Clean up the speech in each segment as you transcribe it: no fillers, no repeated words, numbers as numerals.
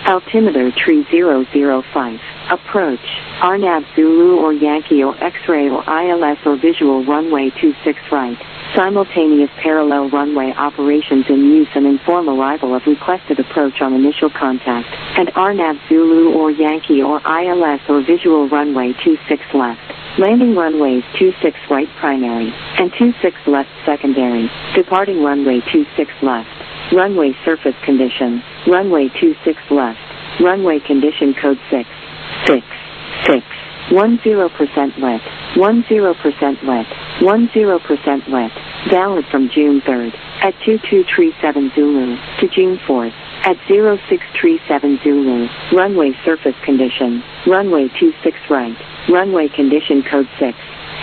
Altimeter tree 005. Approach. RNAV Zulu or Yankee or X-ray or ILS or visual runway 26 right. Simultaneous parallel runway operations in use and inform arrival of requested approach on initial contact. And RNAV Zulu or Yankee or ILS or visual runway 26 left. Landing runways 26 right primary and 26 left secondary. Departing runway 26 left. Runway surface condition. Runway 26 left. Runway condition code 6. 10% wet. 10% wet. 10% wet. Valid from June 3rd at 2237 Zulu to June 4th at 0637 Zulu. Runway surface condition. Runway 26 right. Runway condition code 6.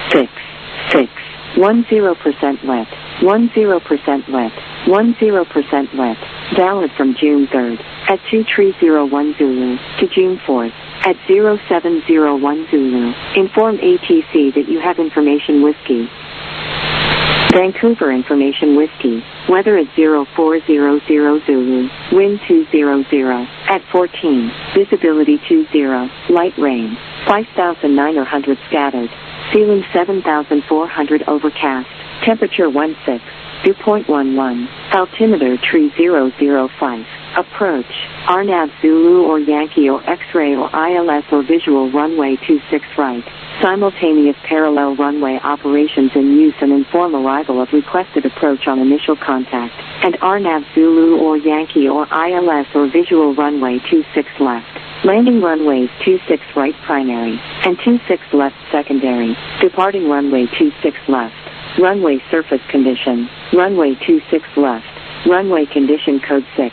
10% wet. 10% wet. 10% wet. Valid from June 3rd at 2301 Zulu to June 4th at 0701 Zulu. Inform ATC that you have information whiskey. Vancouver Information Whiskey. Weather at 0400 Zulu. Wind 200 at 14. Visibility 20. Light rain. 5,900 scattered. Ceiling 7,400 overcast. Temperature 16. Dew point 11. Altimeter tree 005. Approach. RNAV Zulu or Yankee or X-ray or ILS or visual runway 26 right. Simultaneous parallel runway operations in use and inform arrival of requested approach on initial contact. And RNAV Zulu or Yankee or ILS or visual runway 26 left. Landing runways 26 right primary and 26 left secondary. Departing runway 26 left. Runway surface condition. Runway 26 left. Runway condition code 6.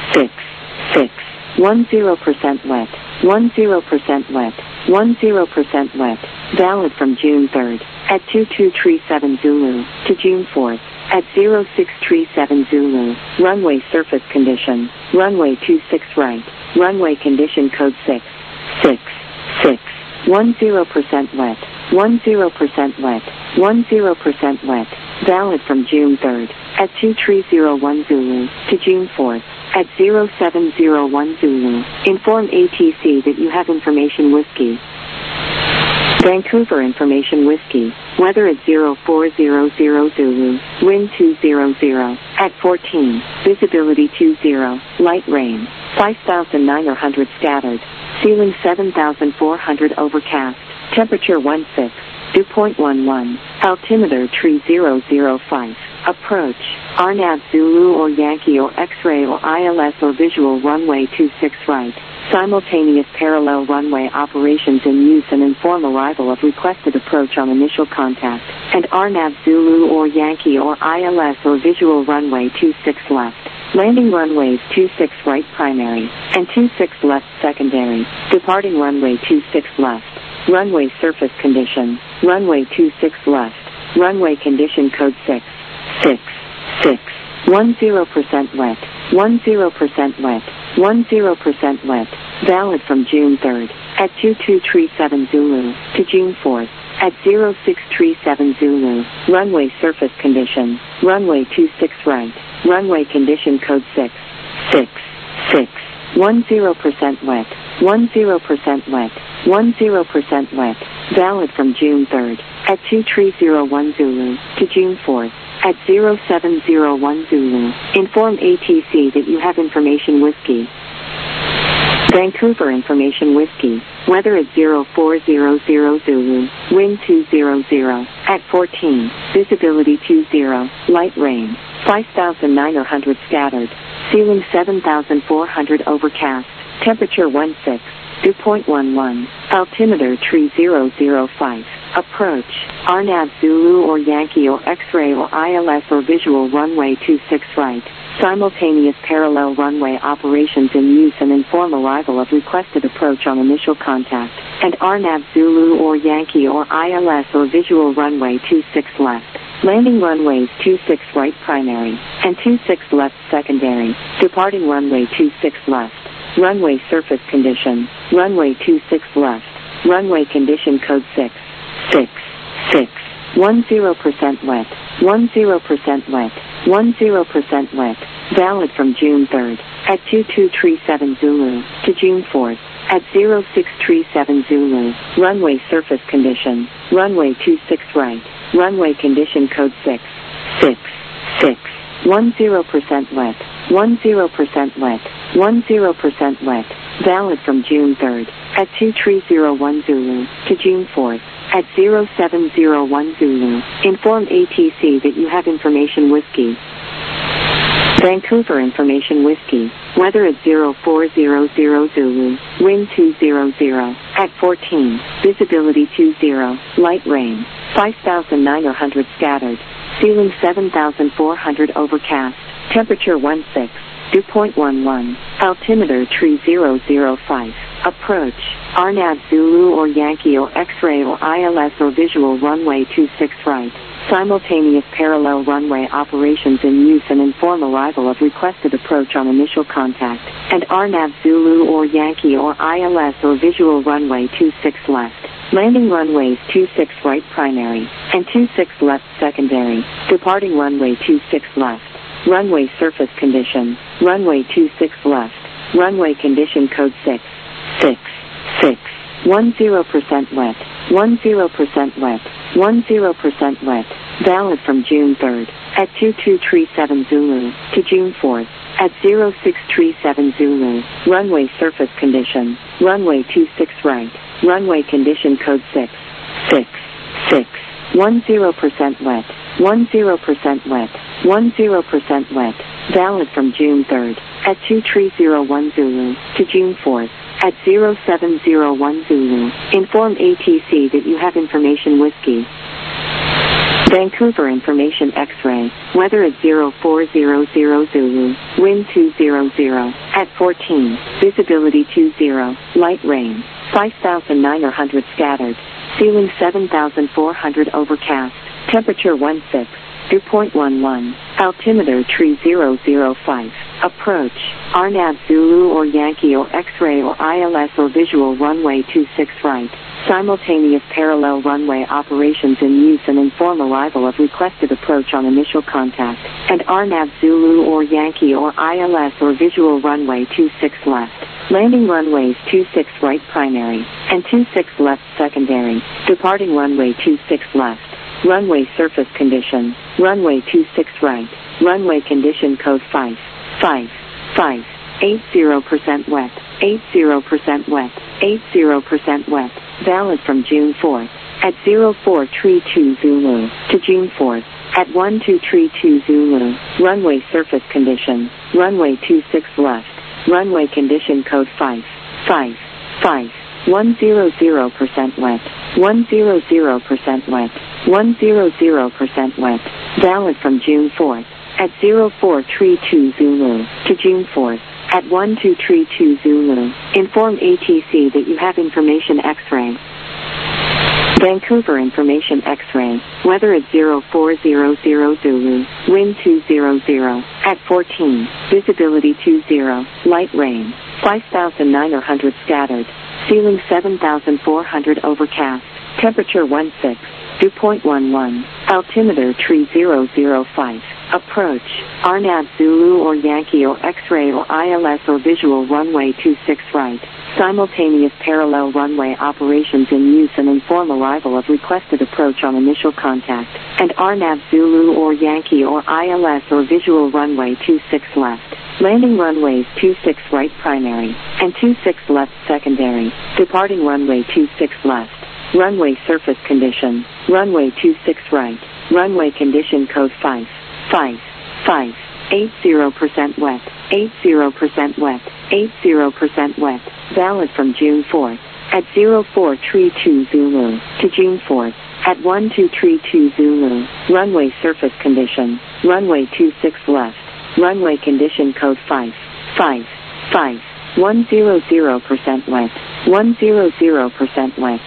10% wet. 10% wet. 10% wet. Valid from June 3rd at 2237 Zulu to June 4th at 0637 Zulu. Runway surface condition. Runway 26 right. Runway condition code 6. 10% wet. 10% wet. 10% wet. Valid from June 3rd at 2301 Zulu to June 4th at 0701 Zulu. Inform ATC that you have information whiskey. Vancouver Information Whiskey. Weather at 0400 Zulu. Wind 200 at 14. Visibility 20. Light rain. 5,900 scattered. Ceiling 7,400 overcast. Temperature 16. Dew point 11. Altimeter tree 005. Approach. RNAV Zulu or Yankee or X-ray or ILS or visual runway 26 right. Simultaneous parallel runway operations in use and inform arrival of requested approach on initial contact. And RNAV Zulu or Yankee or ILS or visual runway 26 left. Landing runways 26 right primary and 26 left secondary. Departing runway 26 left. Runway surface condition. Runway 26 left. Runway condition code 6. 10% wet. 10% wet. 10% wet. Valid from June 3rd at 2237 Zulu to June 4th at 0637 Zulu. Runway surface condition. Runway 26 right. Runway condition code 6. 10% wet. 10% wet. 10% wet. Valid from June 3rd at 2301 Zulu to June 4th at 0701 Zulu. Inform ATC that you have information whiskey. Vancouver Information Whiskey. Weather at 0400 Zulu. Wind 200 at 14. Visibility 20. Light rain. 5,900 scattered. Ceiling 7,400 overcast. Temperature 16. Dew point 11. Altimeter tree 005. Approach. RNAV Zulu or Yankee or X-ray or ILS or visual runway 26 right. Simultaneous parallel runway operations in use and inform arrival of requested approach on initial contact. And RNAV Zulu or Yankee or ILS or visual runway 26 left. Landing runways 26 right primary and 26 left secondary. Departing runway 26 left. Runway surface condition. Runway 26 left. Runway condition code 6. 10% wet. 10% wet. 10% wet. Valid from June 3rd at 2237 Zulu to June 4th at 0637 Zulu. Runway surface condition, runway 26 right, runway condition code 666. 10% wet, 10% wet, 10% wet, valid from June 3rd at 2301 Zulu to June 4th at 0701 Zulu. Inform ATC that you have information whiskey. Vancouver Information Whiskey, weather at 0400 Zulu, wind 200, at 14, visibility 20, light rain, 5,900 scattered, ceiling 7,400 overcast, temperature 16, dew point 11, altimeter 3005, approach, RNAV Zulu or Yankee or X-ray or ILS or visual runway 26 right. Simultaneous parallel runway operations in use and inform arrival of requested approach on initial contact, and RNAV Zulu or Yankee or ILS or visual runway 26 left. Landing runways 26 right primary, and 26 left secondary, departing runway 26 left. Runway surface condition, runway 26 left, runway condition code 666. 10% wet, 10% wet, 10% wet, valid from June 3rd at 2237 Zulu to June 4th at 0637 Zulu. Runway surface condition, runway 26 right, runway condition code 666. 10% wet, 10% wet, 10% wet, valid from June 3rd at 2301 Zulu to June 4th at 0701 Zulu. Inform ATC that you have information whiskey. Vancouver Information X-ray, weather at 0400 Zulu, wind 200, at 14, visibility 20, light rain, 5,900 scattered, ceiling 7,400 overcast, temperature 16, dew point 11, altimeter 3005, approach, RNAV Zulu or Yankee or X-ray or ILS or visual runway 26 right, simultaneous parallel runway operations in use and inform arrival of requested approach on initial contact, and RNAV Zulu or Yankee or ILS or visual runway 26 left. Landing runways 26 right primary, and 26 left secondary, departing runway 26 left. Runway surface condition, runway 26 right, runway condition code 555. 80% wet, 80% wet, 80% wet, valid from June 4th at 0432 Zulu to June 4th at 1232 Zulu. Runway surface condition, runway 26 left, runway condition code 555. 100% wet, 100% wet, 100% wet, valid from June 4th at 0432 Zulu to June 4th at 1232 Zulu. Inform ATC that you have information X-ray. Vancouver Information X-ray, weather at 0400 Zulu, wind 200, at 14, visibility 20, light rain, 5,900 scattered, ceiling 7,400 overcast, temperature 16, dew point 11, altimeter 3005, approach, RNAV Zulu or Yankee or X-ray or ILS or visual runway 26 right, simultaneous parallel runway operations in use and inform arrival of requested approach on initial contact, and RNAV Zulu or Yankee or ILS or visual runway 26 left. Landing runways 26 right primary, and 26 left secondary, departing runway 26 left. Runway surface condition, runway 26 right, runway condition code 555. 80% wet, 80% wet, 80% wet, valid from June 4th at 0432 Zulu to June 4th at 1232 Zulu. Runway surface condition, runway 26 left, runway condition code 555. 100% wet, 100% wet,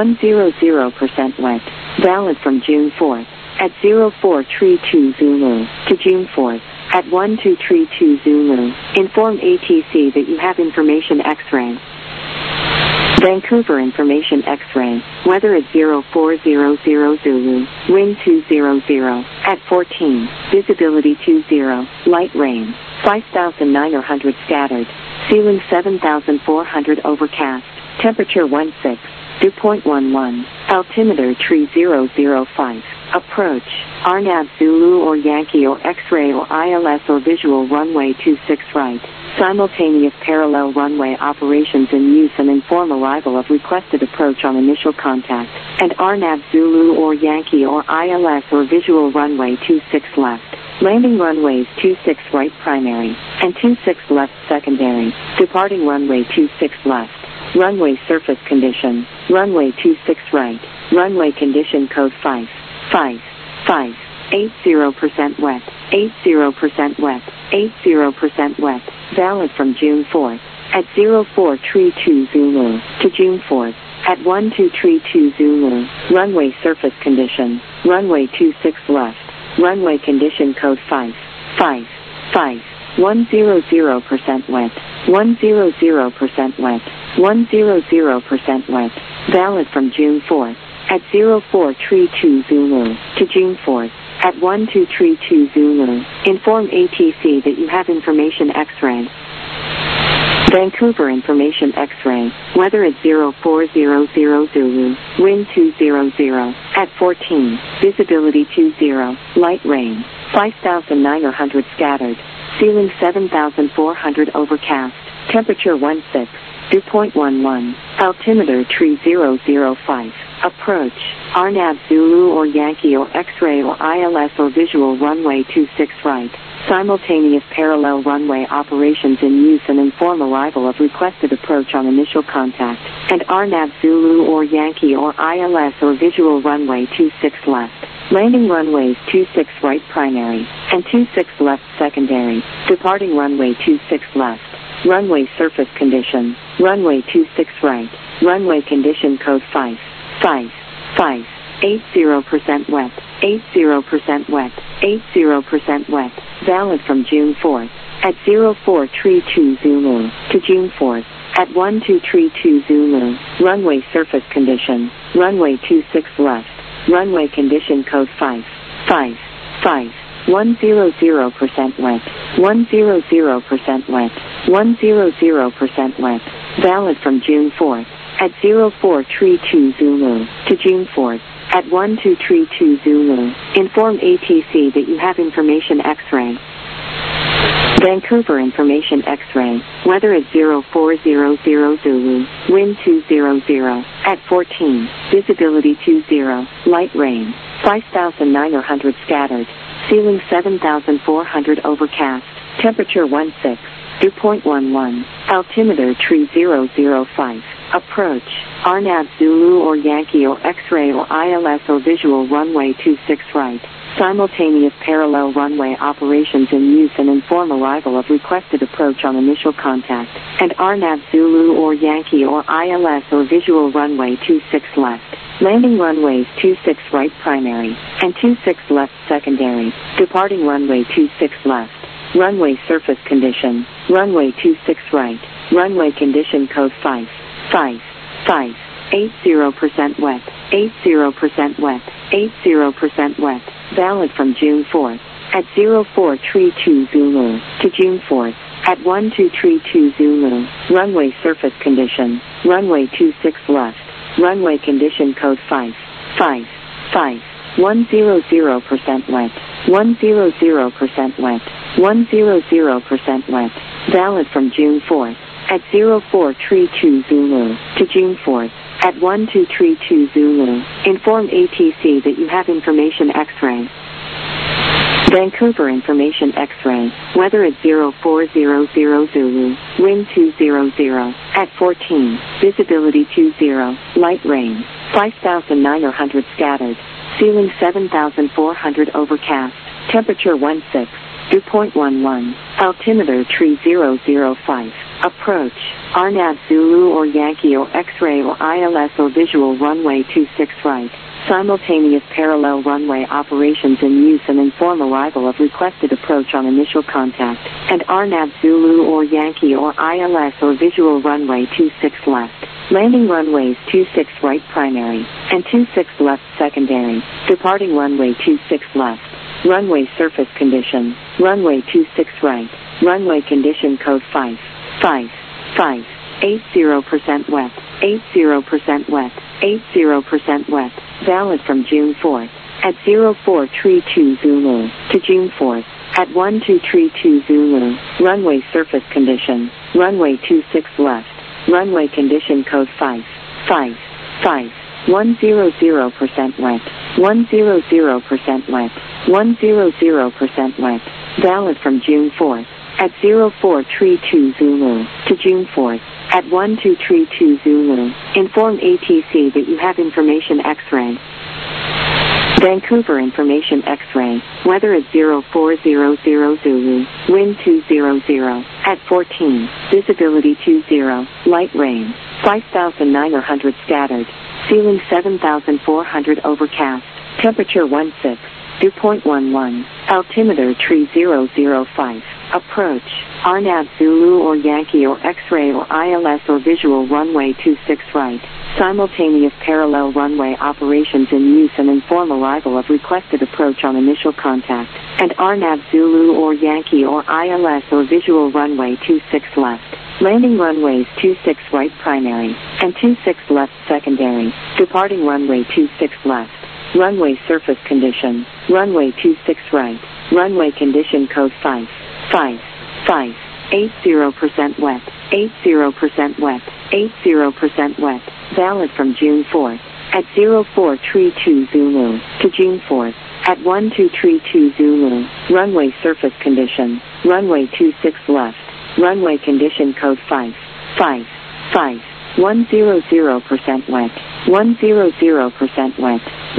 100% wet, valid from June 4th at 0432 Zulu to June 4th at 1232 Zulu. Inform ATC that you have information X-ray. Vancouver Information X-ray, weather at 0400 Zulu, wind 200, at 14, visibility 20, light rain, 5,900 scattered. Ceiling 7,400 overcast. Temperature 16. Dew point 11. Altimeter tree 005. Approach. RNAV Zulu or Yankee or X-ray or ILS or visual runway 26 right. Simultaneous parallel runway operations in use and inform arrival of requested approach on initial contact. And RNAV Zulu or Yankee or ILS or visual runway 26 left. Landing runways 26 right primary and 26 left secondary. Departing runway 26 left. Runway surface condition. Runway 26 right. Runway condition code 5. 80% wet. 80% wet. 80% wet. Valid from June 4th. At 0432 Zulu to June 4th. At 1232 Zulu. Runway surface condition. Runway 26 left. Runway condition code 5. 100% wet. 100% wet. 100% wet. Valid from June 4th. At 0432 Zulu to June 4th. At 1232 Zulu. Inform ATC that you have information X-ray. Vancouver information X-ray. Weather at 0400 Zulu. Wind 200. At 14. Visibility 20. Light rain. 5,900 scattered. Ceiling 7,400 overcast. Temperature 16. Dew point 11. Altimeter tree 005. Approach. RNAV Zulu or Yankee or X-ray or ILS or visual runway 26 right. Simultaneous parallel runway operations in use and inform arrival of requested approach on initial contact. And RNAV Zulu or Yankee or ILS or visual runway 26 left. Landing runways 26 right primary and 26 left secondary. Departing runway 26 left. Runway surface condition. Runway 26 right. Runway condition code 5. 80% wet. 80% wet. 80% wet. Valid from June 4th. At 0432 Zulu to June 4th. At 1232 Zulu. Runway surface condition. Runway 26 left. Runway condition code 5. 100% wet. 100% wet. 100% wet. Valid from June 4th. At 0432 Zulu to June 4th. At 1232 Zulu. Inform ATC that you have information X-ray. Vancouver information X-ray. Weather at 0400 Zulu. Wind 200. At 14. Visibility 20. Light rain. 5,900 scattered. Ceiling 7,400 overcast. Temperature 16. Dew point 11. Altimeter tree 005. Approach. RNAV Zulu or Yankee or X-ray or ILS or visual runway 26 right. Simultaneous parallel runway operations in use and inform arrival of requested approach on initial contact. And RNAV Zulu or Yankee or ILS or visual runway 26 left. Landing runways 26 right primary and 26 left secondary. Departing runway 26 left. Runway surface condition. Runway 26 right. Runway condition code 5. 80% wet. 80% wet. 80% wet. Valid from June 4th. At 0432 Zulu to June 4th. At 1232 Zulu. Runway surface condition. Runway 26 left. Runway condition code 5. 100% wet. 100% wet. 100% wet. Valid from June 4th. At 0432 Zulu to June 4th. At 1232 Zulu. Inform ATC that you have information X-ray. Vancouver information X-ray. Weather at 0400 Zulu. Wind 200. At 14. Visibility 20. Light rain. 5,900 scattered. Ceiling 7,400 overcast. Temperature 16. Dew point 11. Altimeter tree 005. Approach. RNAV Zulu or Yankee or X-ray or ILS or visual runway 26 right. Simultaneous parallel runway operations in use and inform arrival of requested approach on initial contact. And RNAV Zulu or Yankee or ILS or visual runway 26 left. Landing runways 26 right primary and 26 left secondary. Departing runway 26 left. Runway surface condition. Runway 26 right. Runway condition code 555. 80% wet. 80% wet. 80% wet. Valid from June 4th at 0432 Zulu to June 4th at 1232 Zulu. Runway surface condition. Runway 26 left. Runway condition code 555. 100% wet. 100% wet. 100% wet. Valid from June 4th at 0432 Zulu to June 4th at 1232 Zulu. Inform ATC that you have information X-ray. Vancouver information X-ray. Weather at 0400 Zulu. Wind 200 at 14. Visibility 20. Light rain. 5,900 scattered. Ceiling 7,400 overcast. Temperature 16. Dew point 11. Altimeter 3005. Approach. RNAV Zulu or Yankee or X-ray or ILS or visual runway 26 right. Simultaneous parallel runway operations in use and inform arrival of requested approach on initial contact. And RNAV Zulu or Yankee or ILS or visual runway 26 left. Landing runways 26 right primary and 26 left secondary. Departing runway 26 left. Runway surface condition. Runway 26 right. Runway condition code 555. 80% wet. 80% wet. 80% wet. Valid from June 4th at 0432 Zulu to June 4th at 1232 Zulu. Runway surface condition. Runway 26 left. Runway condition code 555. 100% wet. 100% wet.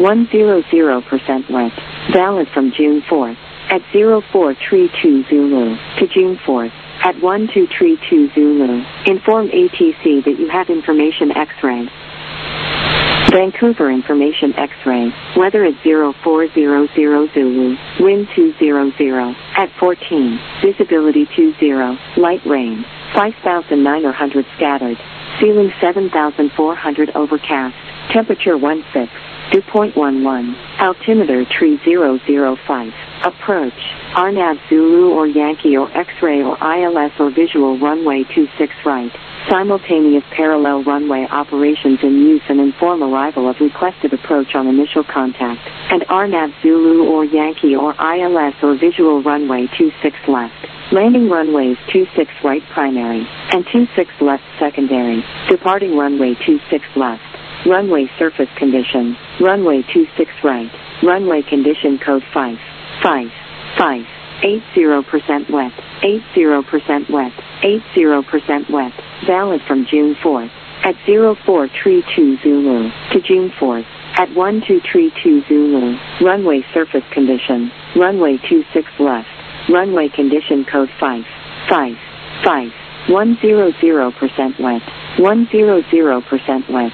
100% wet. Valid from June 4th at 0432 Zulu to June 4th at 1232 Zulu. Inform ATC that you have information X-ray. Vancouver information X-ray. Weather at 0400 Zulu. Wind 200 at 14. Visibility 20. Light rain. 5,900 scattered. Ceiling 7,400 overcast. Temperature 16. Dew point 11. Altimeter 3005. Approach. RNAV Zulu or Yankee or X-ray or ILS or visual runway 26 right. Simultaneous parallel runway operations in use and inform arrival of requested approach on initial contact. And RNAV Zulu or Yankee or ILS or visual runway 26 left. Landing runways 26 right primary and 26 left secondary. Departing runway 26 left. Runway surface condition. Runway 26 right. Runway condition code 555. 80% wet. 80% wet. 80% wet. Valid from June 4th at 0432 Zulu to June 4th at 1232 Zulu. Runway surface condition. Runway 26 left. Runway condition code 555. 100% wet. 100% wet.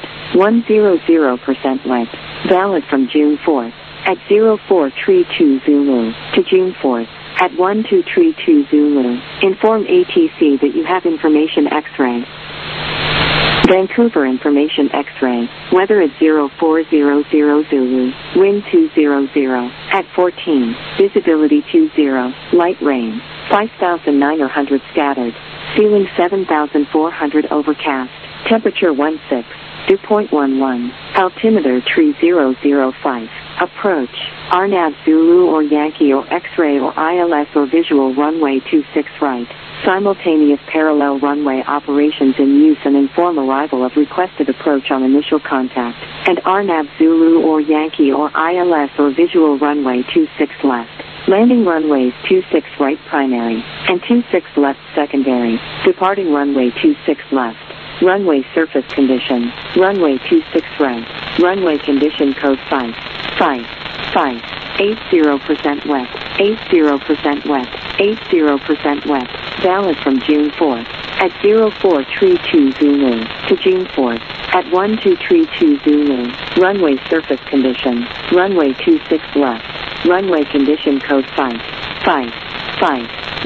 100% wet. Valid from June 4th at 0432 Zulu to June 4th at 1232 Zulu. Inform ATC that you have information X-ray. Vancouver information X-ray. Weather at 0400 Zulu. Wind 200 at 14. Visibility 20. Light rain. 5,900 scattered. Ceiling 7,400 overcast. Temperature 16. Dew point 11. Altimeter 3005. Approach. RNAV Zulu or Yankee or X-ray or ILS or visual runway 26 right. Simultaneous parallel runway operations in use and inform arrival of requested approach on initial contact. And RNAV Zulu or Yankee or ILS or visual runway 26 left. Landing runways 26 right primary and 26 left secondary. Departing runway 26 left. Runway surface condition. Runway 26 right. Runway condition code 555. 80% wet. 80% wet. 80% wet. Valid from June 4th at 0432 Zulu to June 4th at 1232 Zulu. Runway surface condition. Runway 26 left. Runway condition code 555.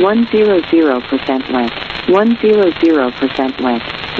100% wet. 100% wet.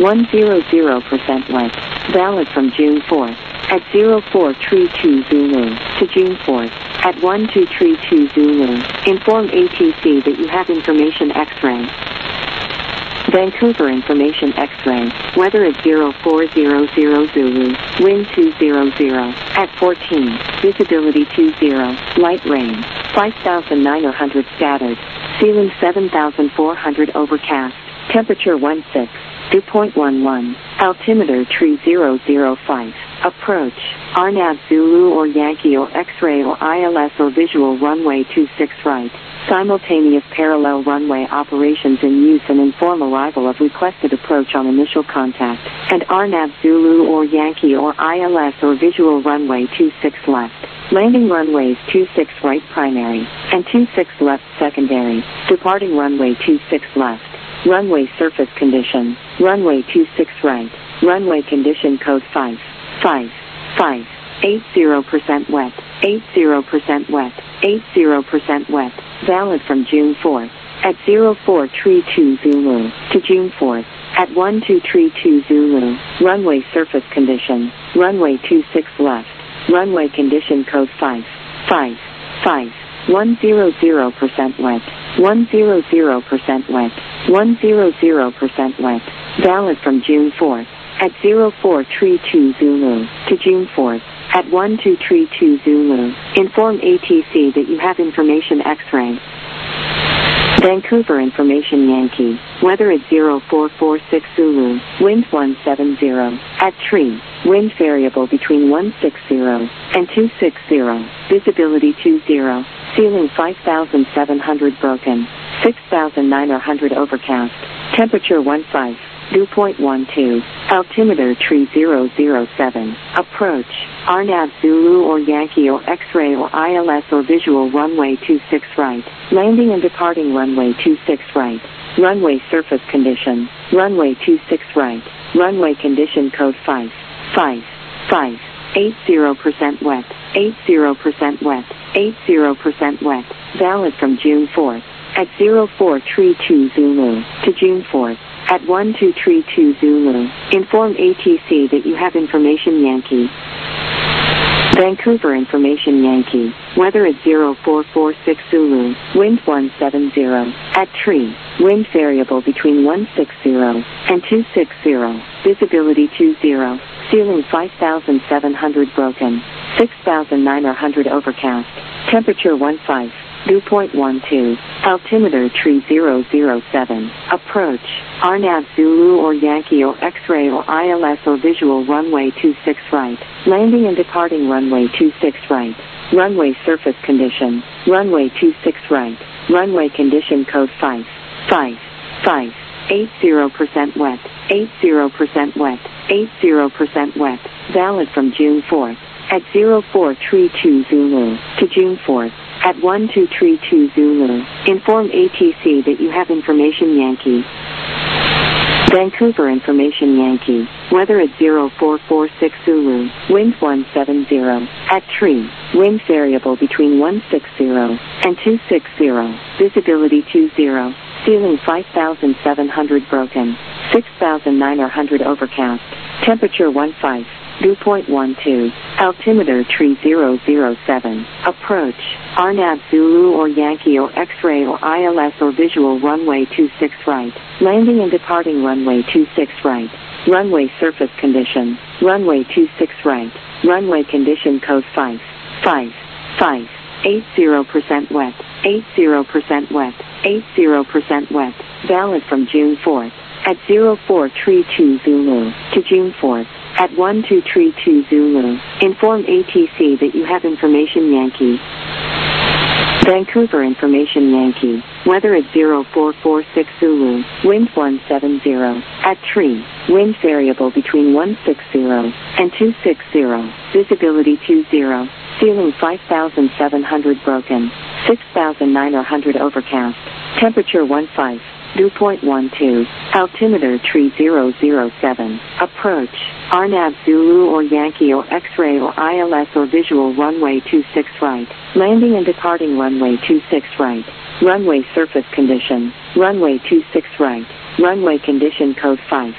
100% wet. Valid from June 4th at 0432 Zulu to June 4th at 1232 Zulu. Inform ATC that you have information X-ray. Vancouver Information X-ray. Weather at 0400 Zulu. Wind 200. At 14. Visibility 20. Light rain. 5,900 scattered. Ceiling 7,400 overcast. Temperature 16. Dew point 11. Altimeter 3005. Approach. RNAV Zulu or Yankee or X-ray or ILS or visual runway 26 right. Simultaneous parallel runway operations in use and inform arrival of requested approach on initial contact. And RNAV Zulu or Yankee or ILS or visual runway 26 left. Landing runways 26 right primary and 26 left secondary. Departing runway 26 left. Runway surface condition. Runway 26 right. Runway condition code 5. 80% wet. 80% wet. 80% wet. Valid from June 4th at 0432 Zulu to June 4th at 1232 Zulu. Runway surface condition. Runway 26 left. Runway condition code 5. 100% wet. 100% wet. 100% wet. Valid from June 4th at 0432 Zulu to June 4th at 1232 Zulu. Inform ATC that you have information X-ray. Vancouver Information Yankee. Weather at 0446 Zulu. Wind 170. At tree. Wind variable between 160 and 260. Visibility 20. Ceiling 5,700 broken. 6,900 overcast. Temperature 15. Dew point 12. Altimeter 3007. Approach. RNAV Zulu or Yankee or X-ray or ILS or visual runway 26 right. Landing and departing runway 26 right. Runway surface condition. Runway 26 right. Runway condition code 5. 80% wet. 80% wet. 80% wet. Valid from June 4th at 0432 Zulu to June 4th at 1232 Zulu. Inform ATC that you have information Yankee. Vancouver Information Yankee. Weather at 0446 Zulu. Wind 170. At tree. Wind variable between 160 and 260. Visibility 20. Ceiling 5,700 broken. 6,900 overcast. Temperature 15. Dew point 12. Altimeter 3007. Approach. RNAV Zulu or Yankee or X-ray or ILS or visual runway 26 right. Landing and departing runway 26 right. Runway surface condition. Runway 26 right. Runway condition code 5. 80% wet. 80% wet. 80% wet. Valid from June 4th at 0432 Zulu to June 4th at 1232 Zulu. Inform ATC that you have information Yankee. Vancouver Information Yankee. Weather at 0446 Zulu. Wind 170. At tree. Wind variable between 160 and 260. Visibility 20. Ceiling 5,700 broken. 6,900 overcast. Temperature 15. Dew point 12. Altimeter 3007. Approach. RNAV Zulu or Yankee or X-ray or ILS or visual runway 26 right. Landing and departing runway 26 right. Runway surface condition. Runway 26 right. Runway condition code 5. 80% wet. 80% wet. 80% wet. Valid from June 4th at 0432 Zulu to June 4th at 1232 Zulu. Inform ATC that you have information Yankee. Vancouver Information Yankee. Weather at 0446 Zulu. Wind 170. At tree. Wind variable between 160 and 260. Visibility 20. Ceiling 5,700 broken. 6,900 overcast. Temperature 15. Dew point 12. Altimeter 3007. Approach. RNAV Zulu or Yankee or X-ray or ILS or visual runway 26 right. Landing and departing runway 26 right. Runway surface condition. Runway 26 right. Runway condition code 5.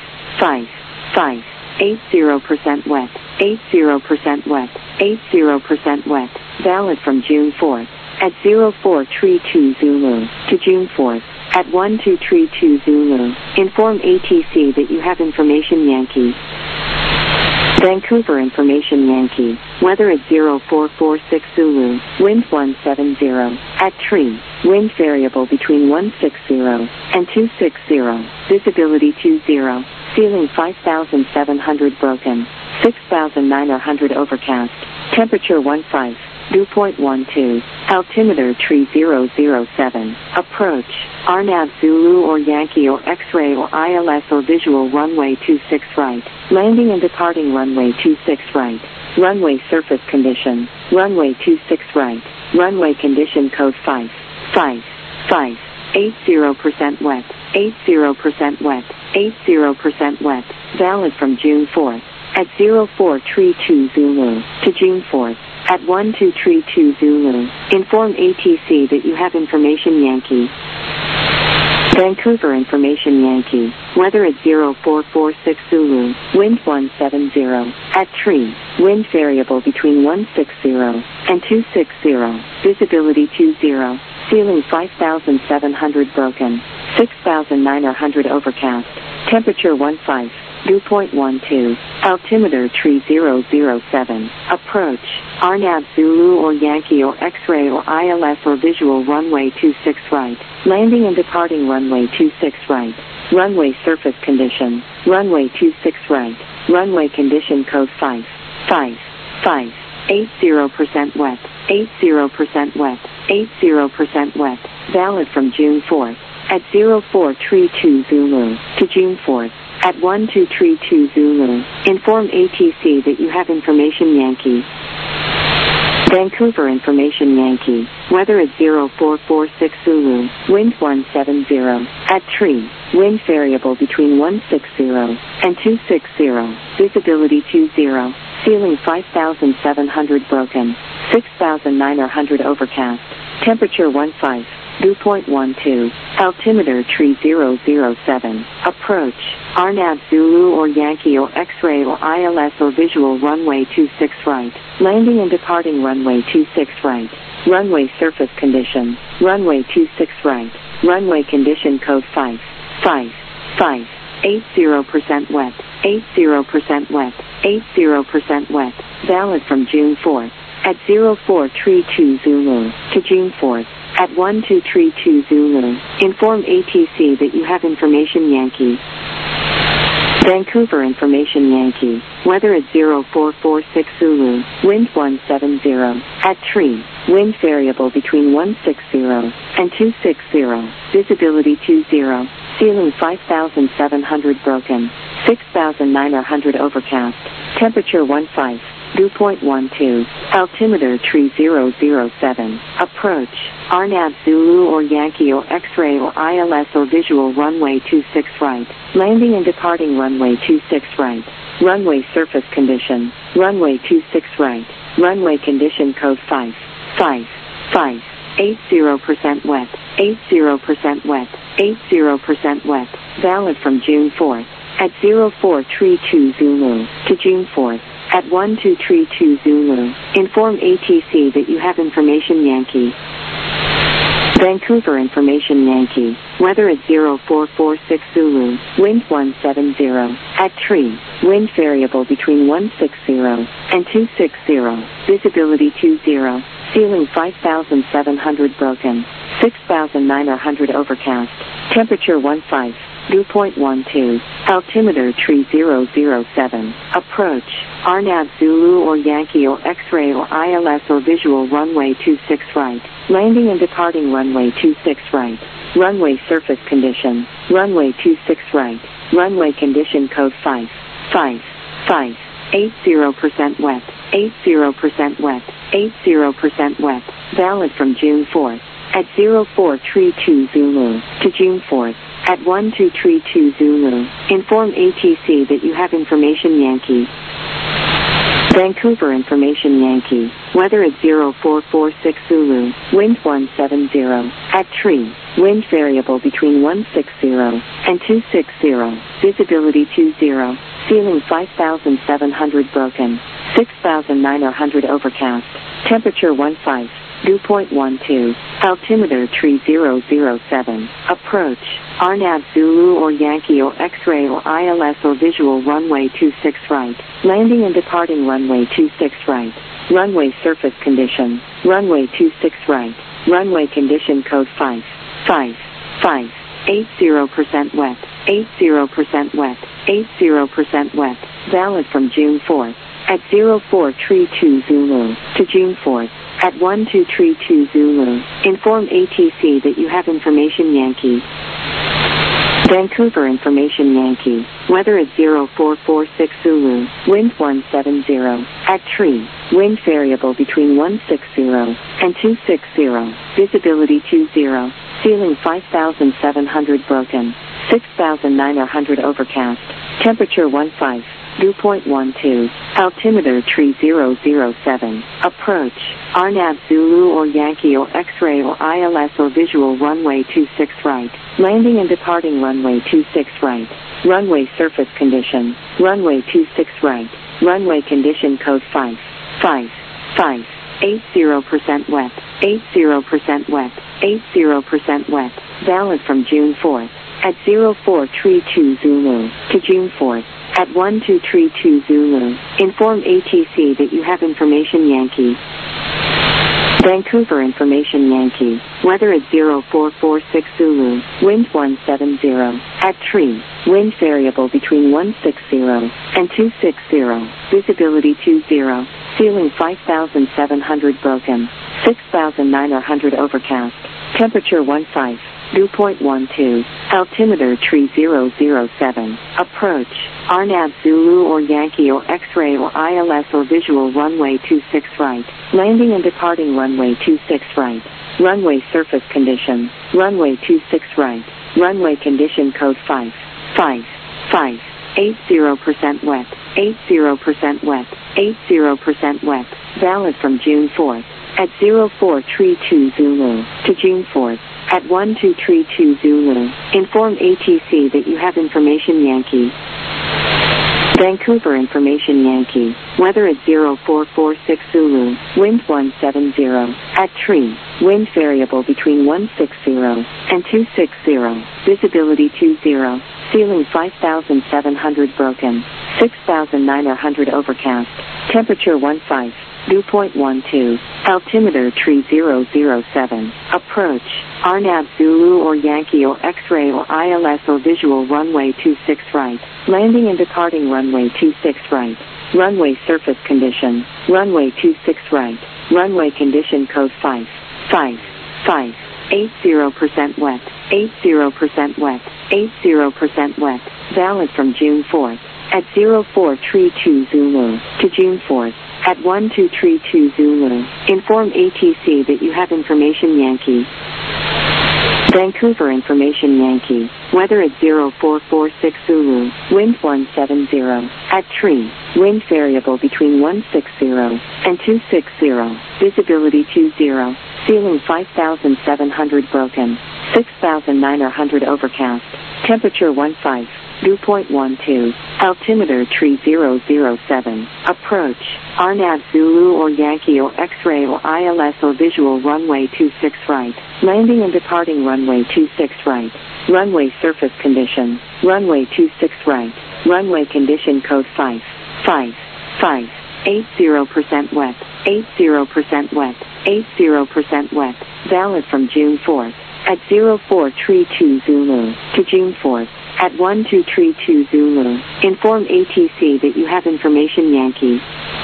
80% wet. 80% wet. 80% wet. valid from June 4th, at 0432 Zulu, to June 4th, at 1232 Zulu. Inform ATC that you have information Yankee. Vancouver information Yankee, weather at 0446 Zulu, wind 170, at tree, wind variable between 160 and 260, visibility 20, ceiling 5,700 broken, 6,900 overcast, temperature 15, dew point 12, altimeter tree 007, approach, RNAV Zulu or Yankee or X-ray or ILS or visual runway 26 right, landing and departing runway 26 right, runway surface condition, runway 26 right, runway condition code 5, 80% wet, 80% wet, 80% wet, valid from June 4th, at 0432 Zulu, to June 4th, at 1232 Zulu. Inform ATC that you have information Yankee. Vancouver information Yankee, weather at 0446 Zulu, wind 170, at tree, wind variable between 160 and 260, visibility 20, ceiling 5,700 broken, 6,900 overcast, temperature 15, dew point 12, altimeter tree 007, approach, RNAV Zulu or Yankee or X-ray or ILS or visual runway 26 right, landing and departing runway 26 right, runway surface condition, runway 26 right, runway condition code 5, 80% wet, 80% wet, 80% wet, valid from June 4th, at 0432 Zulu, to June 4th, at 1232 Zulu. Inform ATC that you have information Yankee. Vancouver information Yankee, weather at 0446 Zulu, wind 170, at tree, wind variable between 160 and 260, visibility 20, ceiling 5,700 broken, 6,900 overcast, temperature 15, dew point 12, altimeter tree 007, approach, RNAV Zulu or Yankee or X-ray or ILS or visual runway 26 right, landing and departing runway 26 right, runway surface condition, runway 26 right, runway condition code 5, 80% wet, 80% wet, 80% wet, valid from June 4th, at 0432 Zulu, to June 4th, at 1232 Zulu. Inform ATC that you have information Yankee. Vancouver information Yankee, weather at 0446 Zulu, wind 170, at tree, wind variable between 160 and 260, visibility 20, ceiling 5,700 broken, 6,900 overcast, temperature 15, dew point 12, altimeter tree 007, approach, RNAV Zulu or Yankee or X-ray or ILS or visual runway 26 right, landing and departing runway 26 right, runway surface condition, runway 26 right, runway condition code 5, 80% wet, 80% wet, 80% wet, valid from June 4th, at 0432 Zulu, to June 4th, at 1232 Zulu. Inform ATC that you have information Yankee. Vancouver information Yankee, weather at 0446 Zulu, wind 170, at tree, wind variable between 160 and 260, visibility 20, ceiling 5,700 broken, 6,900 overcast, temperature 15, dew point 12, altimeter tree 007, approach, RNAV Zulu or Yankee or X-ray or ILS or visual runway 26 right, landing and departing runway 26 right, runway surface condition, runway 26 right, runway condition code 5, 80% wet, 80% wet, 80% wet, valid from June 4th, at 0432 Zulu, to June 4th, at 1232 Zulu. Inform ATC that you have information Yankee. Vancouver information Yankee, weather at 0446 Zulu, wind 170, at tree, wind variable between 160 and 260, visibility 20, ceiling 5,700 broken, 6,900 overcast, Temperature 15, dew point 12, altimeter tree 007, approach, RNAV Zulu or Yankee or X-ray or ILS or visual runway 26 right, landing and departing runway 26 right, runway surface condition, runway 26 right, runway condition code 555, 80% wet, 80% wet, 80% wet, valid from June 4th. At 0432 Zulu to June 4th, at 1232 Zulu, inform ATC that you have information Yankee. Vancouver information Yankee, weather at 0446 Zulu, wind 170, at tree, wind variable between 160 and 260, visibility 20, ceiling 5,700 broken, 6,900 overcast, temperature 15. Dew point 12, altimeter tree 007, approach, RNAV Zulu or Yankee or X-ray or ILS or visual runway 26 right, landing and departing runway 26 right, runway surface condition, runway 26 right, runway condition code 555, 80% wet, 80% wet, 80% wet, valid from June 4th, at 0432 Zulu to June 4th. At 1232 Zulu, inform ATC that you have information Yankee. Vancouver information Yankee, weather at 0446 Zulu, wind 170, at tree, wind variable between 160 and 260, visibility 20, ceiling 5,700 broken, 6,900 overcast, temperature 15. Dew point 12, altimeter tree 007, approach, RNAV Zulu or Yankee or X-ray or ILS or visual runway 26 right, landing and departing runway 26 right, runway surface condition, runway 26 right, runway condition code 555, 80% wet, 80% wet, 80% wet, valid from June 4th, at 0432 Zulu to June 4th. At 1232 Zulu, inform ATC that you have information Yankee. Vancouver information Yankee, weather at 0446 Zulu, wind 170, at tree, wind variable between 160 and 260, visibility 20, ceiling 5,700 broken, 6,900 overcast, temperature 15. Dew point 12, altimeter tree 007, approach, RNAV Zulu or Yankee or X-ray or ILS or visual runway 26 right, landing and departing runway 26 right, runway surface condition, runway 26 right, runway condition code 555, 80% wet, 80% wet, 80% wet, valid from June 4th, at 0432 Zulu to June 4th. At 1232 Zulu, inform ATC that you have information Yankee. Vancouver information Yankee, weather at 0446 Zulu, wind 170, at tree, wind variable between 160 and 260, visibility 20, ceiling 5,700 broken, 6,900 overcast, temperature 15. Dew point 12, altimeter tree 007, approach, RNAV Zulu or Yankee or X-ray or ILS or visual runway 26 right, landing and departing runway 26 right, runway surface condition, runway 26 right, runway condition code 555, 80% wet, 80% wet, 80% wet, valid from June 4th, at 0432 Zulu to June 4th. At 1232 Zulu, inform ATC that you have information Yankee.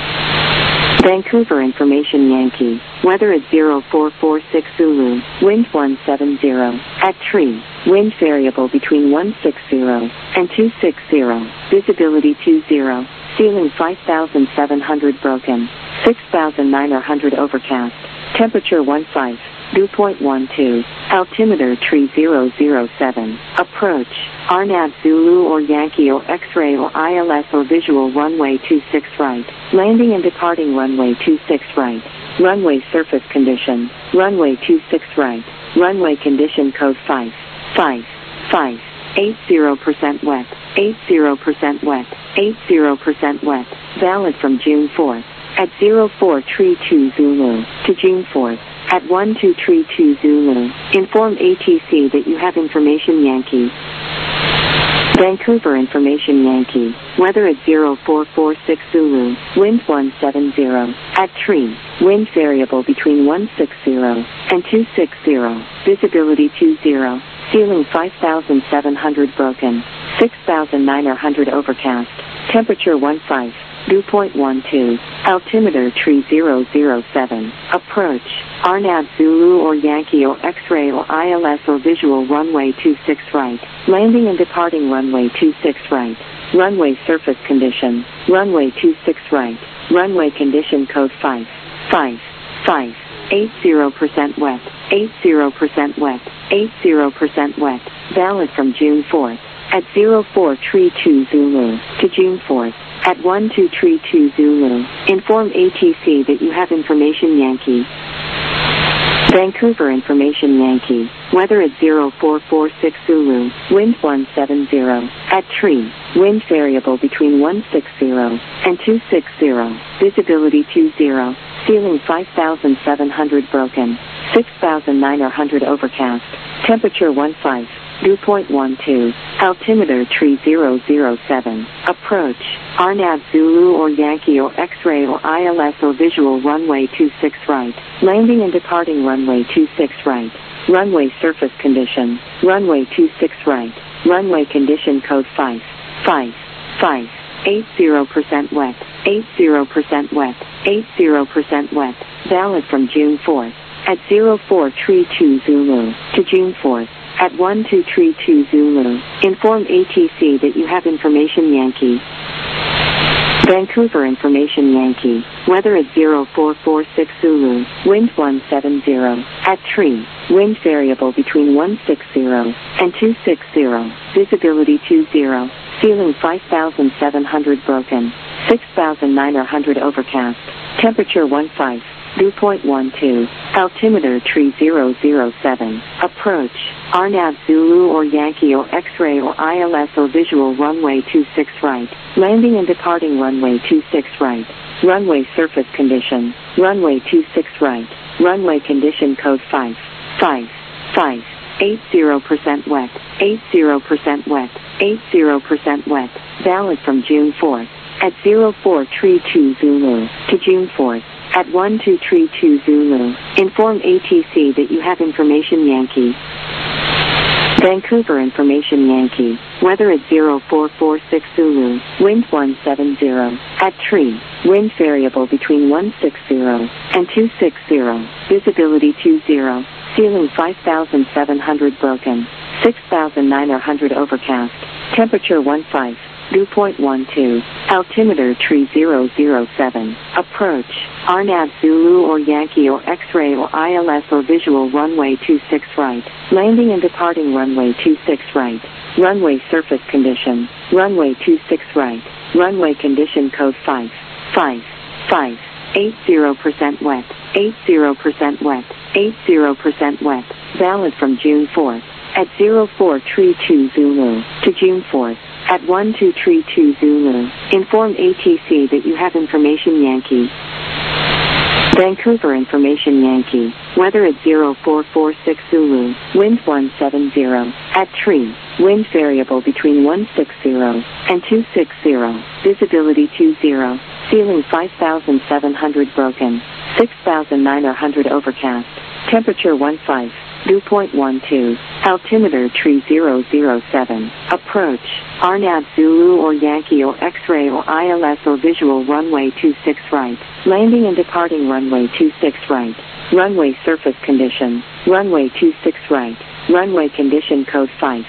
Vancouver information Yankee, weather at 0446 Zulu, wind 170, at tree, wind variable between 160 and 260, visibility 20, ceiling 5,700 broken, 6,900 overcast, temperature 15. Dew point 12, altimeter tree 007, approach, RNAV Zulu or Yankee or X-ray or ILS or visual runway 26 right, landing and departing runway 26 right, runway surface condition, runway 26 right, runway condition code 555, 80% wet, 80% wet, 80% wet, valid from June 4th, at 0432 Zulu to June 4th at 1232 Zulu. Inform ATC that you have information Yankee. Vancouver information Yankee. Weather at 0446 Zulu. Wind 170. At tree. Wind variable between 160 and 260. Visibility 20. Ceiling 5,700 broken. 6,900 overcast. Temperature 15. Dew point 12. Altimeter tree 007. Approach. RNAV Zulu or Yankee or X-ray or ILS or visual runway 26 right. Landing and departing runway 26 right. Runway surface condition. Runway 26 right. Runway condition code 5. 80% wet. 80% wet. 80% wet. Valid from June 4th at 0432 Zulu to June 4th at 1232 Zulu. Inform ATC that you have information Yankee. Vancouver information Yankee. Weather at 0446 Zulu. Wind 170. At tree. Wind variable between 160 and 260. Visibility 20. Ceiling 5,700 broken. 6,900 overcast. Temperature 15. Dew point 12. Altimeter tree 007. Approach. RNAV Zulu or Yankee or X-ray or ILS or visual runway 26 right. Landing and departing runway 26 right. Runway surface condition. Runway 26 right. Runway condition code 5. 80% wet. 80% wet. 80% wet. Valid from June 4th at 0432 Zulu to June 4th at 1232 Zulu. Inform ATC that you have information Yankee. Vancouver information Yankee. Weather at 0446 Zulu. Wind 170. At tree. Wind variable between 160 and 260. Visibility 20. Ceiling 5,700 broken. 6,900 overcast. Temperature 15. Dew point 12. Altimeter tree 007. Approach. RNAV Zulu or Yankee or X-ray or ILS or visual runway 26 right. Landing and departing runway 26 right. Runway surface condition. Runway 26 right. Runway condition code 5. 80% wet. 80% wet. 80% wet. Valid from June 4th at 0432 Zulu to June 4th at 1232 Zulu. Inform ATC that you have information Yankee. Vancouver information Yankee. Weather at 0446 Zulu. Wind 170. At tree. Wind variable between 160 and 260. Visibility 20. Ceiling 5,700 broken. 6,900 overcast. Temperature 15. Dew point 12. Altimeter tree 007. Approach. RNAV Zulu or Yankee or X-ray or ILS or visual runway 26 right. Landing and departing runway 26 right. Runway surface condition. Runway 26 right. Runway condition code 5. 80% wet. 80% wet. 80% wet. Valid from June 4th at 0432 Zulu to June 4th at 1232 Zulu. Inform ATC that you have information Yankee. Vancouver information Yankee. Weather at 0446 Zulu. Wind 170. At tree. Wind variable between 160 and 260. Visibility 20. Ceiling 5,700 broken. 6,900 overcast. Temperature 15. Dew point 12. Altimeter tree 007. Approach. RNAV Zulu or Yankee or X-ray or ILS or visual runway 26 right. Landing and departing runway 26 right. Runway surface condition. Runway 26 right. Runway condition code 5.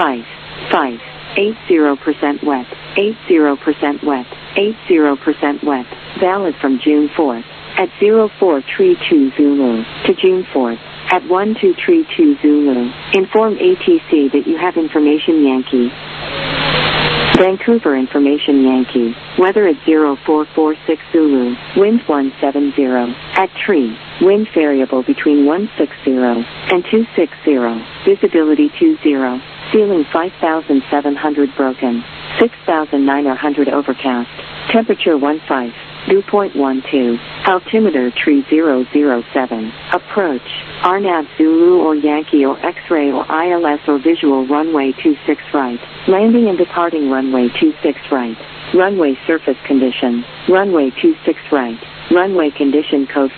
80% wet. 80% wet. 80% wet. Valid from June 4th at 0432 Zulu to June 4th at 1232 Zulu. Inform ATC that you have information Yankee. Vancouver information Yankee. Weather at 0446 Zulu. Wind 170. At tree. Wind variable between 160 and 260. Visibility 20. Ceiling 5,700 broken. 6,900 overcast. Temperature 15, dew point 12, altimeter tree 007, approach, RNAV Zulu or Yankee or X-ray or ILS or visual runway 26 right, landing and departing runway 26 right, runway surface condition, runway 26 right, runway condition code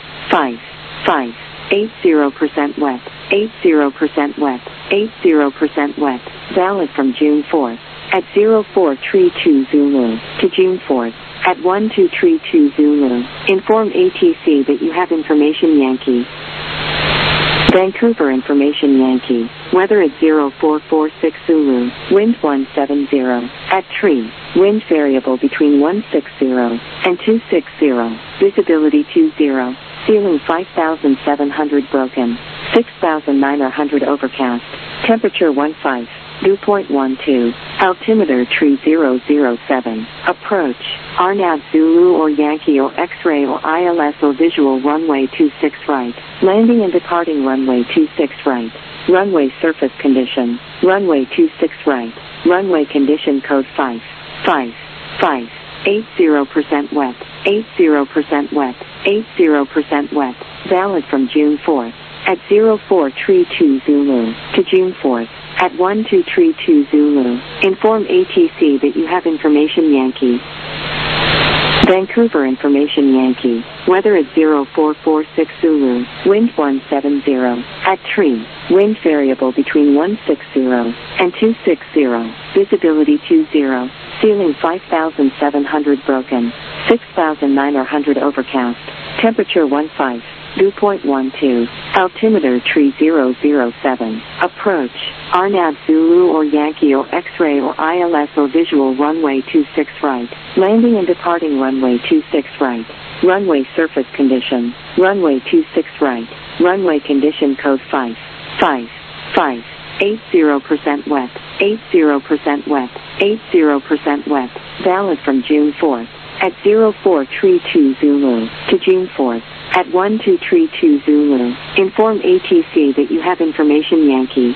555, 80% wet, 80% wet, 80% wet, valid from June 4th, at 0432 Zulu, to June 4th, at 1232 Zulu, inform ATC that you have information Yankee. Vancouver information Yankee, weather at 0446 Zulu, wind 170, at tree, wind variable between 160 and 260, visibility 20, ceiling 5,700 broken, 6,900 overcast, temperature 15, dew point 12, altimeter tree 007, approach, RNAV Zulu or Yankee or X-ray or ILS or visual runway 26 right, landing and departing runway 26 right, runway surface condition, runway 26 right, runway condition code 555, 80% wet, 80% wet, 80% wet, valid from June 4th, at 0432 Zulu, to June 4th, at 1232 Zulu, inform ATC that you have information Yankee. Vancouver information Yankee, weather at 0446 Zulu, wind 170, at tree, wind variable between 160 and 260, visibility 20, ceiling 5,700 broken, 6,900 overcast, temperature 15, dew point 12, altimeter tree 007, approach, RNAV Zulu or Yankee or X-ray or ILS or visual runway 26 right, landing and departing runway 26 right, runway surface condition, runway 26 right, runway condition code 555, 80% wet, 80% wet, 80% wet, valid from June 4th, at 0432 Zulu, to June 4th, at 1232 Zulu, inform ATC that you have information Yankee.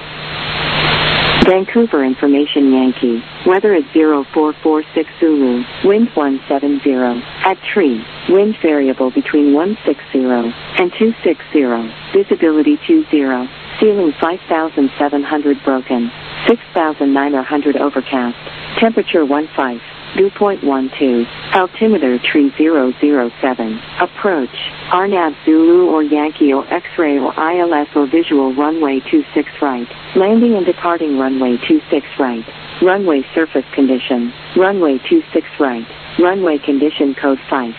Vancouver information Yankee, weather at 0446 Zulu, wind 170, at tree, wind variable between 160 and 260, visibility 20, ceiling 5,700 broken, 6,900 overcast, temperature 15, dew point 12, altimeter tree 007, approach, RNAV Zulu or Yankee or X-ray or ILS or visual runway 26 right, landing and departing runway 26 right, runway surface condition, runway 26 right, runway condition code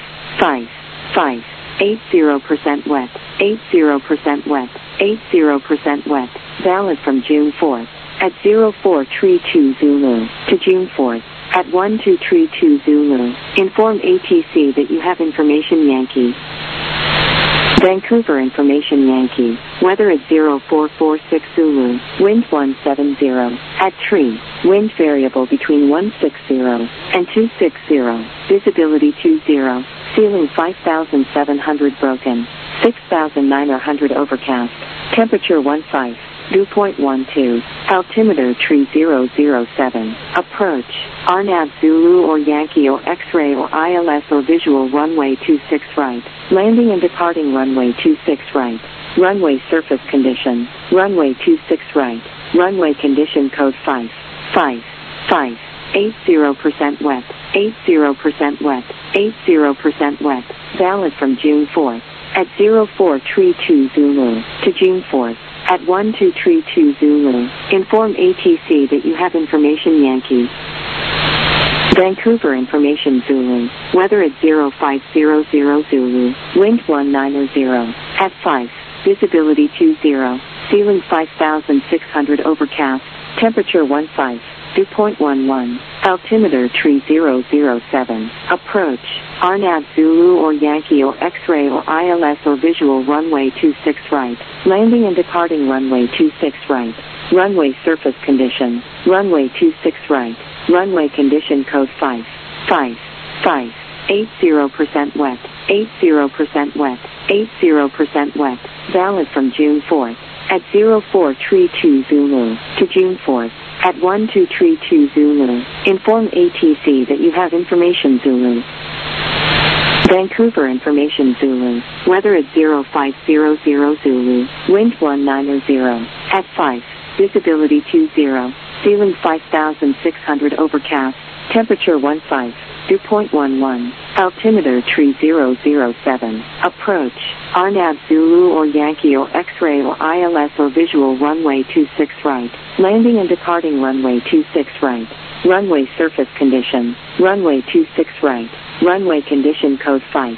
555, 80% wet, 80% wet, 80% wet, valid from June 4th, at 0432 Zulu, to June 4th, at 1232 Zulu, inform ATC that you have information Yankee. Vancouver information Yankee, weather at 0446 Zulu, wind 170, at tree, wind variable between 160 and 260, visibility 20, ceiling 5,700 broken, 6,900 overcast, temperature 15, dew point 12, altimeter tree 007, approach, RNAV Zulu or Yankee or X-ray or ILS or visual runway 26 right, landing and departing runway 26 right, runway surface condition, runway 26 right, runway condition code 555, 80% wet, 80% wet, 80% wet, valid from June 4th, at 0432 Zulu, to June 4th, at 1232 Zulu, inform ATC that you have information Yankee. Vancouver information Zulu, weather at 0500 Zulu, wind 190, at 5, visibility 20, ceiling 5,600 overcast, temperature 15, dew point 11, altimeter tree 007, approach, RNAV Zulu or Yankee or X-ray or ILS or visual runway 26 right, landing and departing runway 26 right, runway surface condition, runway 26 right, runway condition code 555, 80% wet, 80% wet, 80% wet, valid from June 4th, at 0432 Zulu, to June 4th, at 1232 Zulu. Inform ATC that you have information Zulu. Vancouver Information Zulu. Weather at 0500 Zulu. Wind 190. At 5. Visibility 20. Ceiling 5,600 overcast. Temperature 15. Dew point 11. Altimeter 3007. Approach. RNAV Zulu or Yankee or X-ray or ILS or visual runway 26 right. Landing and departing runway 26 right. Runway surface condition. Runway 26 right. Runway condition code 5.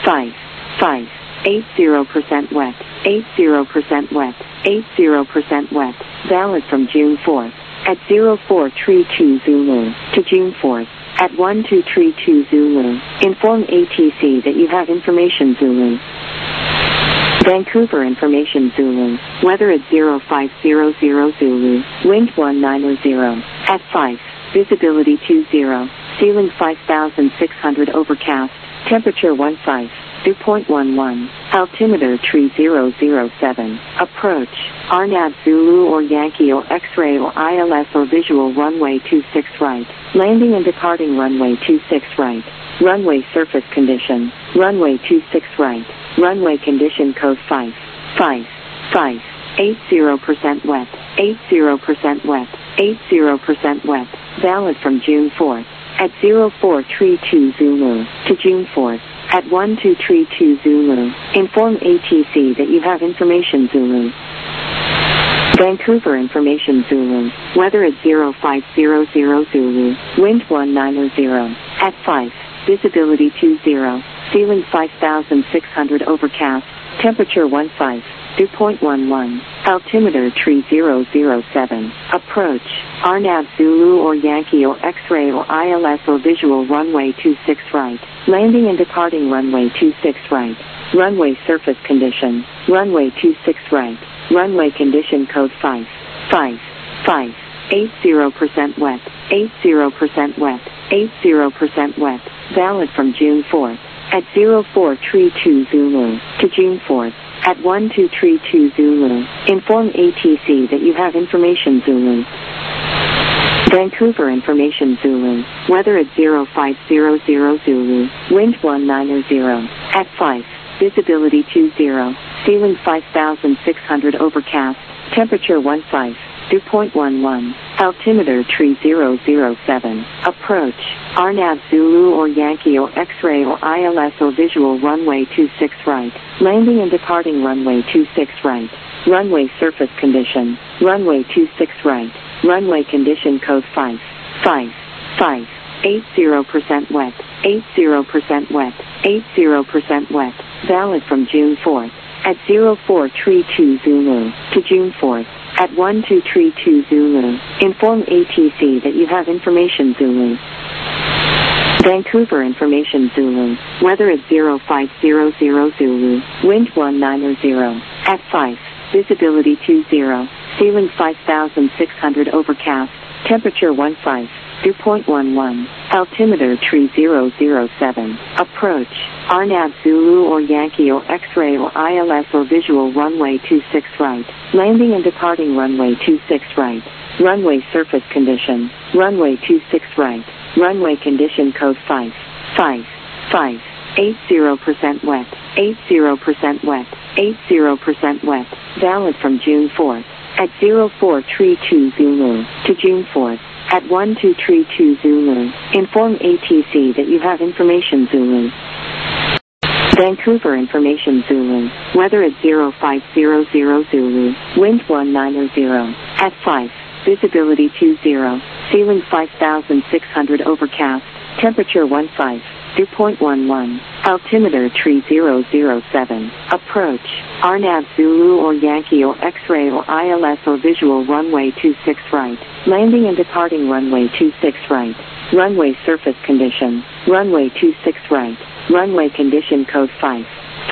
80% wet. 80% wet. 80% wet. Valid from June 4th. At 0432 Zulu to June 4th. At 1232 Zulu. Inform ATC that you have information Zulu. Vancouver Information Zulu. Weather at 0500 Zulu. Wind 190. At 5. Visibility 20. Ceiling 5,600 overcast. Temperature 15. Dew point 11. Altimeter 3007. Approach. RNAV Zulu or Yankee or X-ray or ILS or visual runway 26 right. Landing and departing runway 26 right. Runway surface condition. Runway 26 right. Runway condition code 5. 80% wet. 80% wet. 80% wet. Valid from June 4th. At 0432 Zulu to June 4th. At 1232 Zulu. Inform ATC that you have information Zulu. Vancouver Information Zulu. Weather at 0500 Zulu. Wind 190. At 5. Visibility 20. Ceiling 5,600 overcast. Temperature 15. Dew point 11. Altimeter 3007. Approach. RNAV Zulu or Yankee or X-ray or ILS or visual runway 26 right. Landing and departing runway 26 right. Runway surface condition. Runway 26 right. Runway condition code 5. 80% wet. 80% wet. 80% wet. Valid from June 4th. At 0432 Zulu to June 4th. At 1232 Zulu. Inform ATC that you have information Zulu. Vancouver Information Zulu. Weather at 0500 Zulu. Wind 190. At 5. Visibility 20. Ceiling 5,600 overcast. Temperature 15. Dew point 11. Altimeter 3007. Approach. RNAV Zulu or Yankee or X-ray or ILS or visual runway 26 right. Landing and departing runway 26 right. Runway surface condition. Runway 26 right. Runway condition code 5. 80% wet. 80% wet. 80% wet. Valid from June 4th. At 0432 Zulu to June 4th. At 1232 Zulu. Inform ATC that you have information Zulu. Vancouver Information Zulu. Weather at 0500 Zulu. Wind 190. At 5. Visibility 20. Ceiling 5,600 overcast. Temperature 15. Dew point 11. Altimeter 3007. Approach. RNAV Zulu or Yankee or X-ray or ILS or visual runway 26 right. Landing and departing runway 26 right. Runway surface condition. Runway 26 right. Runway condition code 5. 80% wet. 80% wet. 80% wet. Valid from June 4th. At 0432 Zulu to June 4th. At 1232 Zulu. Inform ATC that you have information Zulu. Vancouver Information Zulu. Weather at 0500 Zulu. Wind 190. At 5. Visibility 20. Ceiling 5,600 overcast. Temperature 15. Dew point 11. Altimeter 3007. Approach. RNAV Zulu or Yankee or X-ray or ILS or visual runway 26 right. Landing and departing runway 26 right. Runway surface condition. Runway 26 right. Runway condition code 5.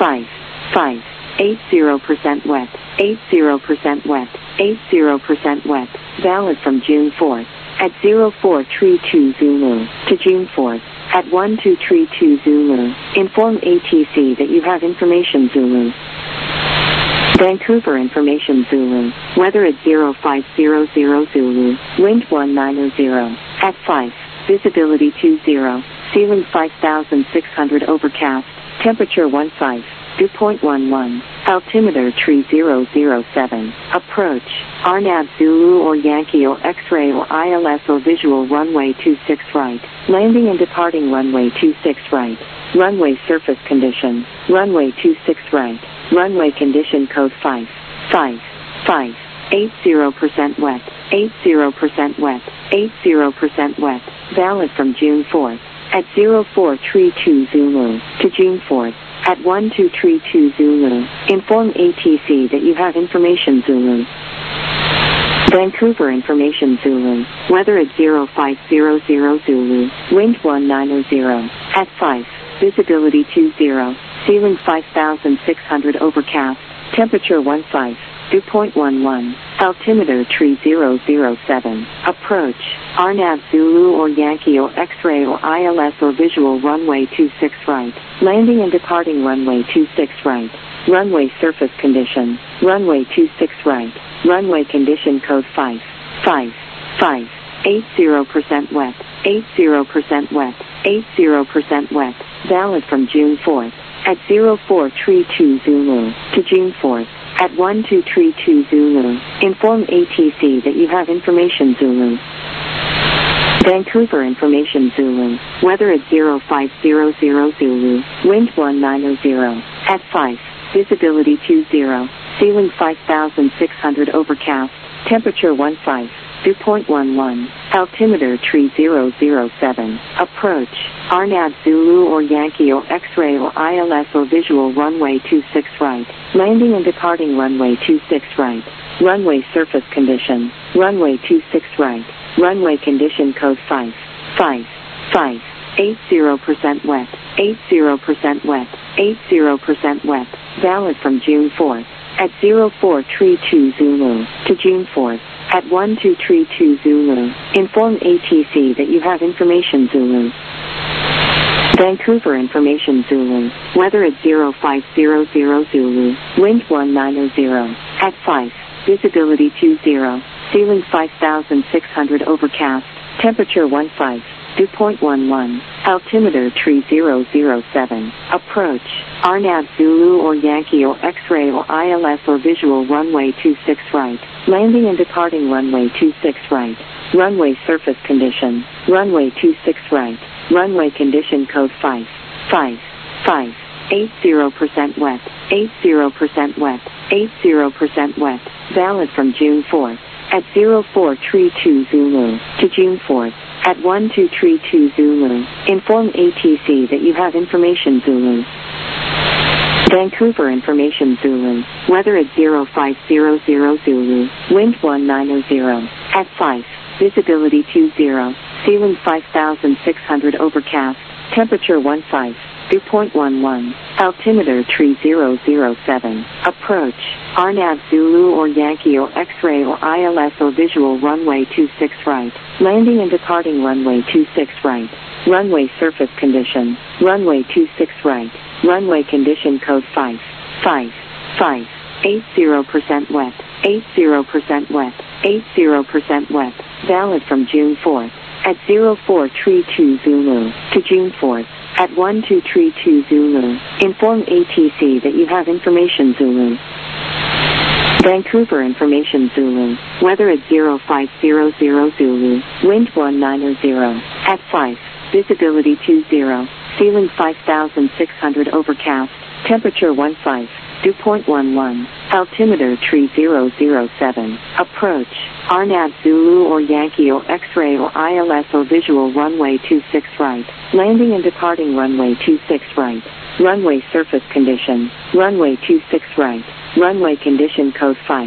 80% wet. 80% wet. 80% wet. Valid from June 4th. At 0432 Zulu to June 4th. At 1232 Zulu. Inform ATC that you have information Zulu. Vancouver Information Zulu. Weather at 0500 Zulu. Wind 190. At 5. Visibility 20. Ceiling 5,600 overcast. Temperature 15. Dew point 11. Altimeter 3007. Approach. RNAV Zulu or Yankee or X-ray or ILS or visual runway 26 right. Landing and departing runway 26 right. Runway surface condition. Runway 26 right. Runway condition code 5. 80% wet. 80% wet. 80% wet. Valid from June 4th. At 0432 Zulu to June 4th. At 1232 Zulu. Inform ATC that you have information Zulu. Vancouver Information Zulu. Weather at 0500 Zulu. Wind 190. At 5. Visibility 20. Ceiling 5,600 overcast. Temperature 15. Dew point 11. Altimeter 3007. Approach. RNAV Zulu or Yankee or X-ray or ILS or visual runway 26 right. Landing and departing runway 26 right. Runway surface condition. Runway 26 right. Runway condition code 5. 80% wet. 80% wet. 80% wet. Valid from June 4th. At 0432 Zulu to June 4th. At 1232 Zulu. Inform ATC that you have information Zulu. Vancouver Information Zulu. Weather at 0500 Zulu. Wind 190. At 5. Visibility 20. Ceiling 5,600 overcast. Temperature 15. Dew point 11. Altimeter 3007. Approach. RNAV Zulu or Yankee or X-ray or ILS or visual runway 26 right. Landing and departing runway 26 right. Runway surface condition. Runway 26 right. Runway condition code 5. 80% wet. 80% wet. 80% wet. Valid from June 4th. At 0432 Zulu to June 4th. At 1232 Zulu. Inform ATC that you have information Zulu. Vancouver Information Zulu. Weather at 0500 Zulu. Wind 190. At 5. Visibility 20. Ceiling 5,600 overcast. Temperature 15. Dew point 11. Altimeter 3007. Approach. RNAV Zulu or Yankee or X-ray or ILS or visual runway 26 right. Landing and departing runway 26 right. Runway surface condition. Runway 26 right. Runway condition code 5. 80% wet. 80% wet. 80% wet. Valid from June 4th. At 0432 Zulu to June 4th. At 1232 Zulu. Inform ATC that you have information Zulu. Vancouver Information Zulu. Weather at 0500 Zulu. Wind 190. At 5. Visibility 20. Ceiling 5,600 overcast. Temperature 15. Dew point 11. Altimeter 3007. Approach. RNAV Zulu or Yankee or X-ray or ILS or visual runway 26 right. Landing and departing runway 26 right. Runway surface condition. Runway 26 right. Runway condition code 5. 80% wet. 80% wet. 80% wet. Valid from June 4th. At 0432 Zulu to June 4th. At 1232 Zulu. Inform ATC that you have information Zulu. Vancouver Information Zulu. Weather at 0500 Zulu. Wind 190. At 5. Visibility 20. Ceiling 5,600 overcast. Temperature 15. Dew point 11. Altimeter 3007. Approach. RNAV Zulu or Yankee or X-ray or ILS or visual runway 26 right. Landing and departing runway 26 right. Runway surface condition. Runway 26 right. Runway condition code 5.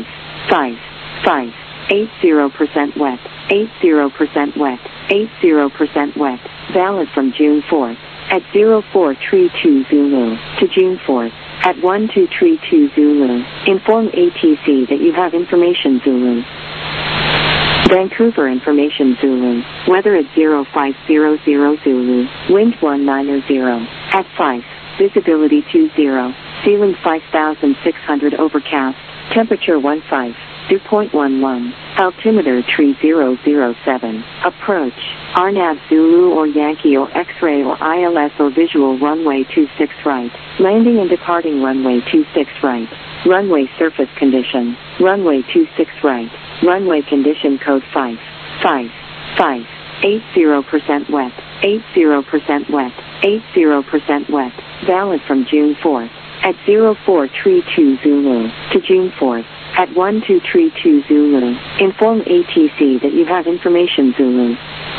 80% wet. 80% wet. 80% wet. Valid from June 4th. At 0432 Zulu to June 4th. At 1232 Zulu. Inform ATC that you have information Zulu. Vancouver Information Zulu. Weather at 0500 Zulu. Wind 190. At 5. Visibility 20. ceiling 5,600 overcast, temperature 15, dew point 11, altimeter 3007, approach, RNAV Zulu or Yankee or X-ray or ILS or visual runway 26 right, landing and departing runway 26 right, runway surface condition, runway 26 right, runway condition code 5, 5, 5, 80% wet, 80% wet, 80% wet, valid from June 4th, at 0432 Zulu, to June 4th, at 1232 Zulu, inform ATC that you have information Zulu.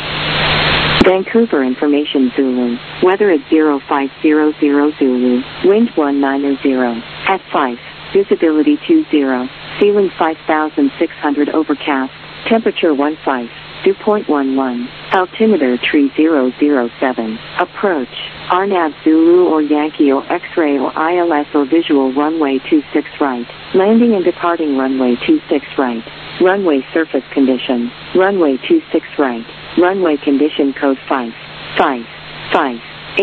Vancouver information Zulu, weather at 0500 Zulu, wind 190, at 5, visibility 20, ceiling 5,600 overcast, temperature 15, dew point 11, altimeter 3007, approach, RNAV Zulu or Yankee or X-ray or ILS or visual runway 26 right, landing and departing runway 26 right, runway surface condition, runway 26 right, runway condition code 5, 5, 5,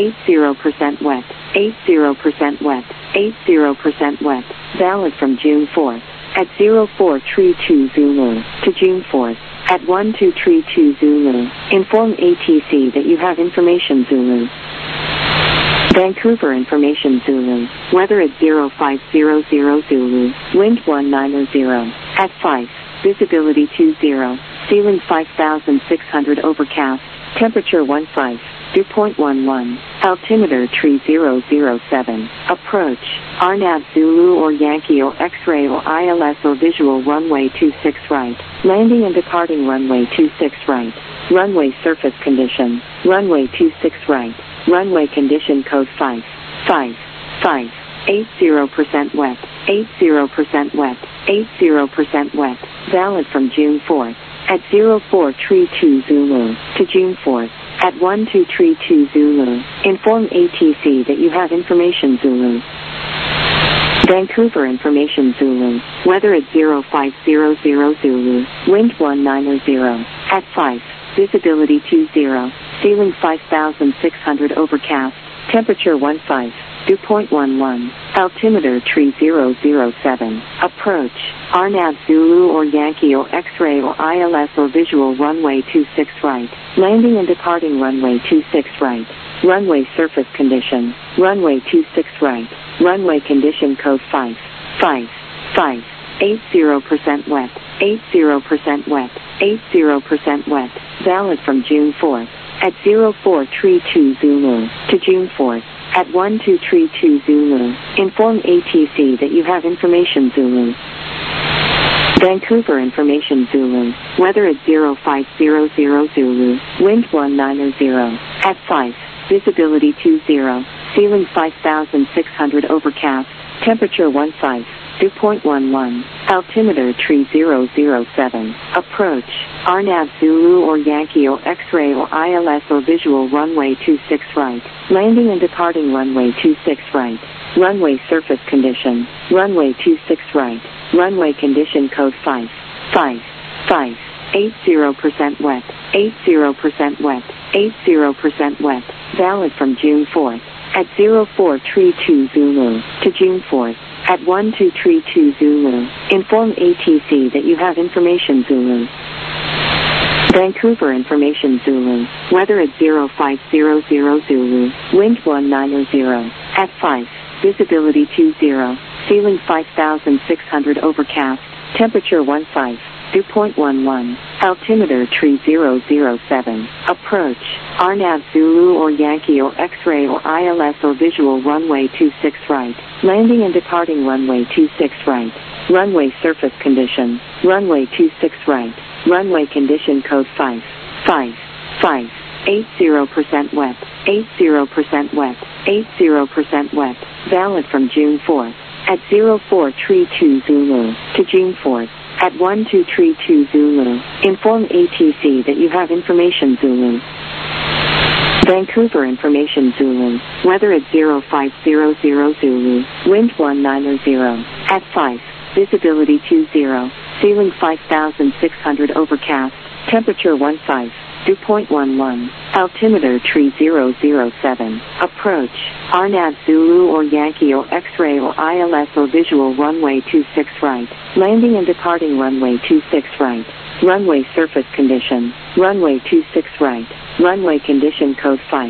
80% wet, 80% wet, 80% wet, valid from June 4th, at 0432 Zulu, to June 4th, at 1232 Zulu, inform ATC that you have information Zulu. Vancouver information Zulu, weather at 0500 Zulu, wind 190, at 5, visibility 20, ceiling 5,600 overcast, temperature 15, dew point 11, altimeter 3007, approach, RNAV Zulu or Yankee or X-ray or ILS or visual runway 26 right, landing and departing runway 26 right, runway surface condition, runway 26 right, runway condition code 5, 5, 5, 80% wet, 80% wet, 80% wet, valid from June 4th, at 0432 Zulu, to June 4th, at 1232 Zulu, inform ATC that you have information Zulu. Vancouver information Zulu, weather at 0500 Zulu, wind 190, at 5, visibility 20, ceiling 5,600 overcast, temperature 15, dew point 11, altimeter 3007, approach, RNAV Zulu or Yankee or X-ray or ILS or visual runway 26 right, landing and departing runway 26 right, runway surface condition, runway 26 right, runway condition code 5, 5, 5, 80% wet, 80% wet, 80% wet, valid from June 4th, at 0432 Zulu, to June 4th, at 1232 Zulu, inform ATC that you have information Zulu. Vancouver information Zulu, weather at 0500 Zulu, wind 190, at 5, visibility 20, ceiling 5,600 overcast, temperature 15, dew point 11, altimeter 3007, approach, RNAV Zulu or Yankee or X-ray or ILS or visual runway 26 right, landing and departing runway 26 right, runway surface condition, runway 26 right, runway condition code 5, 5, 5, 80% wet, 80% wet, 80% wet, valid from June 4th, at 0432 Zulu, to June 4th, at 1232 Zulu, inform ATC that you have information Zulu. Vancouver information Zulu, weather at 0500 Zulu, wind 190, at 5, visibility 20, ceiling 5,600 overcast, temperature 15, dew point 11, altimeter 3007, approach, RNAV Zulu or Yankee or X-ray or ILS or visual runway 26 right, landing and departing runway 26 right, runway surface condition, runway 26 right, runway condition code 5, 5, 5, 80% wet, 80% wet, 80% wet, valid from June 4th, at 0432 Zulu, to June 4th, at 1232 Zulu, inform ATC that you have information Zulu. Vancouver information Zulu, weather at 0500 Zulu, wind 190, at 5, visibility 20, ceiling 5,600 overcast, temperature 15, dew point 11. Altimeter tree 007. Approach. RNAV Zulu or Yankee or X-ray or ILS or visual runway 26 right. Landing and departing runway 26 right. Runway surface condition. Runway 26 right. Runway condition code 5.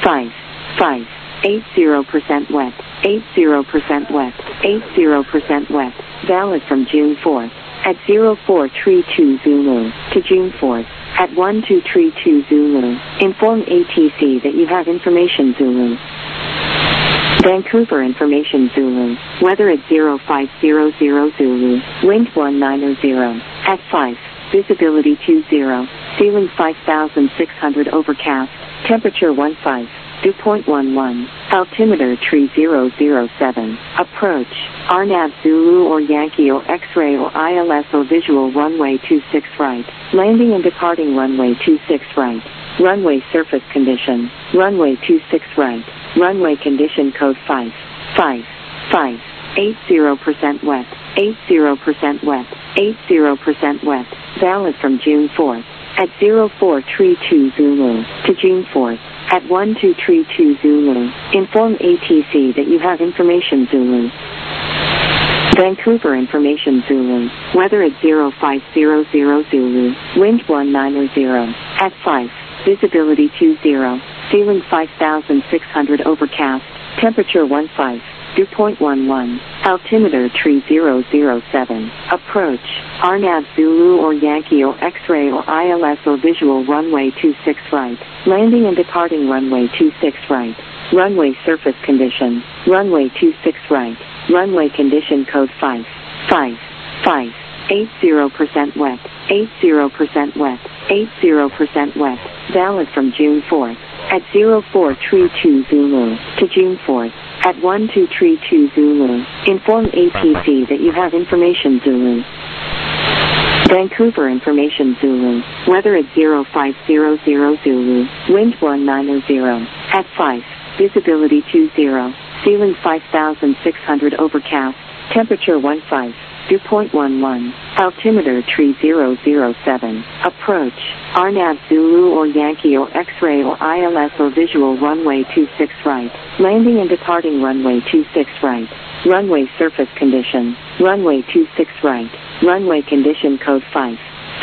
80% wet. 80% wet. 80% wet. Valid from June 4th. At 0432 Zulu to June 4th. At 1232 Zulu. Inform ATC that you have information Zulu. Vancouver information Zulu. Weather at 0500 Zulu. Wind 1900. At 5. Visibility 20. Ceiling 5600 overcast. Temperature 15. Dew point 11. Altimeter tree 007. Approach. RNAV Zulu or Yankee or X-ray or ILS or visual runway 26 right. Landing and departing runway 26 right. Runway surface condition. Runway 26 right. Runway condition code 5. 80% wet. 80% wet. 80% wet. Valid from June 4th. At 0432 Zulu to June 4th. At 1232 Zulu. Inform ATC that you have information Zulu. Vancouver information Zulu. Weather at 0500 Zulu. Wind 1900. At 5. Visibility 20. Ceiling 5600 overcast. Temperature 15. Dew point 11. Altimeter tree 007. Approach. RNAV Zulu or Yankee or X-ray or ILS or visual runway 26 right. Landing and departing runway 26 right. Runway surface condition. Runway 26 right. Runway condition code 5. 80% wet. 80% wet. 80% wet. Valid from June 4th. At 0432 Zulu to June 4th. At 1232 Zulu. Inform ATC that you have information Zulu. Vancouver information Zulu. Weather at 0500 Zulu. Wind 1900. At 5. Visibility 20. Ceiling 5600 overcast. Temperature 15. Dew point 11. Altimeter tree 007. Approach. RNAV Zulu or Yankee or X-ray or ILS or visual runway 26 right. Landing and departing runway 26 right. Runway surface condition. Runway 26 right. Runway condition code 5.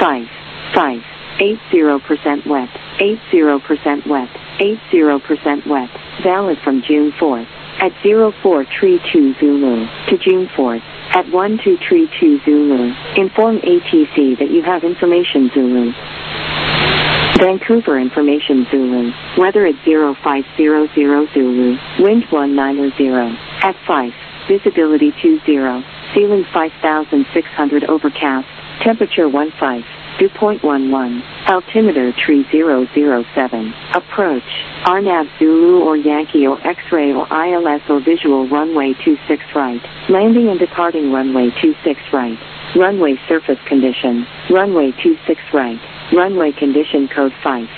80% wet. 80% wet. 80% wet. Valid from June 4th. At 0432 Zulu to June 4th. At 1232 Zulu. Inform ATC that you have information Zulu. Vancouver information Zulu. Weather at 0500 Zulu. Wind 1900. At 5. Visibility 20. Ceiling 5600 overcast. Temperature 15. Dew point 11. Altimeter tree 007. Approach. RNAV Zulu or Yankee or X-ray or ILS or visual runway 26 right. Landing and departing runway 26 right. Runway surface condition. Runway 26 right. Runway condition code 5.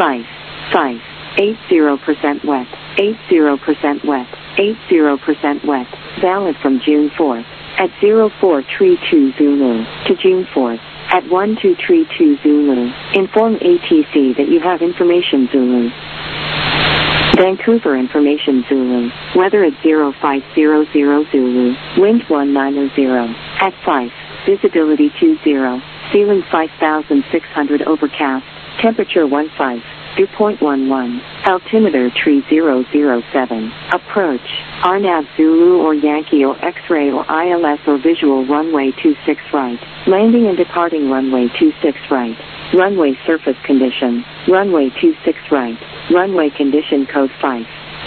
80% wet. 80% wet. 80% wet. Valid from June 4th. At 0432 Zulu to June 4th. At 1232 Zulu. Inform ATC that you have information Zulu. Vancouver information Zulu. Weather at 0500 Zulu. Wind 1900. At 5. Visibility 20. Ceiling 5600 overcast. Temperature 15. Dew point 11. Altimeter tree 007. Approach. RNAV Zulu or Yankee or X-ray or ILS or visual runway 26 right. Landing and departing runway 26 right. Runway surface condition. Runway 26 right. Runway condition code 5.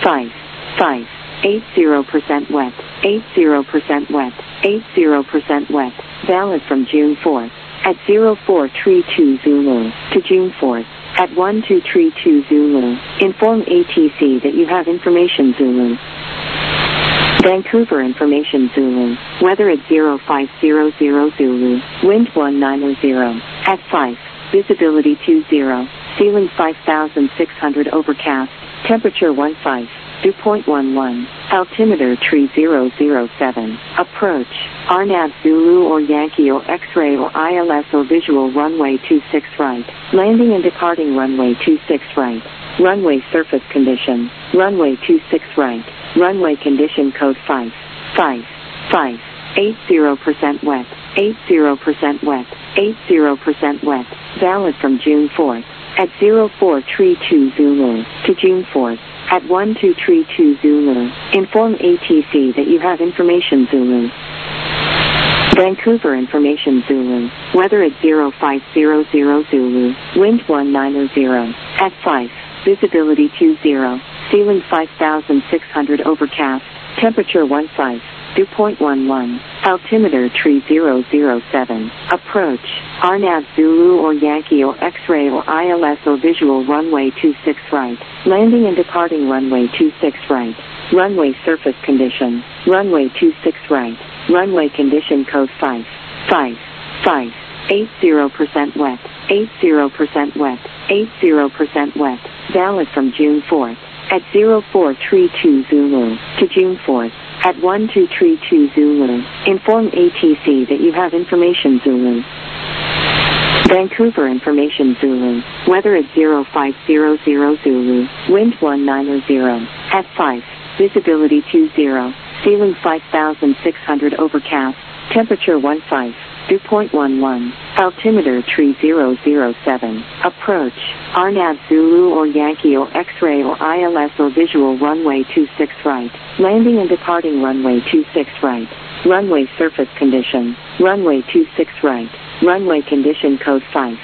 80% wet. 80% wet. 80% wet. Valid from June 4th. At 0432 Zulu to June 4th. At 1232 Zulu. Inform ATC that you have information Zulu. Vancouver information Zulu. Weather at 0500 Zulu. Wind 1900. At 5. Visibility 20. Ceiling 5600 overcast. Temperature 15. Dew point 11. Altimeter tree 007. Approach. RNAV Zulu or Yankee or X-ray or ILS or visual runway 26 right. Landing and departing runway 26 right. Runway surface condition. Runway 26 right. Runway condition code 5. 80% wet. 80% wet. 80% wet. Valid from June 4th. At 0432 Zulu to June 4th. At 1232 Zulu. Inform ATC that you have information Zulu. Vancouver information Zulu. Weather at 0500 Zulu. Wind 1900. At 5. Visibility 20. Ceiling 5600 overcast. Temperature 15. Dew point 11. Altimeter 3007. Approach. RNAV Zulu or Yankee or X-ray or ILS or visual runway 26 right. Landing and departing runway 26 right. Runway surface condition. Runway 26 right. Runway condition code 5. 80% wet. 80% wet. 80% wet. Valid from June 4th. At 0432 Zulu to June 4th. At 1232 Zulu. Inform ATC that you have information Zulu. Vancouver information Zulu. Weather at 0500 Zulu. Wind 1900. At 5. Visibility 20. Ceiling 5600 overcast. Temperature 15. Dew point 11. Altimeter 3007. Approach. RNAV Zulu or Yankee or X-ray or ILS or visual runway 26 right. Landing and departing runway 26 right. Runway surface condition. Runway 26 right. Runway condition code 5.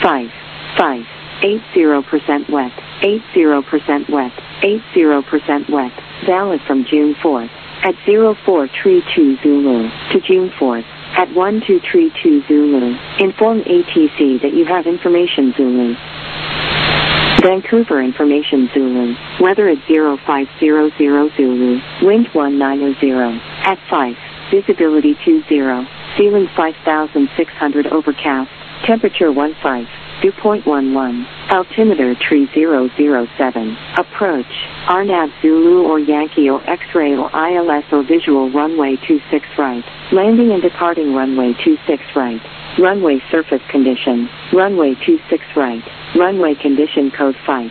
80% wet. 80% wet. 80% wet. Valid from June 4th. At 0432 Zulu to June 4th. At 1232 Zulu. Inform ATC that you have information Zulu. Vancouver information Zulu. Weather at 0500 Zulu. Wind 1900. At 5. Visibility 20. Ceiling 5600 overcast. Temperature 15. Dew point 11. Altimeter 3007. Approach. RNAV Zulu or Yankee or X-ray or ILS or visual runway 26 right. Landing and departing runway 26 right. Runway surface condition. Runway 26 right. Runway condition code 5.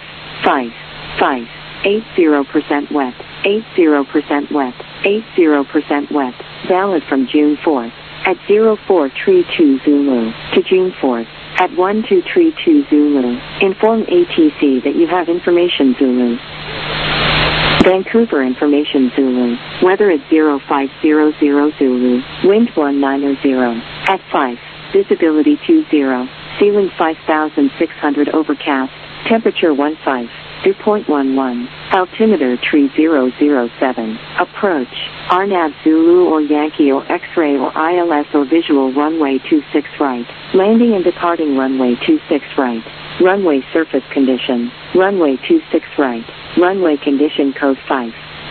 80% wet. 80% wet. 80% wet. Valid from June 4th. At 0432 Zulu to June 4th. At 1232 Zulu. Inform ATC that you have information Zulu. Vancouver information Zulu. Weather at 0500 Zulu. Wind 1900. At 5. Visibility 20. Ceiling 5600 overcast. Temperature 15. Dew point 11. Altimeter 3007. Approach. RNAV Zulu or Yankee or X-ray or ILS or visual runway 26 right. Landing and departing runway 26 right. Runway surface condition. Runway 26 right. Runway condition code 5.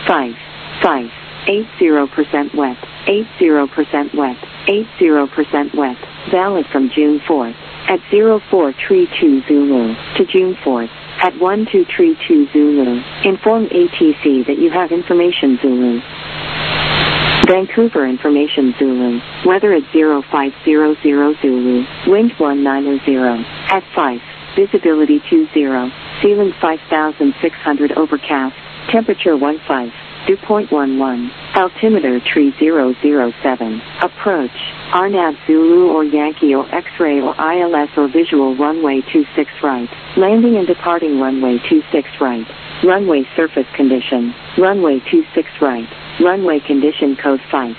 80% wet. 80% wet. 80% wet. Valid from June 4th. At 0432 Zulu to June 4th. At 1232 Zulu. Inform ATC that you have information Zulu. Vancouver information Zulu. Weather at 0500 Zulu. Wind 1900. At 5. Visibility 20. Ceiling 5600 overcast. Temperature 15. Dew point 11. Altimeter 3007. Approach. RNAV Zulu or Yankee or X-ray or ILS or visual runway 26 right. Landing and departing runway 26 right. Runway surface condition. Runway 26 right. Runway condition code 5.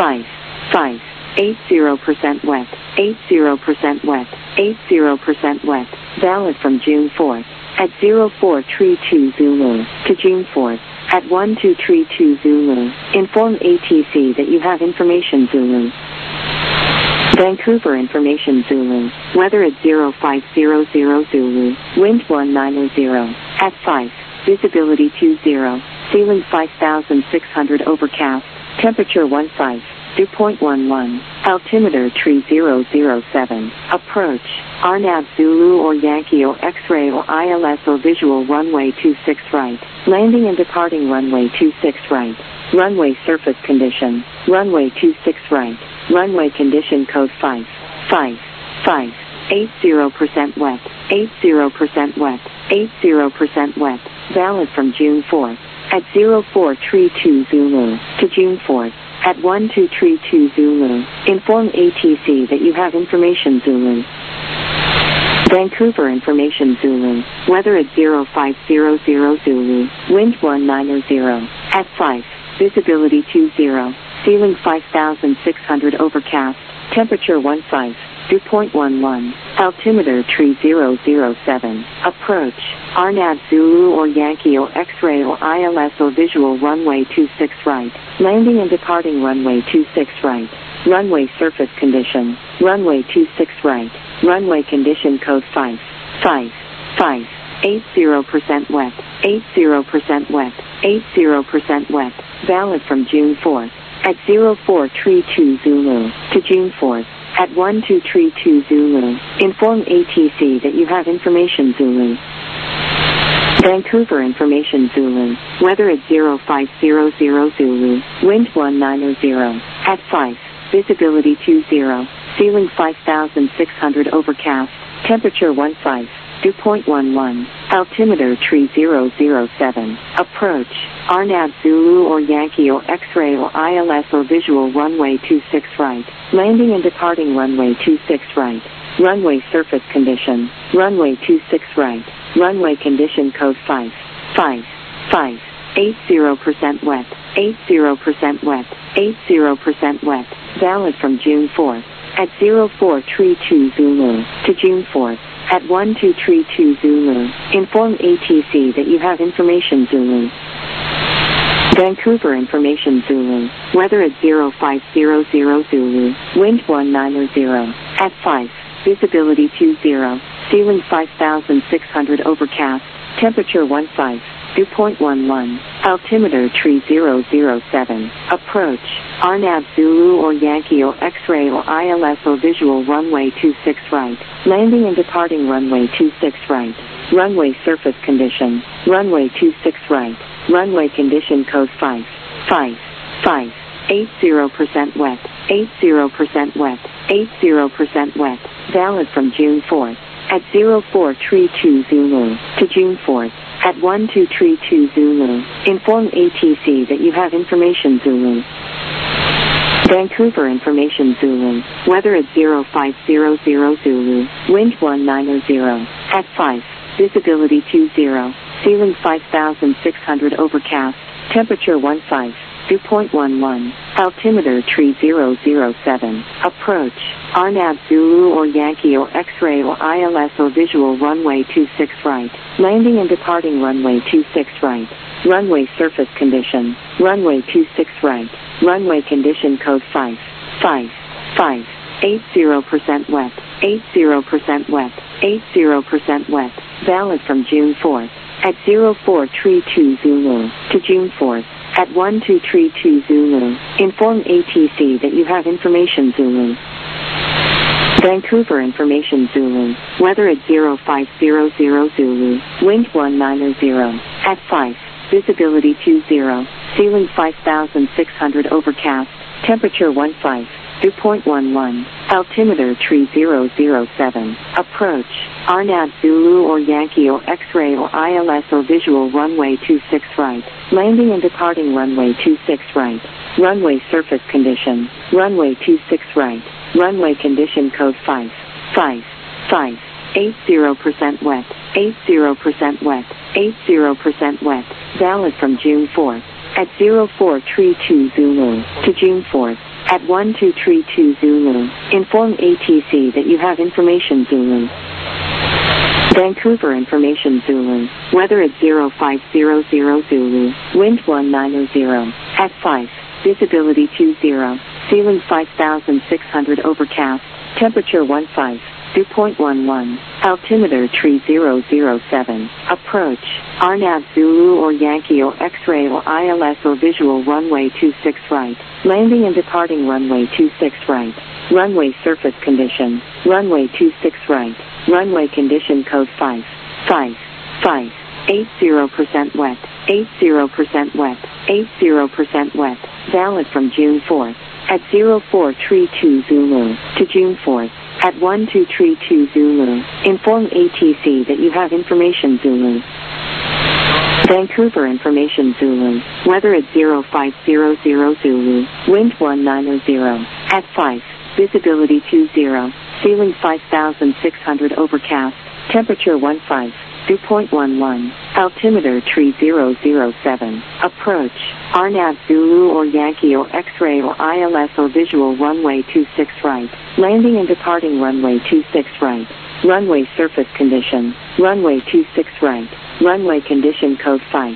80% wet. 80% wet. 80% wet. Valid from June 4th. At 0432 Zulu to June 4th. At 1232 Zulu. Inform ATC that you have information Zulu. Vancouver information Zulu. Weather at 0500 Zulu. Wind 1900. At 5. Visibility 20. Ceiling 5600 overcast. Temperature 15. Dew point 11. Altimeter 3007. Approach. RNAV Zulu or Yankee or X-ray or ILS or visual runway 26 right. Landing and departing runway 26 right. Runway surface condition. Runway 26 right. Runway condition code 5. 5. 5. 80% wet. 80% wet. 80% wet. Valid from June 4th at 0432 Zulu to June 4th at 1232 Zulu. Inform ATC that you have information Zulu. Vancouver information Zulu. Weather at 0500 Zulu. Wind 190 at 5. Visibility 20. Ceiling 5,600 overcast. Temperature 15. Dew point 11. Altimeter 3007. Approach. RNAV Zulu or Yankee or X-ray or ILS or visual runway 26 right. Landing and departing runway 26 right. Runway surface condition. Runway 26 right. Runway condition code 5. 5. 5. 80% wet. 80% wet. 80% wet. Valid from June 4th at 0432 Zulu to June 4th at 1232 Zulu. Inform ATC that you have information Zulu. Vancouver information Zulu. Weather at 0500 Zulu. Wind 190 at 5. Visibility 20. Ceiling 5,600 overcast. Temperature 15. Dew point 11. Altimeter 3007. Approach. RNAV Zulu or Yankee or X-ray or ILS or visual runway 26 right. Landing and departing runway 26 right. Runway surface condition. Runway 26 right. Runway condition code 5. 5. 5. 80% wet. 80% wet. 80% wet. Valid from June 4th at 0432 Zulu to June 4th at 1232 Zulu. Inform ATC that you have information Zulu. Vancouver information Zulu. Weather at 0500 Zulu. Wind 190 at 5. Visibility 20. Ceiling 5,600 overcast. Temperature 15. Dew point 11. Altimeter 3007. Approach. RNAV Zulu or Yankee or X-ray or ILS or visual runway 26 right. Landing and departing runway 26 right. Runway surface condition. Runway 26 right. Runway condition code 5. 5. 5. 80% wet. 80% wet. 80% wet. Valid from June 4th at 0432 Zulu to June 4th at 1232 Zulu. Inform ATC that you have information Zulu. Vancouver information Zulu. Weather at 0500 Zulu. Wind 190 at 5. Visibility 20. Ceiling 5,600 overcast. Temperature 15. Dew point 11. Altimeter 3007. Approach. RNAV Zulu or Yankee or X-ray or ILS or visual runway 26 right. Landing and departing runway 26 right. Runway surface condition. Runway 26 right. Runway condition code 5. 5. 5. 80% wet. 80% wet. 80% wet. Valid from June 4th at 0432 Zulu to June 4th at 1232 Zulu. Inform ATC that you have information Zulu. Vancouver information Zulu. Weather at 0500 Zulu. Wind 190 at 5. Visibility 20. Ceiling 5,600 overcast. Temperature 15. Dew point 11. Altimeter 3007. Approach. RNAV Zulu or Yankee or X-ray or ILS or visual runway 26 right. Landing and departing runway 26 right. Runway surface condition. Runway 26 right. Runway condition code 5. 5. 5. 80% wet. 80% wet. 80% wet. Valid from June 4th at 0432 Zulu to June 4th at 1232 Zulu. Inform ATC that you have information Zulu. Vancouver information Zulu. Weather at 0500 Zulu. Wind 190 at 5. Visibility 20. Ceiling 5,600 overcast. Temperature 15. Dew point 11. Altimeter 3007. Approach. RNAV Zulu or Yankee or X-ray or ILS or visual runway 26 right. Landing and departing runway 26 right. Runway surface condition. Runway 26 right. Runway condition code 5. 5. 5. 80% wet. 80% wet. 80% wet, valid from June 4th, at 0432 Zulu, to June 4th, at 1232 Zulu, inform ATC that you have information Zulu. Vancouver information Zulu, weather at 0500 Zulu, wind 190, at 5, visibility 20, ceiling 5600 overcast, temperature 15, dew point 11, altimeter 3007, approach, RNAV Zulu or Yankee or X-ray or ILS or visual runway 26 right, landing and departing runway 26 right, runway surface condition, runway 26 right, runway condition code 5,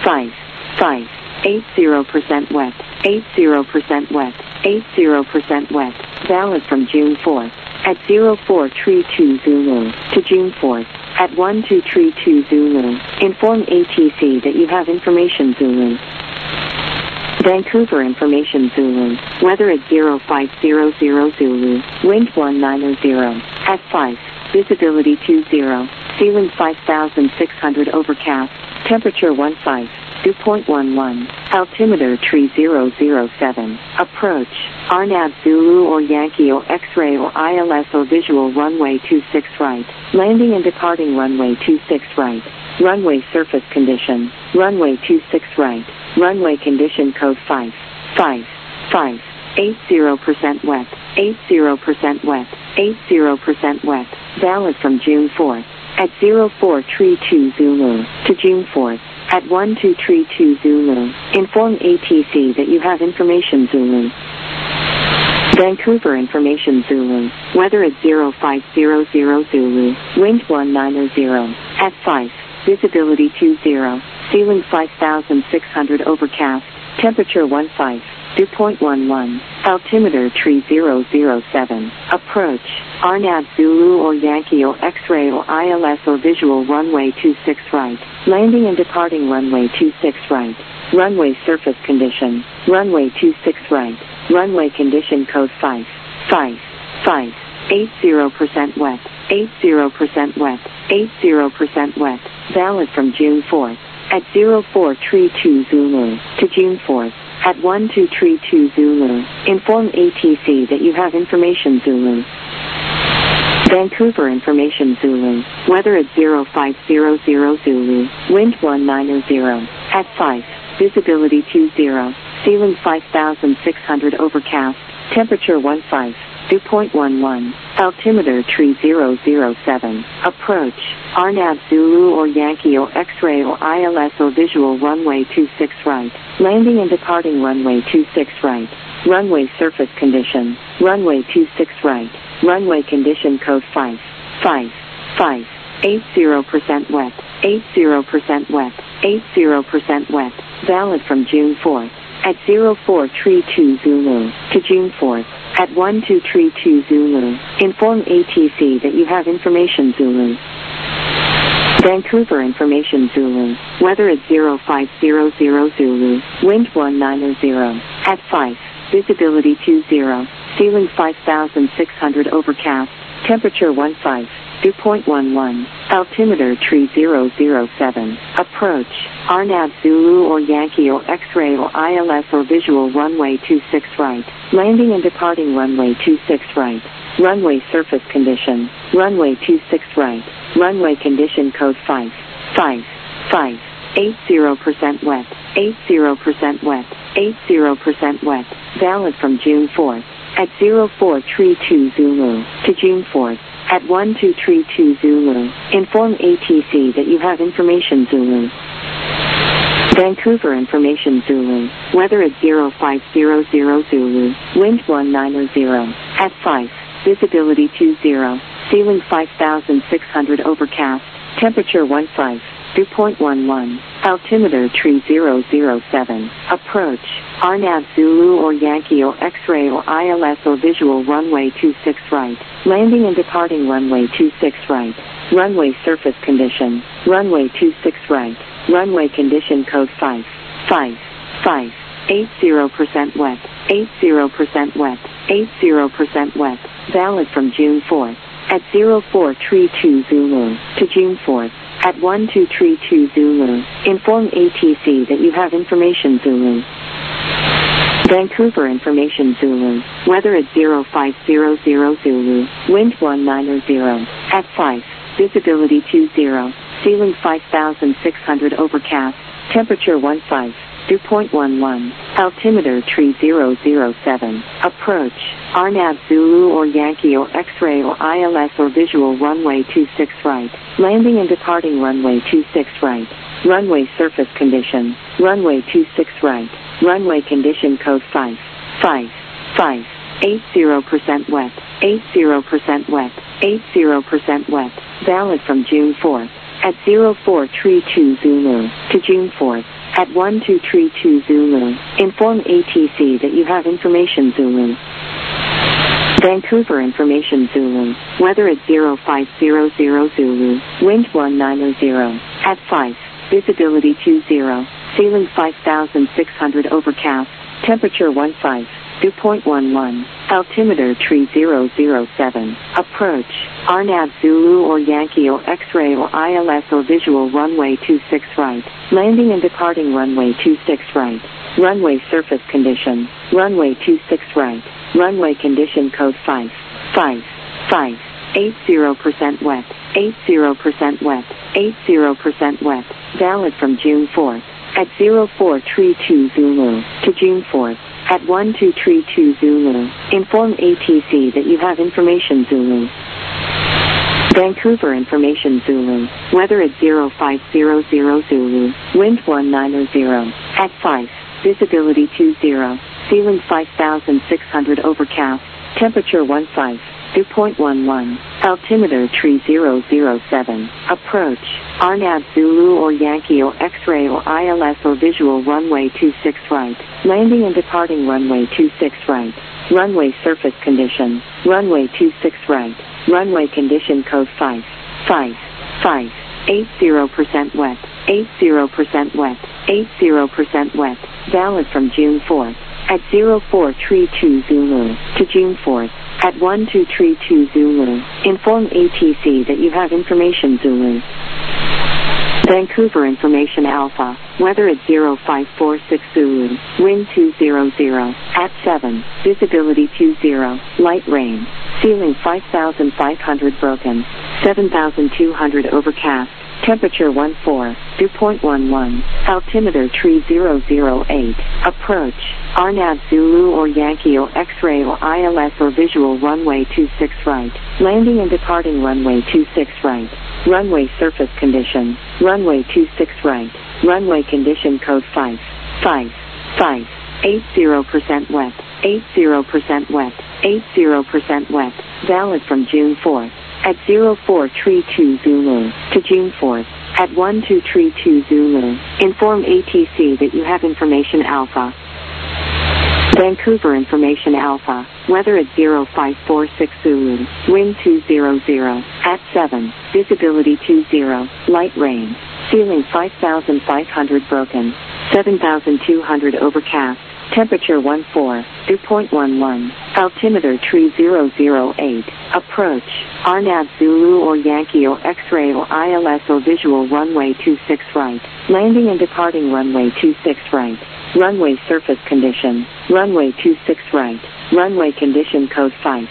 80% wet, 80% wet, 80% wet, valid from June 4th, at 0432 Zulu, to June 4th, at 1232 Zulu, inform ATC that you have information Zulu. Vancouver information Zulu, weather at 0500 Zulu, wind 190, at 5, visibility 20, ceiling 5600 overcast, temperature 15, dew point 11, altimeter 3007, approach, RNAV Zulu or Yankee or X-ray or ILS or visual runway 26 right, landing and departing runway 26 right, runway surface condition, runway 26 right, runway condition code 5, 80% wet, 80% wet, 80% wet, valid from June 4th, at 0432 Zulu, to June 4th, at 1232 Zulu, inform ATC that you have information Zulu. Vancouver information Zulu, weather at 0500 Zulu, wind 190, at 5, visibility 20, ceiling 5600 overcast, temperature 15, dew point 11, altimeter 3007, approach, RNAV Zulu or Yankee or X-ray or ILS or visual runway 26 right, landing and departing runway 26 right, runway surface condition, runway 26 right, runway condition code 5, 80% wet, 80% wet, 80% wet, valid from June 4th, at 0432 Zulu, to June 4th, at 1232 Zulu, inform ATC that you have information Zulu. Vancouver information Zulu, weather at 0500 Zulu, wind 190, at 5, visibility 20, ceiling 5600 overcast, temperature 15, dew point 11, altimeter 3007, approach, RNAV Zulu or Yankee or X-ray or ILS or visual runway 26 right, landing and departing runway 26 right, runway surface condition, runway 26 right, runway condition code 5, 80% wet, 80% wet, 80% wet, valid from June 4th, at 0432 Zulu, to June 4th, at 1232 Zulu, inform ATC that you have information Zulu. Vancouver information Zulu, weather at 0500 Zulu, wind 190, at 5, visibility 20, ceiling 5600 overcast, temperature 15, dew point 11, altimeter 3007, approach, RNAV Zulu or Yankee or X-ray or ILS or visual runway 26 right, landing and departing runway 26 right, runway surface condition, runway 26 right, runway condition code 5, 80% wet, 80% wet, 80% wet, valid from June 4th, at 0432 Zulu, to June 4th, at 1232 Zulu, inform ATC that you have information Zulu. Vancouver information Zulu, weather at 0500 Zulu, wind 190, at 5, visibility 20, ceiling 5600 overcast, temperature 15, dew point 11, altimeter 3007, approach, RNAV Zulu or Yankee or X-ray or ILS or visual runway 26 right, landing and departing runway 26 right, runway surface condition, runway 26 right, runway condition code 5, 80% wet, 80% wet, 80% wet, valid from June 4th, at 0432 Zulu, to June 4th, at 1232 Zulu. Inform ATC that you have information Zulu. Vancouver Information Zulu. Weather at 0500 Zulu. Wind 19 at 5. Visibility 20. Ceiling 5600 overcast. Temperature 15. Dew point 11. Altimeter 3007. Approach. RNAV Zulu or Yankee or X-ray or ILS or visual runway 26 right. Landing and departing runway 26 right. Runway surface condition. Runway 26 right. Runway condition code 5. 80% wet. 80% wet. 80% wet. Valid from June 4th at 0432 Zulu to June 4th at 1232 Zulu. Inform ATC that you have information Zulu. Vancouver Information Zulu. Weather at 0500 Zulu. Wind 190 at 5. Visibility 20. Ceiling 5600 overcast. Temperature 15. Dew point 11. Altimeter 3007. Approach. RNAV Zulu or Yankee or X-ray or ILS or visual runway 26 right. Landing and departing runway 26 right. Runway surface condition. Runway 26 right. Runway condition code 5. 80% wet. 80% wet. 80% wet. Valid from June 4th at 0432 Zulu to June 4th at 1232 Zulu. Inform ATC that you have information Zulu. Vancouver Information Zulu. Weather at 0500 Zulu. Wind 190 at 5. Visibility 20. Ceiling 5600 overcast. Temperature 15. Dew point 11. Altimeter 3007. Approach. RNAV Zulu or Yankee or X-ray or ILS or visual runway 26 right. Landing and departing runway 26 right. Runway surface condition. Runway 26 right. Runway condition code 5. 80% wet. 80% wet. 80% wet. Valid from June 4th at 0432 Zulu to June 4th at 1232 Zulu. Inform ATC that you have information Zulu. Vancouver Information Alpha. Weather at 0546 Zulu. Wind 200 at 7. Visibility 20. Light rain. Ceiling 5500 broken. 7200 overcast. Temperature 14. Dew point 11. Altimeter 3008. Approach. RNAV Zulu or Yankee or X-ray or ILS or visual runway 26 right. Landing and departing runway 26 right. Runway surface condition. Runway 26 right. Runway condition code 5. 80% wet. 80% wet. 80% wet. Valid from June 4th at 0432 Zulu to June 4th at 1232 Zulu. Inform ATC that you have information Alpha. Vancouver Information Alpha. Weather at 0546 Zulu. Wind 200 at 7. Visibility 20. Light rain. Ceiling 5500 broken. 7200 overcast. Temperature 14. Dew point 11. Altimeter 3008. Approach. RNAV Zulu or Yankee or X-ray or ILS or visual runway 26 right. Landing and departing runway 26 right. Runway surface condition. Runway 26 right. Runway condition code 5.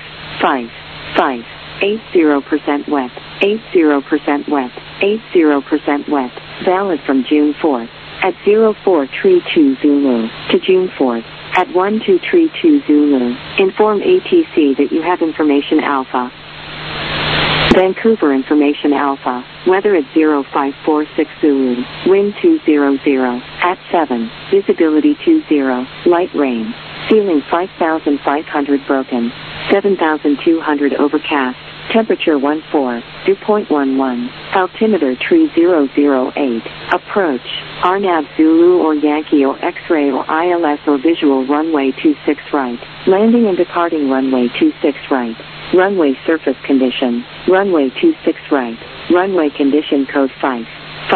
80% wet. 80% wet. 80% wet. Valid from June 4th at 0432 Zulu to June 4th at 1232 Zulu. Inform ATC that you have information Alpha. Vancouver Information Alpha. Weather at 0546 Zulu. Wind 200 at 7. Visibility 20. Light rain. Ceiling 5500 broken. 7200 overcast. Temperature 14. Dew point 11. Altimeter 3008. Approach. RNAV Zulu or Yankee or X-ray or ILS or visual runway 26 right. Landing and departing runway 26 right. Runway surface condition. Runway 26 right. Runway condition code 5.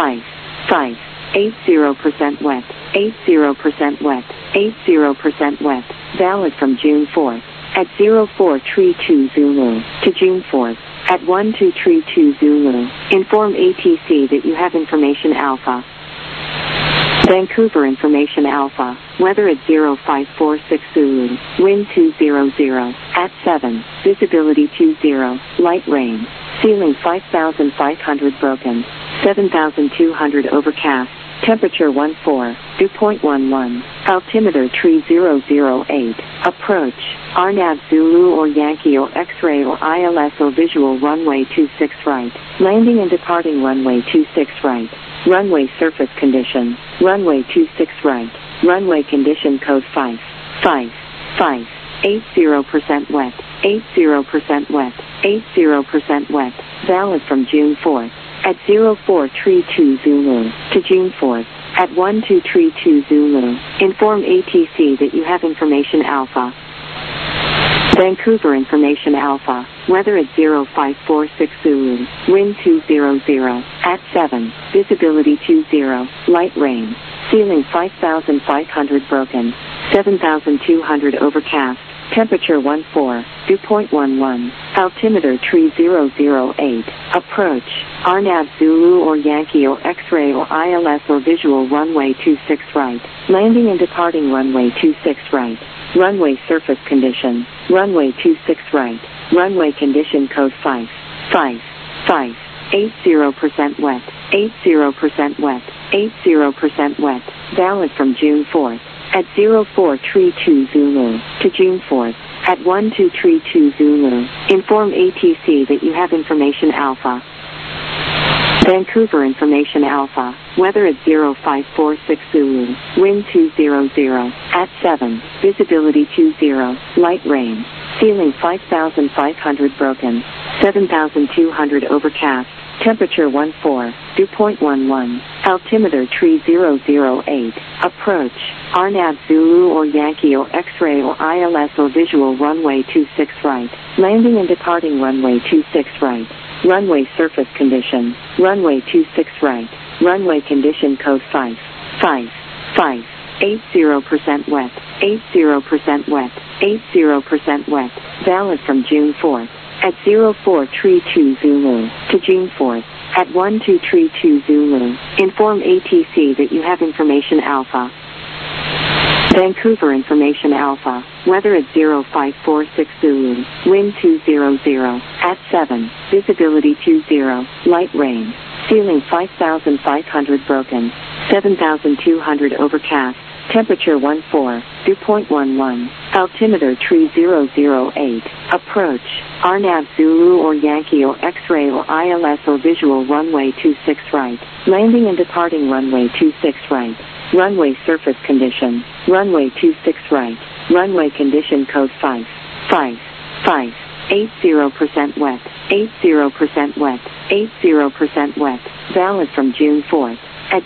80% wet. 80% wet. 80% wet. Valid from June 4th at 0432 Zulu to June 4th at 1232 Zulu. Inform ATC that you have information Alpha. Vancouver Information Alpha, weather at 0546 Zulu, wind 200, at 7, visibility 20, light rain, ceiling 5,500 broken, 7,200 overcast, temperature 14, dew point 11, altimeter 3008, approach, RNAV Zulu or Yankee or X-ray or ILS or visual runway 26 right, landing and departing runway 26 right. Runway surface condition, runway 26 right, runway condition code 5, 5, 5, 80% wet, 80% wet, 80% wet, valid from June 4th, at 0432 Zulu, to June 4th, at 1232 Zulu, inform ATC that you have information Alpha. Vancouver Information Alpha, weather at 0546 Zulu, wind 200, at 7, visibility 20, light rain, ceiling 5,500 broken, 7,200 overcast, temperature 14, dew point 11, altimeter 3008, approach, RNAV Zulu or Yankee or X-ray or ILS or visual runway 26 right, landing and departing runway 26 right. Runway surface condition, runway 26 right, runway condition code 5, 5, 5, 80% wet, 80% wet, 80% wet, valid from June 4th, at 0432 Zulu, to June 4th, at 1232 Zulu, inform ATC that you have information Alpha. Vancouver Information Alpha, weather at 0546 Zulu, wind 200, at 7, visibility 20, light rain, ceiling 5,500 broken, 7,200 overcast, temperature 14, dew point 11, altimeter 3008, approach, RNAV Zulu or Yankee or X-ray or ILS or visual runway 26 right, landing and departing runway 26 right. Runway surface condition, runway 26 right, runway condition code 5, 5, 5, 80% wet, 80% wet, 80% wet, valid from June 4th, at 0432 Zulu, to June 4th, at 1232 Zulu, inform ATC that you have information Alpha. Vancouver Information Alpha, weather at 0546 Zulu, wind 200, at 7, visibility 20, light rain, ceiling 5,500 broken, 7,200 overcast, temperature 14, dew point 11, altimeter 3008, approach, RNAV Zulu or Yankee or X-ray or ILS or visual runway 26 right, landing and departing runway 26 right. Runway surface condition, runway 26 right, runway condition code 5, 5, 5, 80% wet, 80% wet, 80% wet, valid from June 4th, at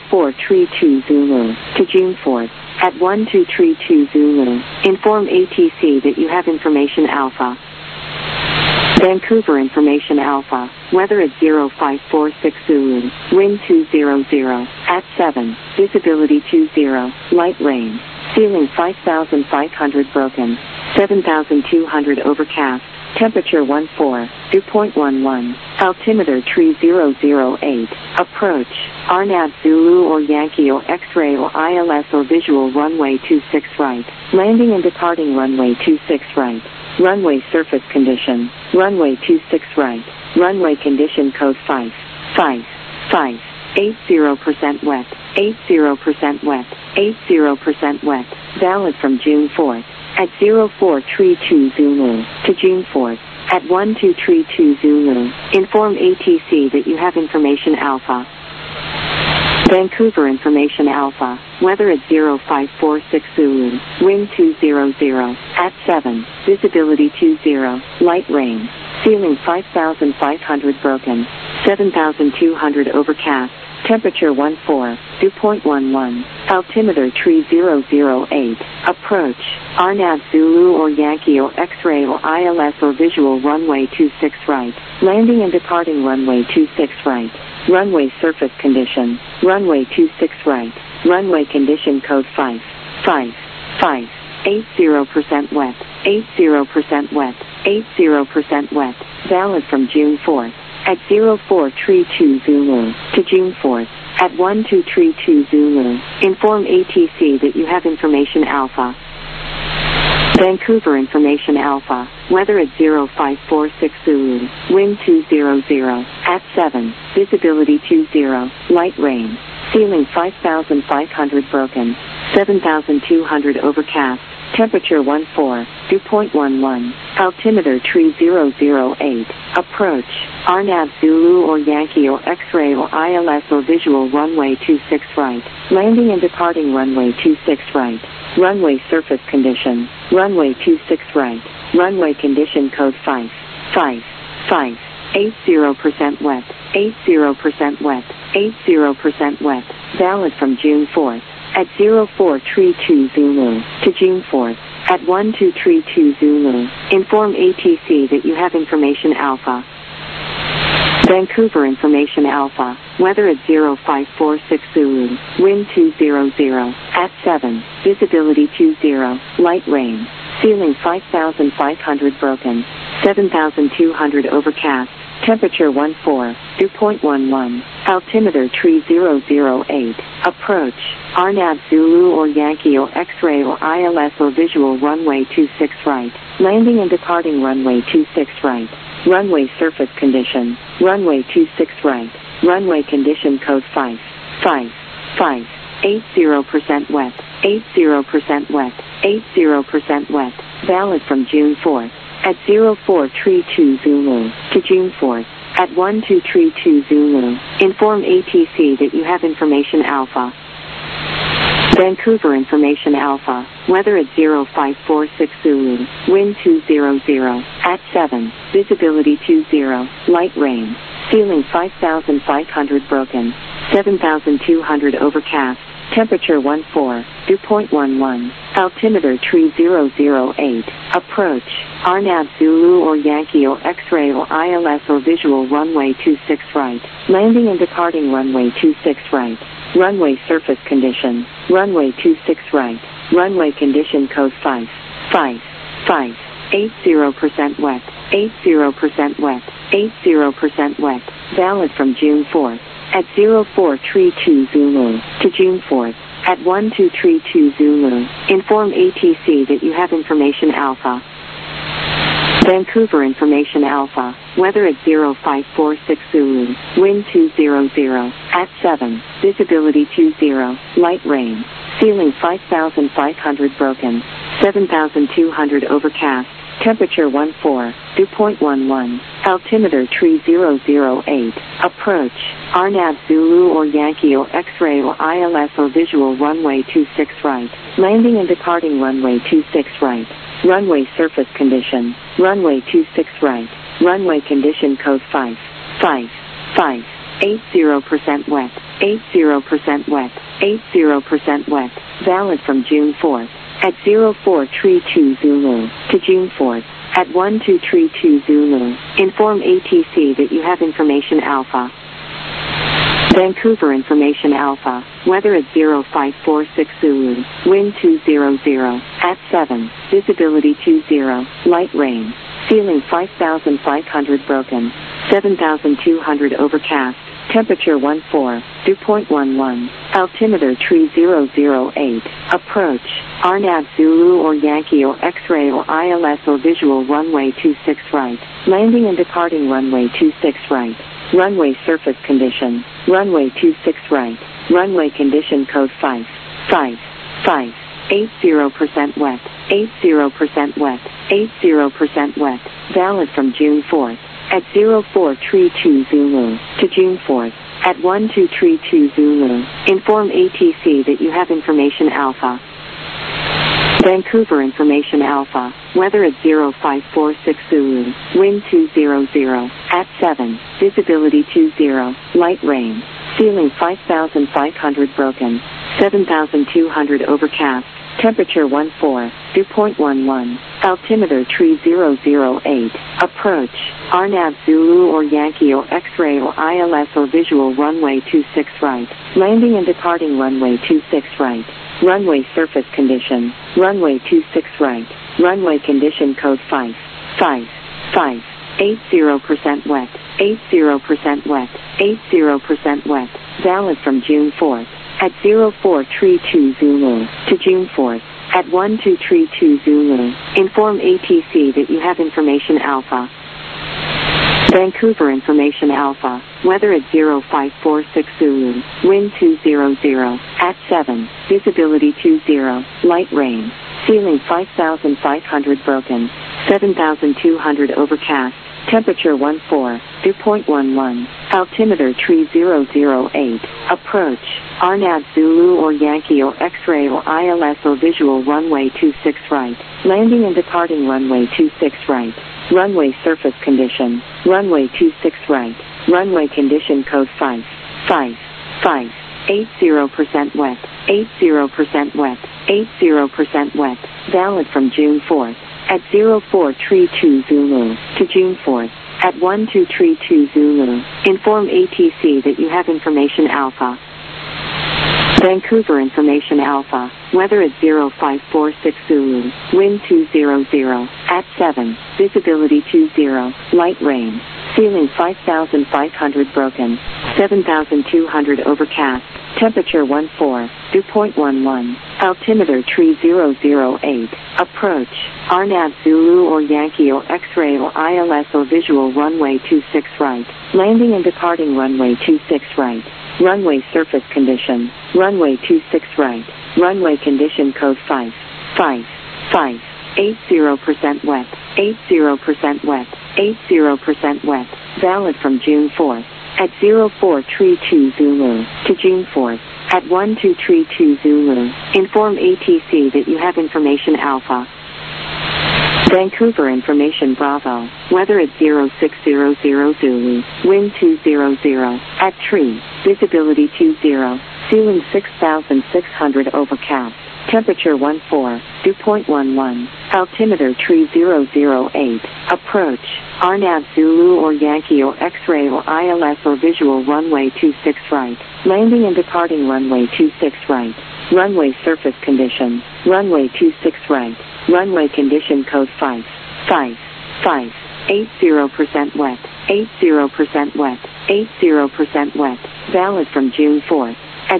0432 Zulu, to June 4th, at 1232 Zulu, inform ATC that you have information Alpha. Vancouver Information Alpha, weather at 0546 Zulu, wind 200, at 7, visibility 20, light rain, ceiling 5,500 broken, 7,200 overcast, temperature 14, dew point 11, altimeter 3008, approach, RNAV Zulu or Yankee or X-ray or ILS or visual runway 26 right, landing and departing runway 26 right. Runway surface condition, runway 26 right, runway condition code 5, 5, 5, 80% wet, 80% wet, 80% wet, valid from June 4th, at 0432 Zulu, to June 4th, at 1232 Zulu, inform ATC that you have information Alpha. Vancouver Information Alpha, weather at 0546 Zulu, wind 200, at 7, visibility 20, light rain, ceiling 5,500 broken, 7,200 overcast, temperature 14, dew point 11, altimeter 3008, approach, RNAV Zulu or Yankee or X-ray or ILS or visual runway 26 right, landing and departing runway 26 right. Runway surface condition, runway 26 right, runway condition code 5, 5, 5, 80% wet, 80% wet, 80% wet, valid from June 4th, at 0432 Zulu, to June 4th, at 1232 Zulu. Inform ATC that you have information Alpha. Vancouver Information Alpha, weather at 0546 Zulu, wind 200, at 7, visibility 20, light rain, ceiling 5,500 broken, 7,200 overcast, temperature 14, dew point 11, altimeter 3008, approach, RNAV Zulu or Yankee or X-ray or ILS or visual runway 26 right, landing and departing runway 26 right, runway surface condition, runway 26 right, runway condition code 5, 80% wet, 80% wet, 80% wet, valid from June 4th, at 0432 Zulu, to June 4th, at 1232 Zulu. Inform ATC that you have information Alpha. Vancouver Information Alpha, weather at 0546 Zulu, wind 200, at 7, visibility 20, light rain, ceiling 5,500 broken, 7,200 overcast, temperature 14, dew point 11, altimeter 3008, approach, RNAV Zulu or Yankee or X-ray or ILS or visual runway 26 right, landing and departing runway 26 right, runway surface condition, runway 26 right, runway condition code 5, 80% wet, 80% wet, 80% wet, valid from June 4th, at 0432 Zulu, to June 4th, at 1232 Zulu. Inform ATC that you have information Alpha. Vancouver Information Alpha, weather at 0546 Zulu, wind 200, at 7, visibility 20, light rain, ceiling 5,500 broken, 7,200 overcast, temperature 14, dew point 11, altimeter 3008, approach, RNAV Zulu or Yankee or X-ray or ILS or visual runway 26 right, landing and departing runway 26 right, runway surface condition, runway 26 right, runway condition code 5, 80% wet, 80% wet, 80% wet, valid from June 4th, at 0432 Zulu, to June 4th, at 1232 Zulu. Inform ATC that you have information Alpha. Vancouver Information Alpha, weather at 0546 Zulu, wind 200, at 7, visibility 20, light rain, ceiling 5,500 broken, 7,200 overcast, temperature 14, dew point 11, altimeter 3008, approach, RNAV Zulu or Yankee or X-ray or ILS or visual runway 26 right, landing and departing runway 26 right, runway surface condition, runway 26 right, runway condition code 5, 80% wet, 80% wet, 80% wet, valid from June 4th, at 0432 Zulu, to June 4th, at 1232 Zulu. Inform ATC that you have information Alpha. Vancouver Information Alpha, weather at 0546 Zulu, wind 200, at 7, visibility 20, light rain, ceiling 5,500 broken, 7,200 overcast, temperature 14, dew point 11, altimeter 3008, approach, RNAV Zulu or Yankee or X-ray or ILS or visual runway 26 right, landing and departing runway 26 right, runway surface condition, runway 26 right, runway condition code 5, 80% wet, 80% wet, 80% wet, valid from June 4th, at 0432 Zulu, to June 4th, at 1232 Zulu. Inform ATC that you have information Alpha. Vancouver Information Alpha, weather at 0546 Zulu, wind 200, at 7, visibility 20, light rain, ceiling 5,500 broken, 7,200 overcast, temperature 14, dew point 11, altimeter 3008, approach, RNAV Zulu or Yankee or X-ray or ILS or visual runway 26 right, landing and departing runway 26 right, runway surface condition, runway 26 right, runway condition code 5, 80% wet, 80% wet, 80% wet, valid from June 4th, at 0432 Zulu, to June 4th, at 1232 Zulu, inform ATC that you have information Alpha. Vancouver Information Alpha, weather at 0546 Zulu, wind 200, at 7, visibility 20, light rain, ceiling 5,500 broken, 7,200 overcast, temperature 14, dew point 11, altimeter 3008, approach, RNAV Zulu or Yankee or X-ray or ILS or visual runway 26 right, landing and departing runway 26 right. Runway surface condition, runway 26 right, runway condition code 5, 5, 5, 80% wet, 80% wet, 80% wet, valid from June 4th, at 0432 Zulu, to June 4th, at 1232 Zulu, inform ATC that you have information Alpha. Vancouver Information Alpha, weather at 0546 Zulu, wind 200, at 7, visibility 20, light rain, ceiling 5,500 broken, 7,200 overcast, temperature 14, dew point 11, altimeter 3008, approach, RNAV Zulu or Yankee or X-ray or ILS or visual runway 26 right, landing and departing runway 26 right. Runway surface condition, runway 26 right, runway condition code 5, 5, 5, 80% wet, 80% wet, 80% wet, valid from June 4th, at 0432 Zulu, to June 4th, at 1232 Zulu, inform ATC that you have information Alpha. Vancouver Information Bravo, weather at 0600 Zulu, wind 200, at tree, visibility 20, ceiling 6,600 overcast, temperature 14, dew point 11, altimeter 3008, approach, RNAV Zulu or Yankee or X-ray or ILS or visual runway 26 right, landing and departing runway 26 right, runway surface condition, runway 26 right, runway condition code 5, 5, 5, 80% wet, 80% wet, 80% wet, valid from June 4th, at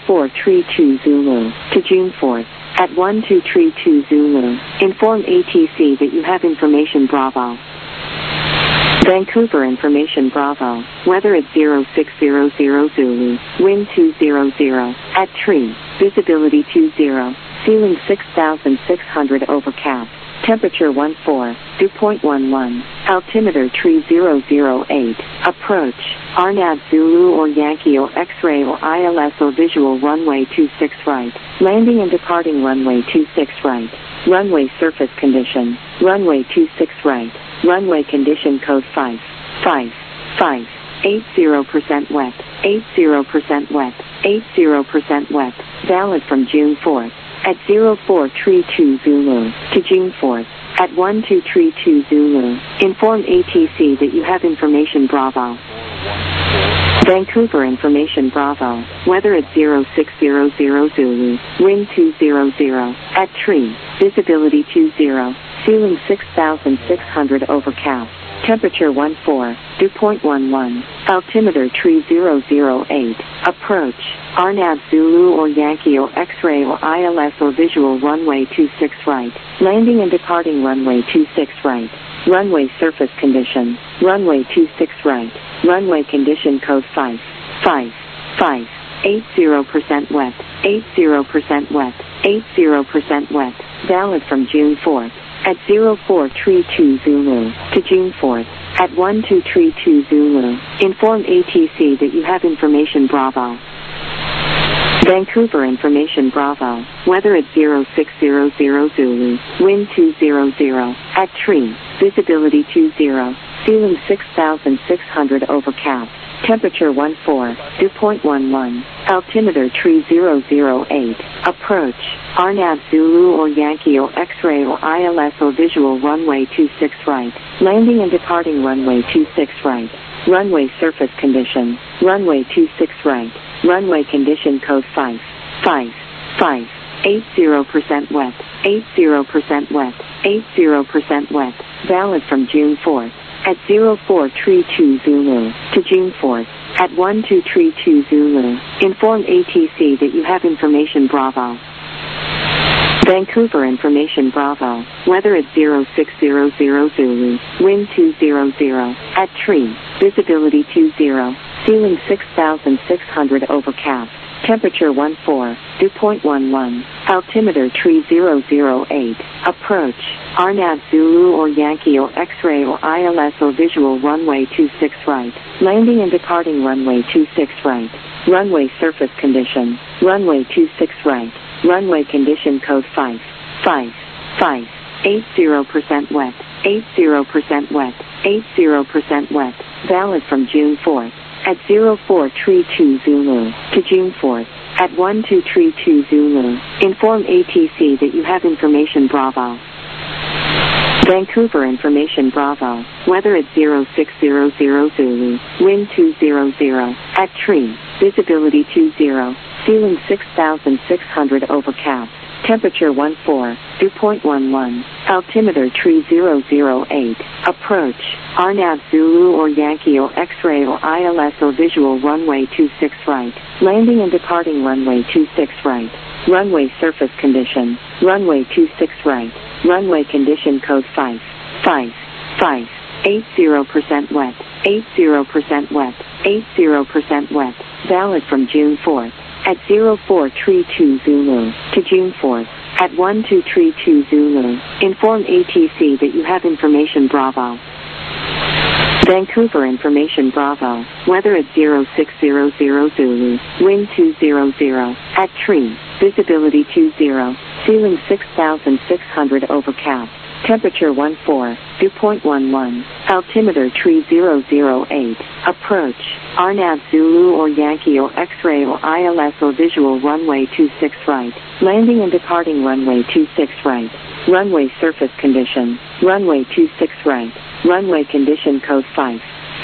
0432 Zulu, to June 4th, at 1232 Zulu, inform ATC that you have information Bravo. Vancouver Information Bravo, weather at 0600 Zulu, wind 200, at tree, visibility 20, ceiling 6,600 overcast, temperature 14, dew point 11, altimeter 3008, approach, RNAV Zulu or Yankee or X-ray or ILS or visual runway 26 right, landing and departing runway 26 right, runway surface condition, runway 26 right, runway condition code 5, 5, 5, 80% wet, 80% wet, 80% wet, valid from June 4th, at 0432 Zulu, to June 4th, at 1232 Zulu, inform ATC that you have information Bravo. Vancouver Information Bravo, weather at 0600 Zulu, wind 200, at tree, visibility 20, ceiling 6,600 overcast, temperature 14, dew point 11, altimeter 3008, approach, RNAV Zulu or Yankee or X-ray or ILS or visual runway 26 right, landing and departing runway 26 right, runway surface condition, runway 26 right, runway condition code 5, 5, 5, 80% wet, 80% wet, 80% wet, valid from June 4th, at 0432 Zulu, to June 4th, at 1232 Zulu, inform ATC that you have information Bravo. Vancouver Information Bravo, weather at 0600 Zulu, wind 200, at tree, visibility 20, ceiling 6,600 overcast, temperature 14, dew point 11, altimeter 3008, approach, RNAV Zulu or Yankee or X-ray or ILS or visual runway 26 right, landing and departing runway 26 right, runway surface condition, runway 26 right, runway condition code 5, 5, 5, 80% wet, 80% wet, 80% wet, valid from June 4th, at 0432 Zulu to June 4th at 1232 Zulu. Inform ATC that you have information Bravo. Vancouver information Bravo. Weather at 0600 Zulu. Wind 200 at tree. Visibility 20. Ceiling 6,600 overcast. Temperature 14. Dew point 11. Altimeter tree 008. Approach. RNAV Zulu or Yankee or X-ray or ILS or visual runway 26 right. Landing and departing runway 26 right. Runway surface condition. Runway 26 right. Runway condition code 5. 80% wet. 80% wet. 80% wet. Valid from June 4th at 0432 Zulu to June 4th at 1232 Zulu. Inform ATC that you have information Bravo. Vancouver information Bravo. Weather at 0600 Zulu. Wind 200 at tree. Visibility 20. Ceiling 6,600 overcast. Temperature 14. Dew point 11. Altimeter tree 008. Approach. RNAV Zulu or Yankee or X-ray or ILS or visual runway 26 right. Landing and departing runway 26 right. Runway surface condition. Runway 26 right. Runway condition code 5. 80% wet. 80% wet. 80% wet. Valid from June 4th at 0432 Zulu to June 4th at 1232 Zulu. Inform ATC that you have information Bravo. Vancouver information Bravo. Weather at 0600 Zulu. Wind 200 at tree. Visibility 20. Ceiling 6,600 overcast. Temperature 14. Dew point 11. Altimeter tree 008. Approach. RNAV Zulu or Yankee or X-ray or ILS or visual runway 26 right. Landing and departing runway 26 right. Runway surface condition. Runway 26 right. Runway condition code 5.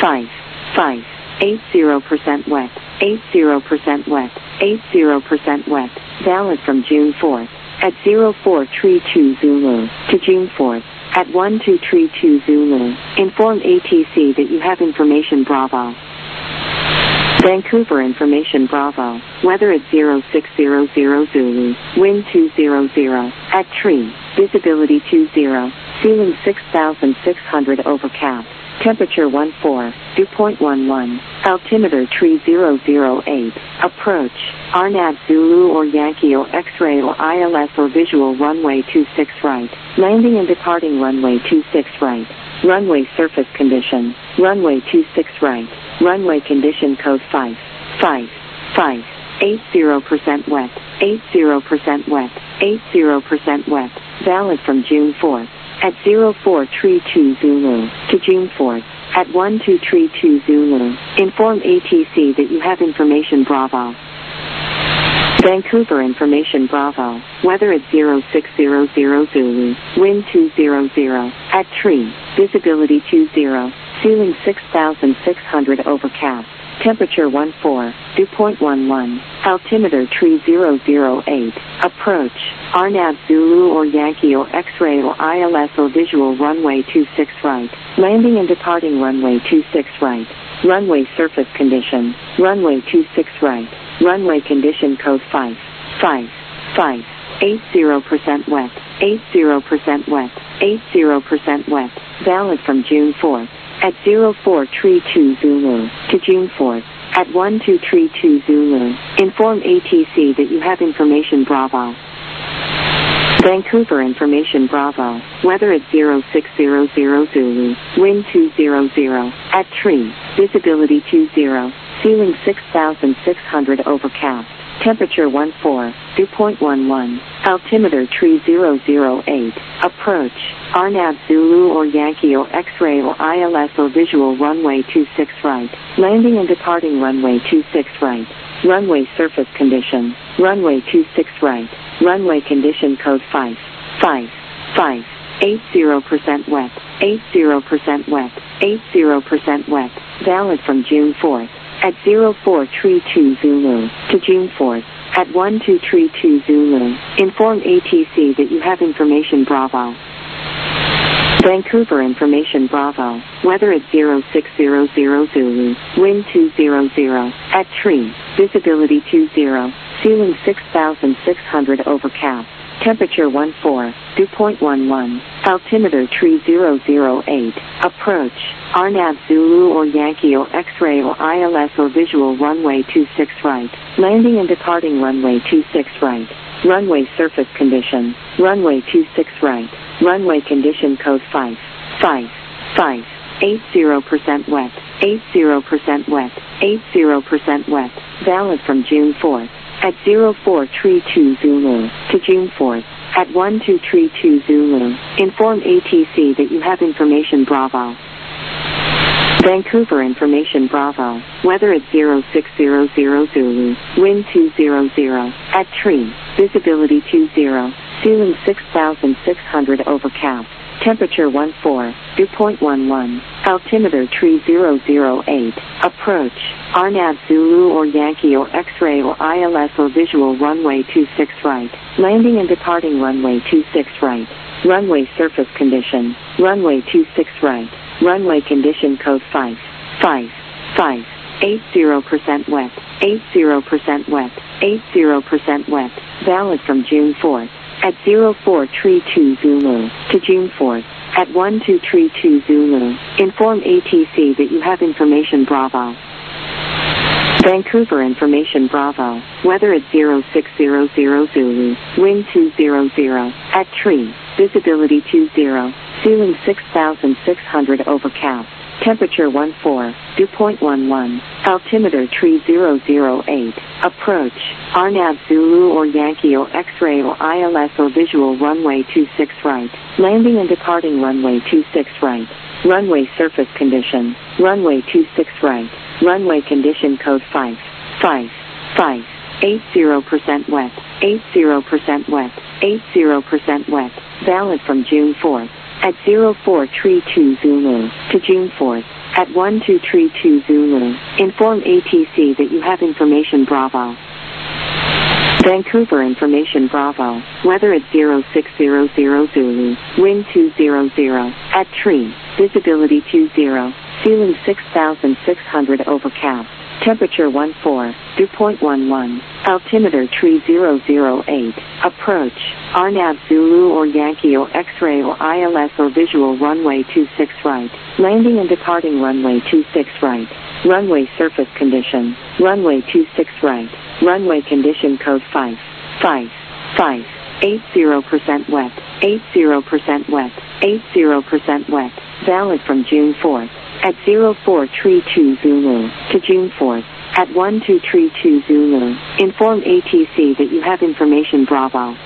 80% wet. 80% wet. 80% wet. Valid from June 4th at 0432 Zulu to June 4th at 1232 Zulu. Inform ATC that you have information Bravo. Vancouver information Bravo. Weather at 0600 Zulu. Wind 200 at tree. Visibility 20. Ceiling 6,600 overcast. Temperature 14. Dew point 11. Altimeter tree 008. Approach. RNAV Zulu or Yankee or X-ray or ILS or visual runway 26 right. Landing and departing runway 26 right. Runway surface condition. Runway 26 right. Runway condition code 5. 80% wet. 80% wet. 80% wet. Valid from June 4th at 0432 Zulu to June 4th at 1232 Zulu. Inform ATC that you have information Bravo. Vancouver information Bravo. Weather at 0600 Zulu. Wind 200 at tree. Visibility 20. Ceiling 6,600 overcast. Temperature 14. Dew point 11. Altimeter tree 008. Approach. RNAV Zulu or Yankee or X-ray or ILS or visual runway 26 right. Landing and departing runway 26 right. Runway surface condition. Runway 26 right. Runway condition code 5. 80% wet. 80% wet. 80% wet. Valid from June 4th at 0432 Zulu to June 4th at 1232 Zulu. Inform ATC that you have information Bravo. Vancouver information Bravo. Weather at 0600 Zulu. Wind 200 at tree. Visibility 20. Ceiling 6,600 overcast. Temperature 14. Dew point 11. Altimeter tree 008. Approach. RNAV Zulu or Yankee or X-ray or ILS or visual runway 26 right. Landing and departing runway 26 right. Runway surface condition. Runway 26 right. Runway condition code 5. 80% wet. 80% wet. 80% wet. Valid from June 4th at 0432 Zulu to June 4th at 1232 Zulu. Inform ATC that you have information Bravo. Vancouver Information Bravo, weather at 0600 Zulu, wind 200, at tree, visibility 20, ceiling 6,600 overcast, temperature 14, dew point 11, altimeter tree 008, approach, RNAV Zulu or Yankee or X-ray or ILS or visual runway 26 right, landing and departing runway 26 right, runway surface condition, runway 26 right, runway condition code 5, 5, 5, 80% wet, 80% wet, 80% wet, valid from June 4th, at 0432 Zulu, to June 4th, at 1232 Zulu, inform ATC that you have information Bravo. Vancouver Information Bravo, weather at 0600 Zulu, wind 200, at tree, visibility 20, ceiling 6,600 overcast, temperature 14, dew point 11, altimeter tree 008, approach, RNAV Zulu or Yankee or X-ray or ILS or visual runway 26 right, landing and departing runway 26 right, runway surface condition, runway 26 right, runway condition code 5, 5, 5, 80% wet, 80% wet, 80% wet, valid from June 4th, at 0432 Zulu, to June 4th, at 1232 Zulu, inform ATC that you have information Bravo. Vancouver Information Bravo, weather at 0600 Zulu, wind 200, at tree, visibility 20, ceiling 6,600 overcast, temperature 14, dew point 11, altimeter tree 008, approach, RNAV Zulu or Yankee or X-ray or ILS or visual runway 26 right, landing and departing runway 26 right, runway surface condition, runway 26 right, runway condition code 5, 5, 5, 80% wet, 80% wet, 80% wet, valid from June 4th, at 0432 Zulu, to June 4th, at 1232 Zulu, inform ATC that you have information Bravo. Vancouver Information Bravo, weather at 0600 Zulu, wind 200, at tree, visibility 20, ceiling 6,600 overcast, temperature 14, dew point 11, altimeter tree 008, approach, RNAV Zulu or Yankee or X-ray or ILS or visual runway 26 right, landing and departing runway 26 right, runway surface condition, runway 26 right, runway condition code 5, 5, 5, 80% wet, 80% wet, 80% wet, valid from June 4th, at 0432 Zulu, to June 4th, at 1232 Zulu, inform ATC that you have information Bravo.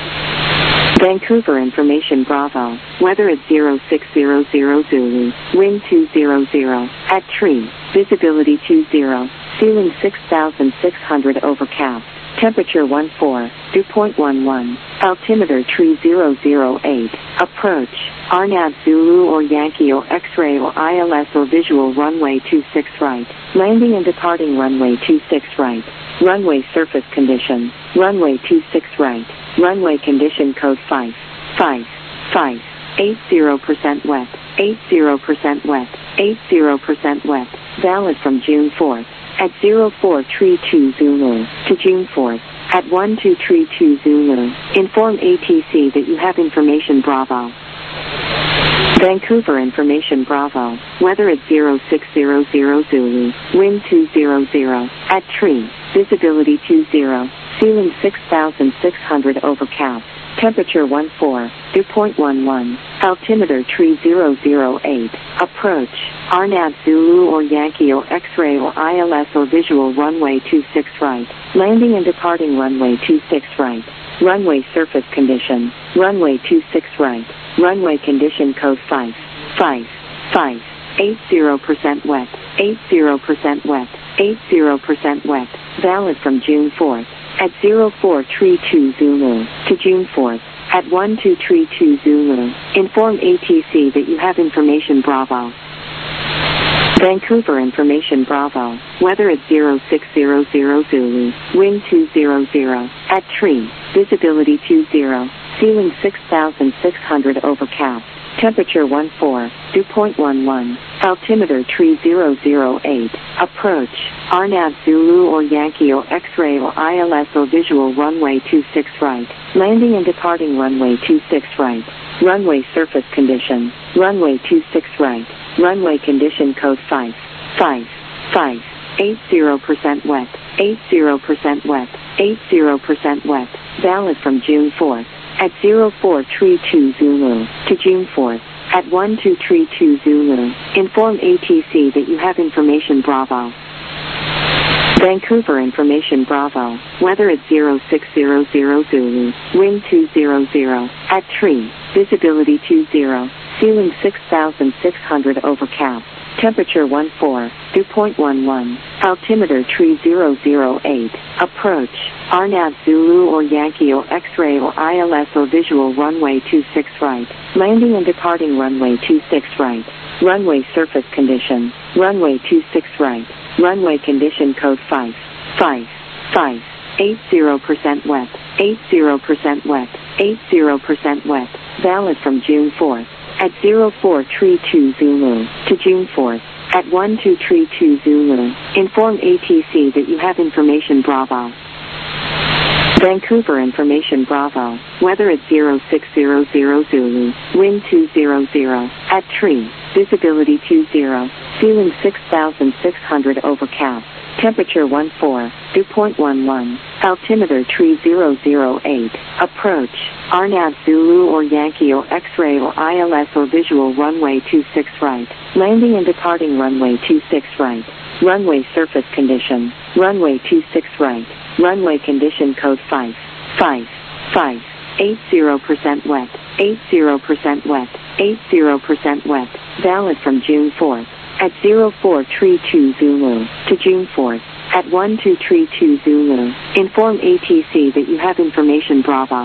Vancouver Information Bravo, weather at 0600 Zulu, wind 200, at tree, visibility 20, ceiling 6,600 overcast, temperature 14, dew point 11, altimeter tree 008, approach, RNAV Zulu or Yankee or X-ray or ILS or visual runway 26 right, landing and departing runway 26 right, runway surface condition, runway 26 right, runway condition code 5, 5, 5, 80% wet, 80% wet, 80% wet, valid from June 4th, at 0432 Zulu, to June 4th, at 1232 Zulu, inform ATC that you have information Bravo. Vancouver Information Bravo, weather at 0600 Zulu, wind 200, at tree, visibility 20, ceiling 6,600 overcast, temperature 14, dew point 11, altimeter tree 008, approach, RNAV Zulu or Yankee or X-ray or ILS or visual runway 26 right, landing and departing runway 26 right, runway surface condition, runway 26 right, runway condition code 5, 5, 5, 80% wet, 80% wet, 80% wet, valid from June 4th, at 0432 Zulu, to June 4th, at 1232 Zulu, inform ATC that you have information Bravo. Vancouver Information Bravo, weather at 0600 Zulu, wind 200, at tree, visibility 20, ceiling 6,600 overcast, Temperature 14, dew point 11. Altimeter tree 008. Approach, RNAV Zulu or Yankee or X-ray or ILS or visual runway 26 right. Landing and departing runway 26 right. Runway surface condition, runway 26 right. Runway condition code 5, 5, 5. 80% wet, 80% wet, 80% wet. Valid from June 4th at 0432 Zulu to June 4th at 1232 Zulu. Inform ATC that you have information Bravo. Vancouver information Bravo. Weather at 0600 Zulu. Wind 200 at tree. Visibility 20. Ceiling 6,600 overcast. Temperature 14, dew point 11. Altimeter tree 008. Approach, RNAV Zulu or Yankee or X-ray or ILS or visual runway 26 right. Landing and departing runway 26 right. Runway surface condition, runway 26 right. Runway condition code 5, 5, 5. 80% wet, 80% wet, 80% wet. Valid from June 4th at 0432 Zulu to June 4th at 1232 Zulu. Inform ATC that you have information Bravo. Vancouver information Bravo. Weather at 0600 Zulu. Wind 200 at tree. Visibility 20. Ceiling 6,600 overcast. Temperature 14, dew point 11. Altimeter tree 008. Approach, RNAV Zulu or Yankee or X-ray or ILS or visual runway 26 right. Landing and departing runway 26 right. Runway surface condition, runway 26 right. Runway condition code 5, 5, 5. 80% wet, 80% wet, 80% wet. Valid from June 4th at 0432 Zulu to June 4th at 1232 Zulu. Inform ATC that you have information Bravo.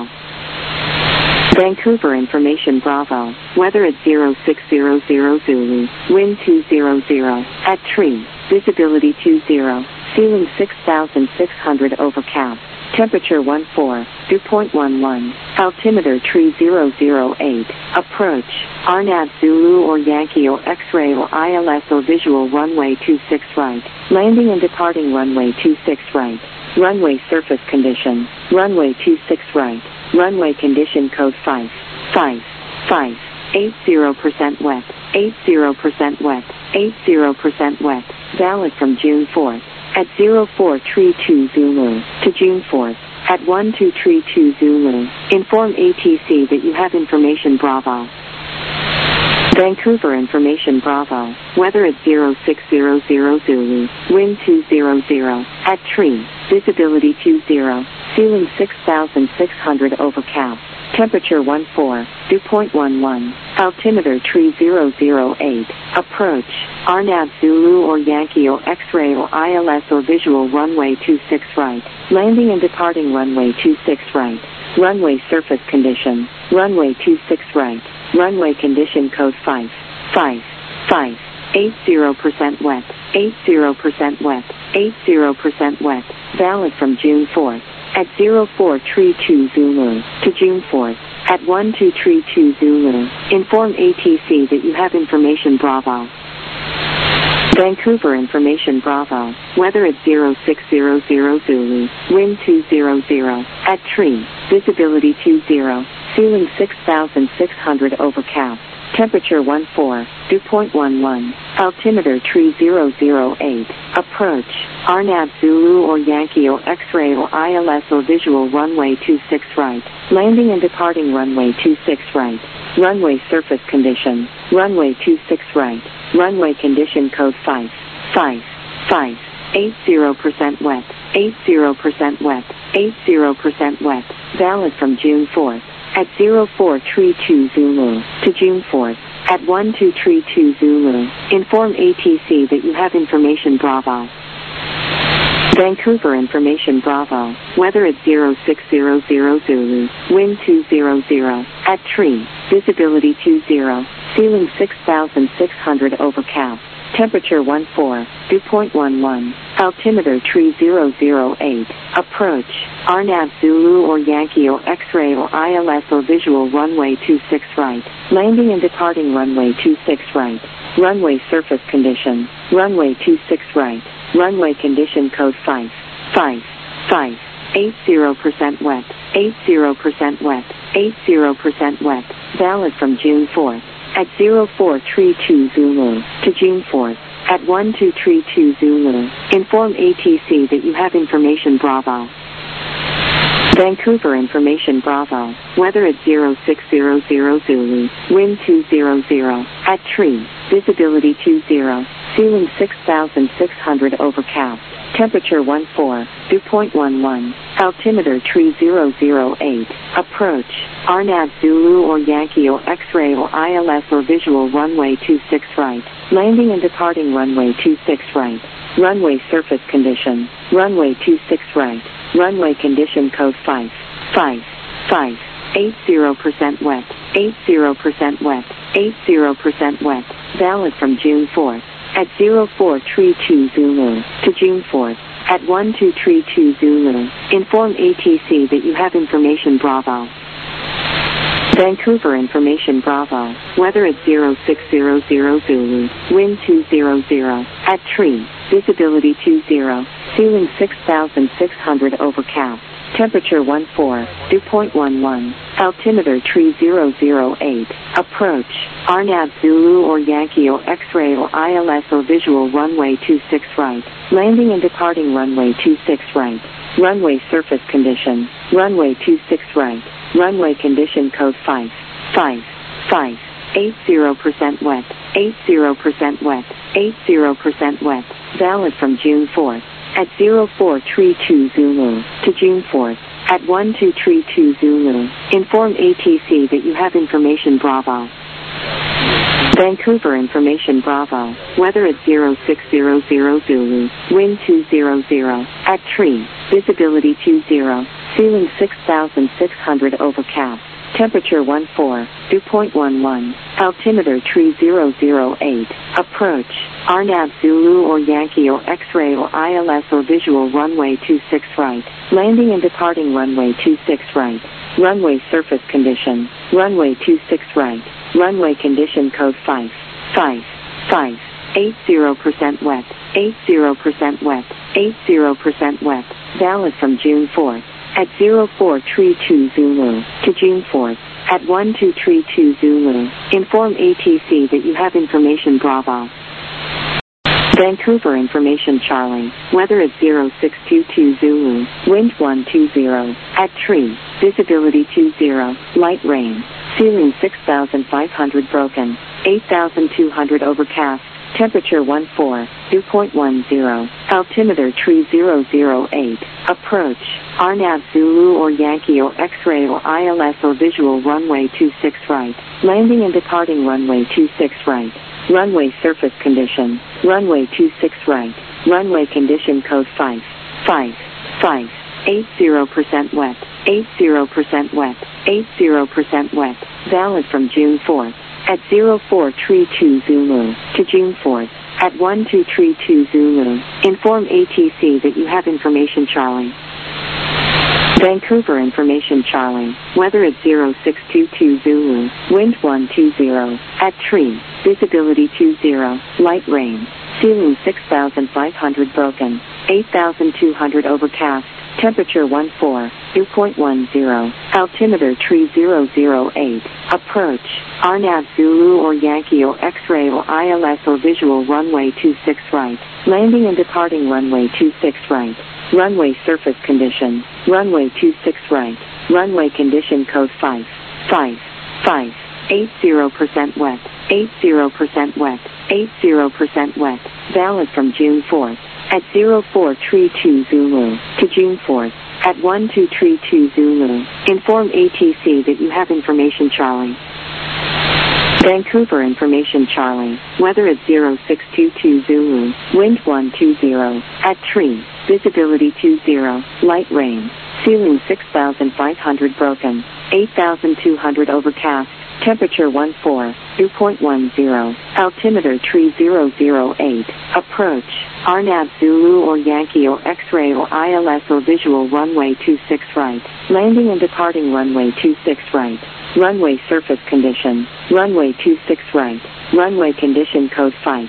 Vancouver information Bravo. Weather at 0600 Zulu. Wind 200 at tree. Visibility 20. Ceiling 6,600 overcast. Temperature 14, dew point 11. Altimeter tree 008. Approach, RNAV Zulu or Yankee or X-ray or ILS or visual runway 26 right. Landing and departing runway 26 right. Runway surface condition, runway 26 right. Runway condition code 5, 5, 5. 80% wet, 80% wet, 80% wet. Valid from June 4th at 0432 Zulu to June 4th at 1232 Zulu. Inform ATC that you have information Bravo. Vancouver information Bravo. Weather at 0600 Zulu. Wind 200 at tree. Visibility 20. Ceiling 6,600 overcast. Temperature 14, dew point 11. Altimeter tree 008. Approach, RNAV Zulu or Yankee or X-ray or ILS or visual runway 26 right. Landing and departing runway 26 right. Runway surface condition, runway 26 right. Runway condition code 5, 5, 5. 80% wet, 80% wet, 80% wet. Valid from June 4th at 0432 Zulu to June 4th at 1232 Zulu. Inform ATC that you have information Bravo. Vancouver information Bravo. Weather at 0600 Zulu. Wind 200 at tree. Visibility 20. Ceiling 6,600 overcast. Temperature 14, dew point 11. Altimeter tree 008. Approach, RNAV Zulu or Yankee or X-ray or ILS or visual runway 26 right. Landing and departing runway 26 right. Runway surface condition, runway 26 right. Runway condition code 5, 5, 5. 80% wet, 80% wet, 80% wet. Valid from June 4th at 0432 Zulu to June 4th at 1232 Zulu. Inform ATC that you have information Bravo. Vancouver information Bravo. Weather at 0600 Zulu. Wind 200 at tree. Visibility 20. Ceiling 6,600 overcast. Temperature 14, dew point 11. Altimeter tree 008. Approach. RNAV Zulu or Yankee or X-ray or ILS or visual runway 26 right. Landing and departing runway 26 right. Runway surface condition. Runway 26 right. Runway condition code 5. 80% wet. 80% wet. 80% wet. Valid from June 4th. At 0432 Zulu to June 4th. At 1232 Zulu. Inform ATC that you have information Bravo. Vancouver information Bravo. Weather at 0600 Zulu. Wind 200. At tree. Visibility 20. Ceiling 6,600 overcast. Temperature 14. Dew point 11. Altimeter tree 008. Approach. RNAV Zulu or Yankee or X-ray or ILS or visual runway 26 right. Landing and departing runway 26 right. Runway surface condition. Runway 26 right. Runway condition code 5. 80% wet. 80% wet. 80% wet. Valid from June 4th. At 0432 Zulu to June 4th. At 1232 Zulu. Inform ATC that you have information Bravo. Vancouver information Bravo. Weather at 0600 Zulu. Wind 200. At tree. Visibility 20. Ceiling 6,600 overcast. Temperature 14. Dew point 11. Altimeter tree 008. Approach. RNAV Zulu or Yankee or X-ray or ILS or visual runway 26 right. Landing and departing runway 26 right. Runway surface condition. Runway 26 right. Runway condition code 5. 80% wet. 80% wet. 80% wet. Valid from June 4th. At 0432 Zulu to June 4th. At 1232 Zulu. Inform ATC that you have information Bravo. Vancouver information Bravo. Weather at 0600 Zulu. Wind 200. At tree. Visibility 20. Ceiling 6,600 overcast. Temperature 14. Dew point 11. Altimeter tree 008. Approach. RNAV Zulu or Yankee or X-ray or ILS or visual runway 26 right. Landing and departing runway 26 right. Runway surface condition. Runway 26 right. Runway condition code 5. 80% wet. 80% wet. 80% wet. Valid from June 4th. At 0432 Zulu to June 4th. At 1232 Zulu. Inform ATC that you have information Bravo. Vancouver information Charlie. Weather at 0622 Zulu. Wind 120. At tree. Visibility 20. Light rain. Ceiling 6,500 broken. 8,200 overcast. Temperature 14. Dew point 10. Altimeter tree 008. Approach. RNAV Zulu or Yankee or X-ray or ILS or visual runway 26 right. Landing and departing runway 26 right. Runway surface condition. Runway 26 right. Runway condition code 5. 80% wet. 80% wet. 80% wet. Valid from June 4th. At 0432 Zulu to June 4th. At 1232 Zulu. Inform ATC that you have information Charlie. Vancouver information Charlie. Weather at 0622 Zulu. Wind 120. At tree. Visibility 20. Light rain. Ceiling 6,500 broken. 8,200 overcast. Temperature 14. Dew point 10. Altimeter tree 008. Approach. RNAV Zulu or Yankee or X-ray or ILS or visual runway 26 right. Landing and departing runway 26 right. Runway surface condition. Runway 26 right. Runway condition code 5. 80% wet. 80% wet. 80% wet. Valid from June 4th. At 0432 Zulu to June 4th. At 1232 Zulu. Inform ATC that you have information Charlie. Vancouver information Charlie. Weather at 0622 Zulu. Wind 120. At tree. Visibility 20. Light rain. Ceiling 6,500 broken. 8,200 overcast. Temperature 14, dew point 10. Altimeter tree 008. Approach. RNAV Zulu or Yankee or X-ray or ILS or visual runway 26 right. Landing and departing runway 26 right. Runway surface condition. Runway 26 right. Runway condition code 5.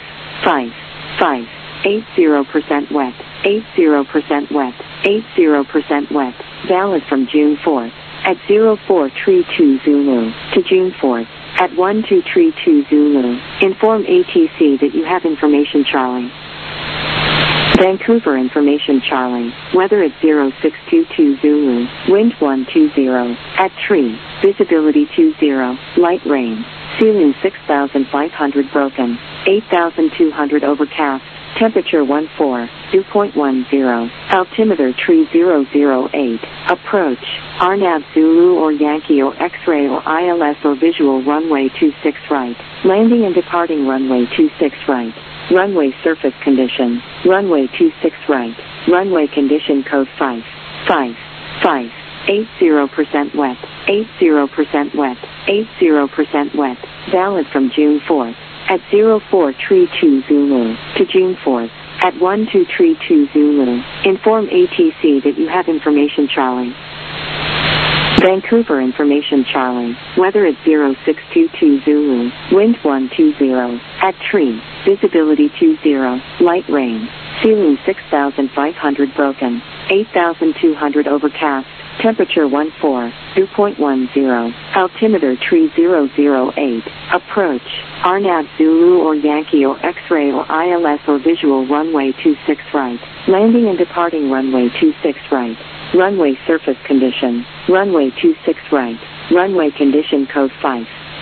80% wet. 80% wet. 80% wet. Valid from June 4th. At 0432 Zulu to June 4th. At 1232 Zulu. Inform ATC that you have information Charlie. Vancouver information Charlie. Weather at 0622 Zulu. Wind 120. At tree. Visibility 20. Light rain. Ceiling 6,500 broken. 8,200 overcast. Temperature 14. Dew point 10. Altimeter tree 008. Approach. RNAV Zulu or Yankee or X-ray or ILS or visual runway 26 right. Landing and departing runway 26 right. Runway surface condition. Runway 26 right. Runway condition code 5. 80% wet. 80% wet. 80% wet. Valid from June 4th. At 0432 Zulu to June 4th. At 1232 Zulu. Inform ATC that you have information Charlie. Vancouver information Charlie. Weather at 0622 Zulu. Wind 120. At tree. Visibility 20. Light rain. Ceiling 6,500 broken. 8,200 overcast. Temperature 14. Dew point 10. Altimeter tree 008. Approach. RNAV Zulu or Yankee or X-ray or ILS or visual runway 26 right. Landing and departing runway 26 right. Runway surface condition. Runway 26 right. Runway condition code 5.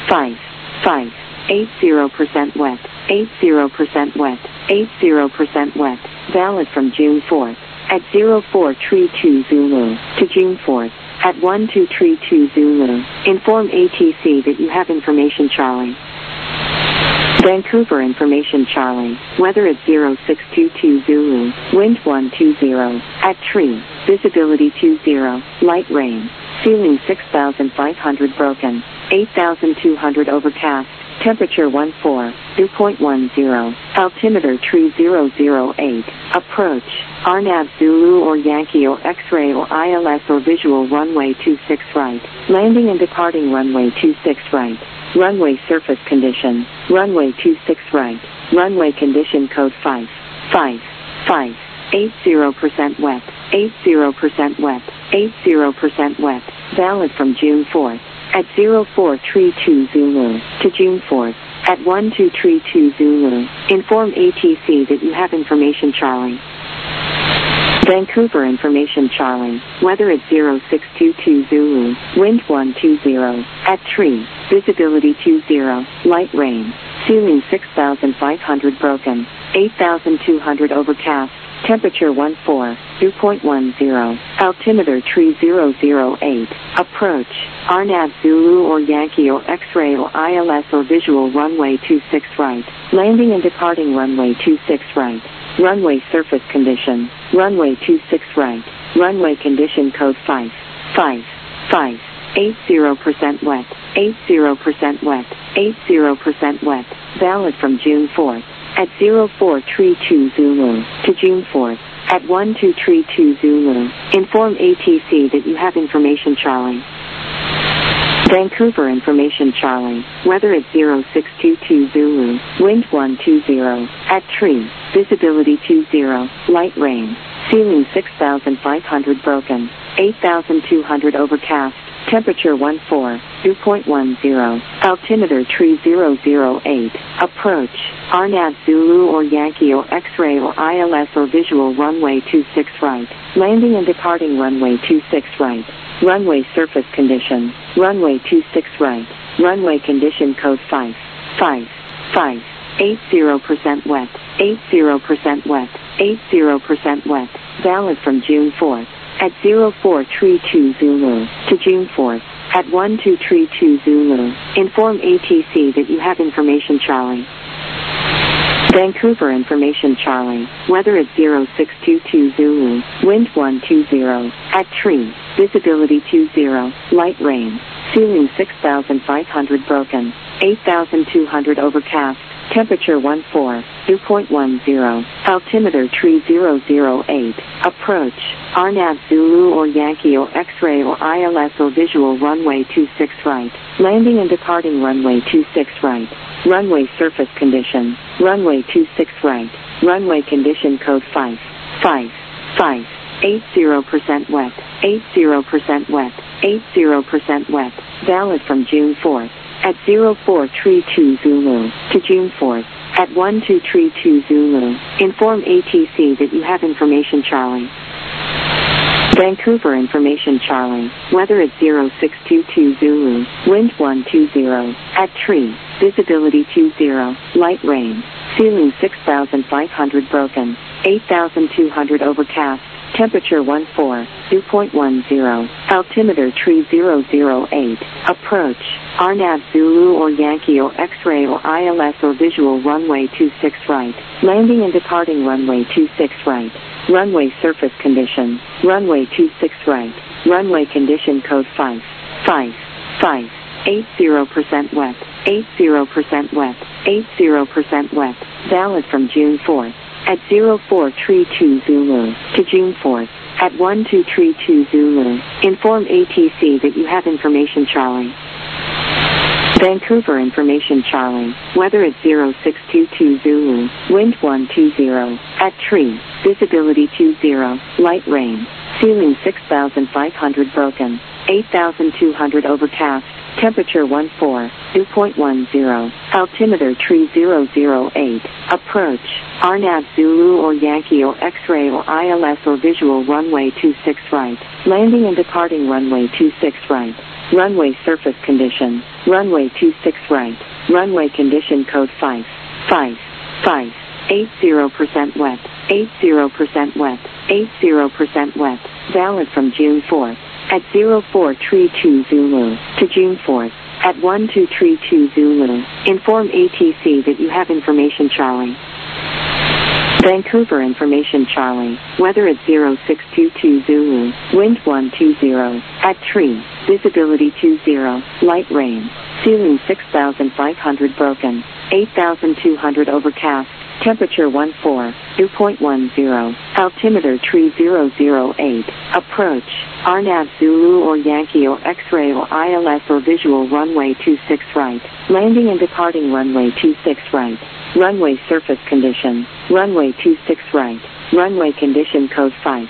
80% wet. 80% wet. 80% wet. Valid from June 4th. At 0432 Zulu to June 4th. At 1232 Zulu. Inform ATC that you have information Charlie. Vancouver information Charlie. Weather at 0622 Zulu. Wind 120. At tree. Visibility 20. Light rain. Ceiling 6,500 broken. 8,200 overcast. Temperature 14. Dew point 10. Altimeter tree 008. Approach. RNAV Zulu or Yankee or X-ray or ILS or visual runway 26 right. Landing and departing runway 26 right. Runway surface condition. Runway 26 right. Runway condition code 5. 80% wet. 80% wet. 80% wet. Valid from June 4th. At 0432 Zulu to June 4th. At 1232 Zulu. Inform ATC that you have information Charlie. Vancouver information Charlie. Weather at 0622 Zulu. Wind 120. At tree. Visibility 20. Light rain. Ceiling 6,500 broken. 8,200 overcast. Temperature 14. Dew point 10. Altimeter tree 008. Approach. RNAV Zulu or Yankee or X-ray or ILS or visual runway 26 right. Landing and departing runway 26 right. Runway surface condition. Runway 26 right. Runway condition code 5. 80% wet. 80% wet. 80% wet. Valid from June 4th. At 0432 Zulu to June 4th. At 1232 Zulu. Inform ATC that you have information Charlie. Vancouver information Charlie. Weather at 0622 Zulu. Wind 120. At tree. Visibility 20. Light rain. Ceiling 6,500 broken. 8,200 overcast. Temperature 14. Dew point 10. Altimeter tree 008. Approach. RNAV Zulu or Yankee or X-ray or ILS or visual runway 26 right. Landing and departing runway 26 right. Runway surface condition. Runway 26 right. Runway condition code 5. 80% wet. 80% wet. 80% wet. Valid from June 4th. At 0432 Zulu to June 4th. At 1232 Zulu. Inform ATC that you have information Charlie. Vancouver information Charlie. Weather at 0622 Zulu. Wind 120. At tree. Visibility 20. Light rain. Ceiling 6,500 broken. 8,200 overcast. Temperature 14, dew point 10. Altimeter tree 008. Approach. RNAV Zulu or Yankee or X-ray or ILS or visual runway 26 right. Landing and departing runway 26 right. Runway surface condition. Runway 26 right. Runway condition code 5. 80% wet. 80% wet. 80% wet. Valid from June 4th. At 0432 Zulu to June 4th. At 1232 Zulu. Inform ATC that you have information Charlie. Vancouver information Charlie. Weather at 0622 Zulu. Wind 120. At tree. Visibility 20. Light rain. Ceiling 6,500 broken. 8,200 overcast. Temperature 14, dew point 10. Altimeter tree 008. Approach. RNAV Zulu or Yankee or X-ray or ILS or visual runway 26 right. Landing and departing runway 26 right. Runway surface condition. Runway 26 right. Runway condition code 5. 80% wet. 80% wet. 80% wet. Valid from June 4th. At 0432 Zulu to June 4th. At 1232 Zulu. Inform ATC that you have information Charlie. Vancouver information Charlie. Weather at 0622 Zulu. Wind 120. At tree. Visibility 20. Light rain. Ceiling 6,500 broken. 8,200 overcast. Temperature 14, dew point 10. Altimeter tree 008. Approach. RNAV Zulu or Yankee or X-ray or ILS or visual runway 26 right. Landing and departing runway 26 right. Runway surface condition. Runway 26 right. Runway condition code 5. 80% wet. 80% wet. 80% wet. Valid from June 4th. At 0432 Zulu to June 4th. At 1232 Zulu. Inform ATC that you have information Charlie. Vancouver information Charlie. Weather at 0622 Zulu. Wind 120. At tree. Visibility 20. Light rain. Ceiling 6,500 broken. 8,200 overcast. Temperature 14, dew point 10. Altimeter tree 008. Approach. RNAV Zulu or Yankee or X-ray or ILS or visual runway 26 right. Landing and departing runway 26 right. Runway surface condition. Runway 26 right. Runway condition code 5.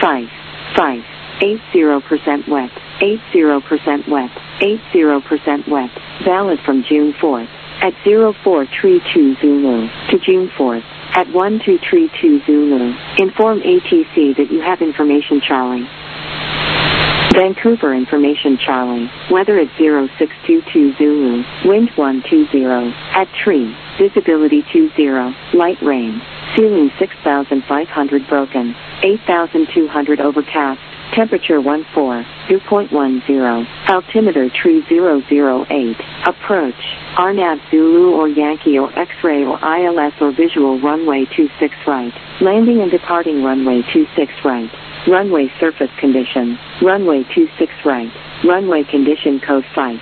80% wet. 80% wet. 80% wet. Valid from June 4th. At 0432 Zulu to June 4th. At 1232 Zulu. Inform ATC that you have information Charlie. Vancouver information Charlie. Weather at 0622 Zulu. Wind 120. At tree. Visibility 20. Light rain. Ceiling 6,500 broken. 8,200 overcast. Temperature 14, dew point 10. Altimeter tree 008. Approach. RNAV Zulu or Yankee or X-ray or ILS or visual runway 26 right. Landing and departing runway 26 right. Runway surface condition. Runway 26 right. Runway condition code 5.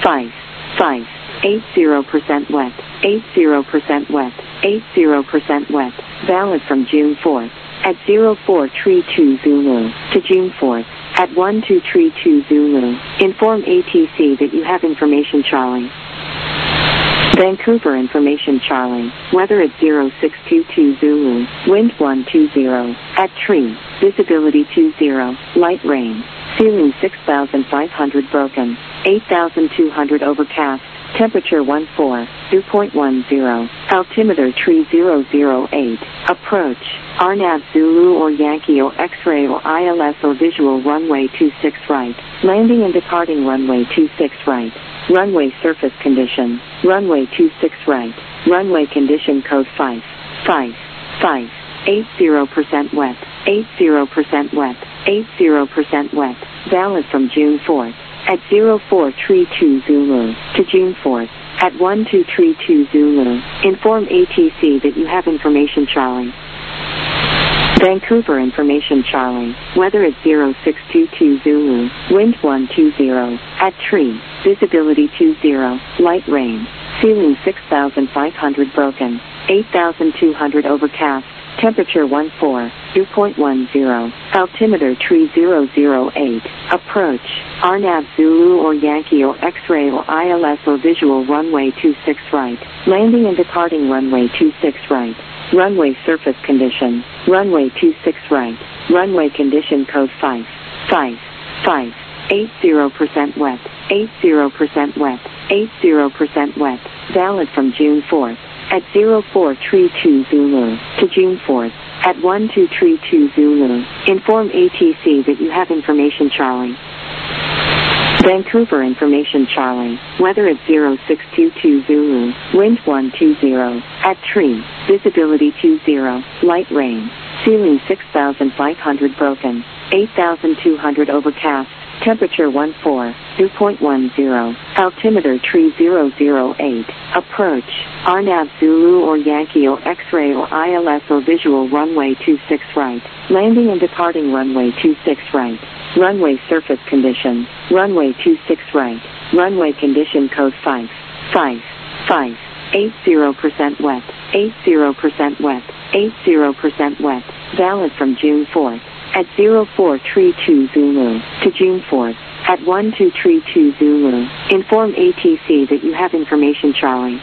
80% wet. 80% wet. 80% wet. Valid from June 4th. At 0432 Zulu to June 4th. At 1232 Zulu. Inform ATC that you have information Charlie. Vancouver information Charlie. Weather at 0622 Zulu. Wind 120. At tree. Visibility 20. Light rain. Ceiling 6,500 broken. 8,200 overcast. Temperature 14, dew point 10. Altimeter tree 008. Approach. RNAV Zulu or Yankee or X-ray or ILS or visual runway 26 right. Landing and departing runway 26 right. Runway surface condition. Runway 26 right. Runway condition code 5. 80% wet. 80% wet. 80% wet. Valid from June 4th. At 0432 Zulu to June 4th. At 1232 Zulu. Inform ATC that you have information Charlie. Vancouver Information Charlie, weather at 0622 Zulu, wind 120, at tree, visibility 20, light rain, ceiling 6,500 broken, 8,200 overcast, temperature 14, dew point 10, altimeter tree 008, approach, RNAV Zulu or Yankee or X-ray or ILS or visual runway 26 right, landing and departing runway 26 right. Runway surface condition, runway 26 right, runway condition code 5, 5, 5, 80% wet, 80% wet, 80% wet, valid from June 4th, at 0432 Zulu, to June 4th, at 1232 Zulu, inform ATC that you have information Charlie. Vancouver Information Charlie, weather at 0622 Zulu, wind 120, at tree, visibility 20, light rain, ceiling 6,500 broken, 8,200 overcast, temperature 14, dew point 10, altimeter tree 008, approach, RNAV Zulu or Yankee or X-ray or ILS or visual runway 26 right, landing and departing runway 26 right. Runway surface condition, runway 26 right, runway condition code 5, 5, 5, 80% wet, 80% wet, 80% wet, valid from June 4th, at 0432 Zulu, to June 4th, at 1232 Zulu, inform ATC that you have information Charlie.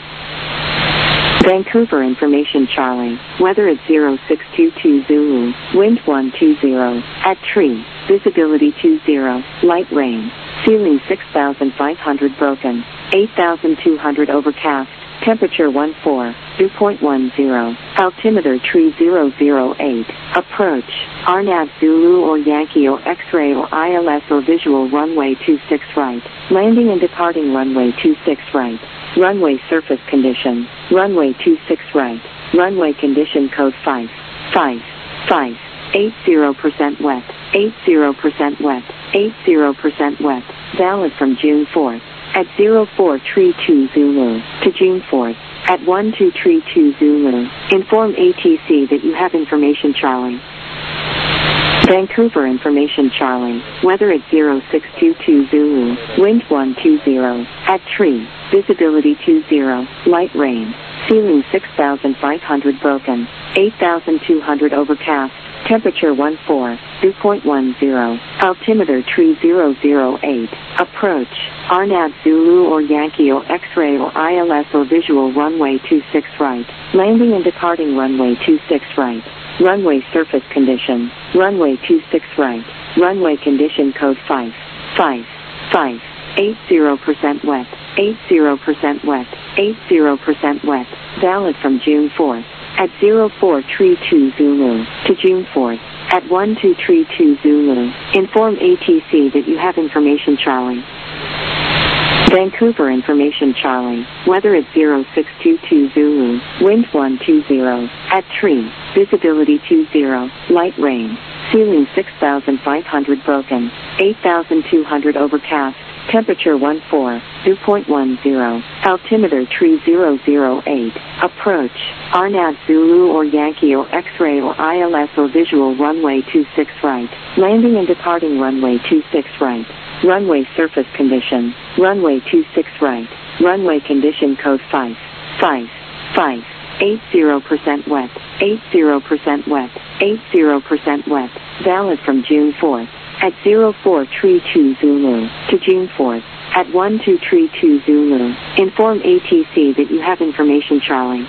Vancouver Information Charlie, weather at 0622 Zulu, wind 120, at tree, visibility 20, light rain, ceiling 6,500 broken, 8,200 overcast, temperature 14, dew point 10, altimeter tree 008, approach, RNAV Zulu or Yankee or X-ray or ILS or visual runway 26 right, landing and departing runway 26 right. Runway surface condition, runway 26 right, runway condition code 5, 5, 5, 80% wet, 80% wet, 80% wet, valid from June 4th, at 0432 Zulu, to June 4th, at 1232 Zulu, inform ATC that you have information Charlie. Vancouver Information Charlie, weather at 0622 Zulu, wind 120, at tree, visibility 20, light rain, ceiling 6,500 broken, 8,200 overcast, temperature 14, dew point 10, altimeter tree 008, approach, RNAV Zulu or Yankee or X-ray or ILS or visual runway 26 right, landing and departing runway 26 right. Runway surface condition, runway 26 right, runway condition code 5, 5, 5, 80% wet, 80% wet, 80% wet, valid from June 4th, at 0432 Zulu, to June 4th, at 1232 Zulu, inform ATC that you have information Charlie. Vancouver Information Charlie, weather at 0622 Zulu, wind 120, at tree, visibility 20, light rain, ceiling 6,500 broken, 8,200 overcast, temperature 14, dew point 10, altimeter tree 008, approach, RNAV Zulu or Yankee or X-ray or ILS or visual runway 26 right, landing and departing runway 26 right. Runway surface condition, runway 26 right, runway condition code 5, 5, 5, 80% wet, 80% wet, 80% wet, valid from June 4th, at 0432 Zulu, to June 4th, at 1232 Zulu, inform ATC that you have information Charlie.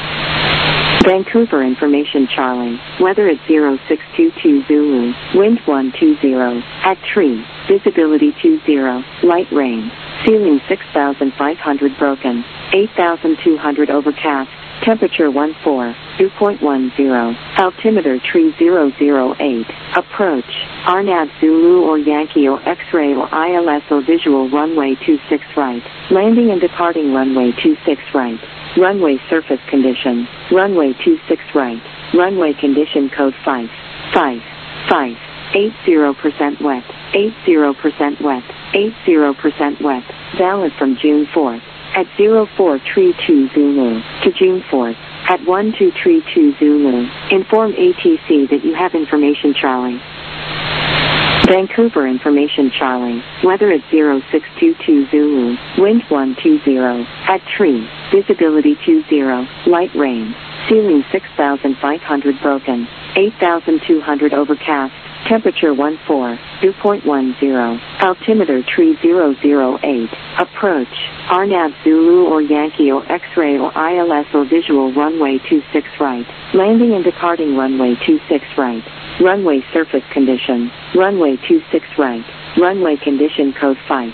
Vancouver Information Charlie, weather at 0622 Zulu, wind 120, at tree, visibility 20, light rain, ceiling 6,500 broken, 8,200 overcast, temperature 14, dew point 10, altimeter tree 008, approach, RNAV Zulu or Yankee or X-ray or ILS or visual runway 26 right, landing and departing runway 26 right. Runway surface condition, runway 26 right, runway condition code 5, 5, 5, 80% wet, 80% wet, 80% wet, valid from June 4th, at 0432 Zulu, to June 4th, at 1232 Zulu. Inform ATC that you have information Charlie. Vancouver information Charlie. Weather at 0622 Zulu. Wind 120. At tree. Visibility 20. Light rain. Ceiling 6,500 broken. 8,200 overcast. Temperature 14. Dew point 10. Altimeter tree 008. Approach. RNAV Zulu or Yankee or X-ray or ILS or visual runway 26 right. Landing and departing runway 26 right. Runway surface condition. Runway 26 right. Runway condition code 5.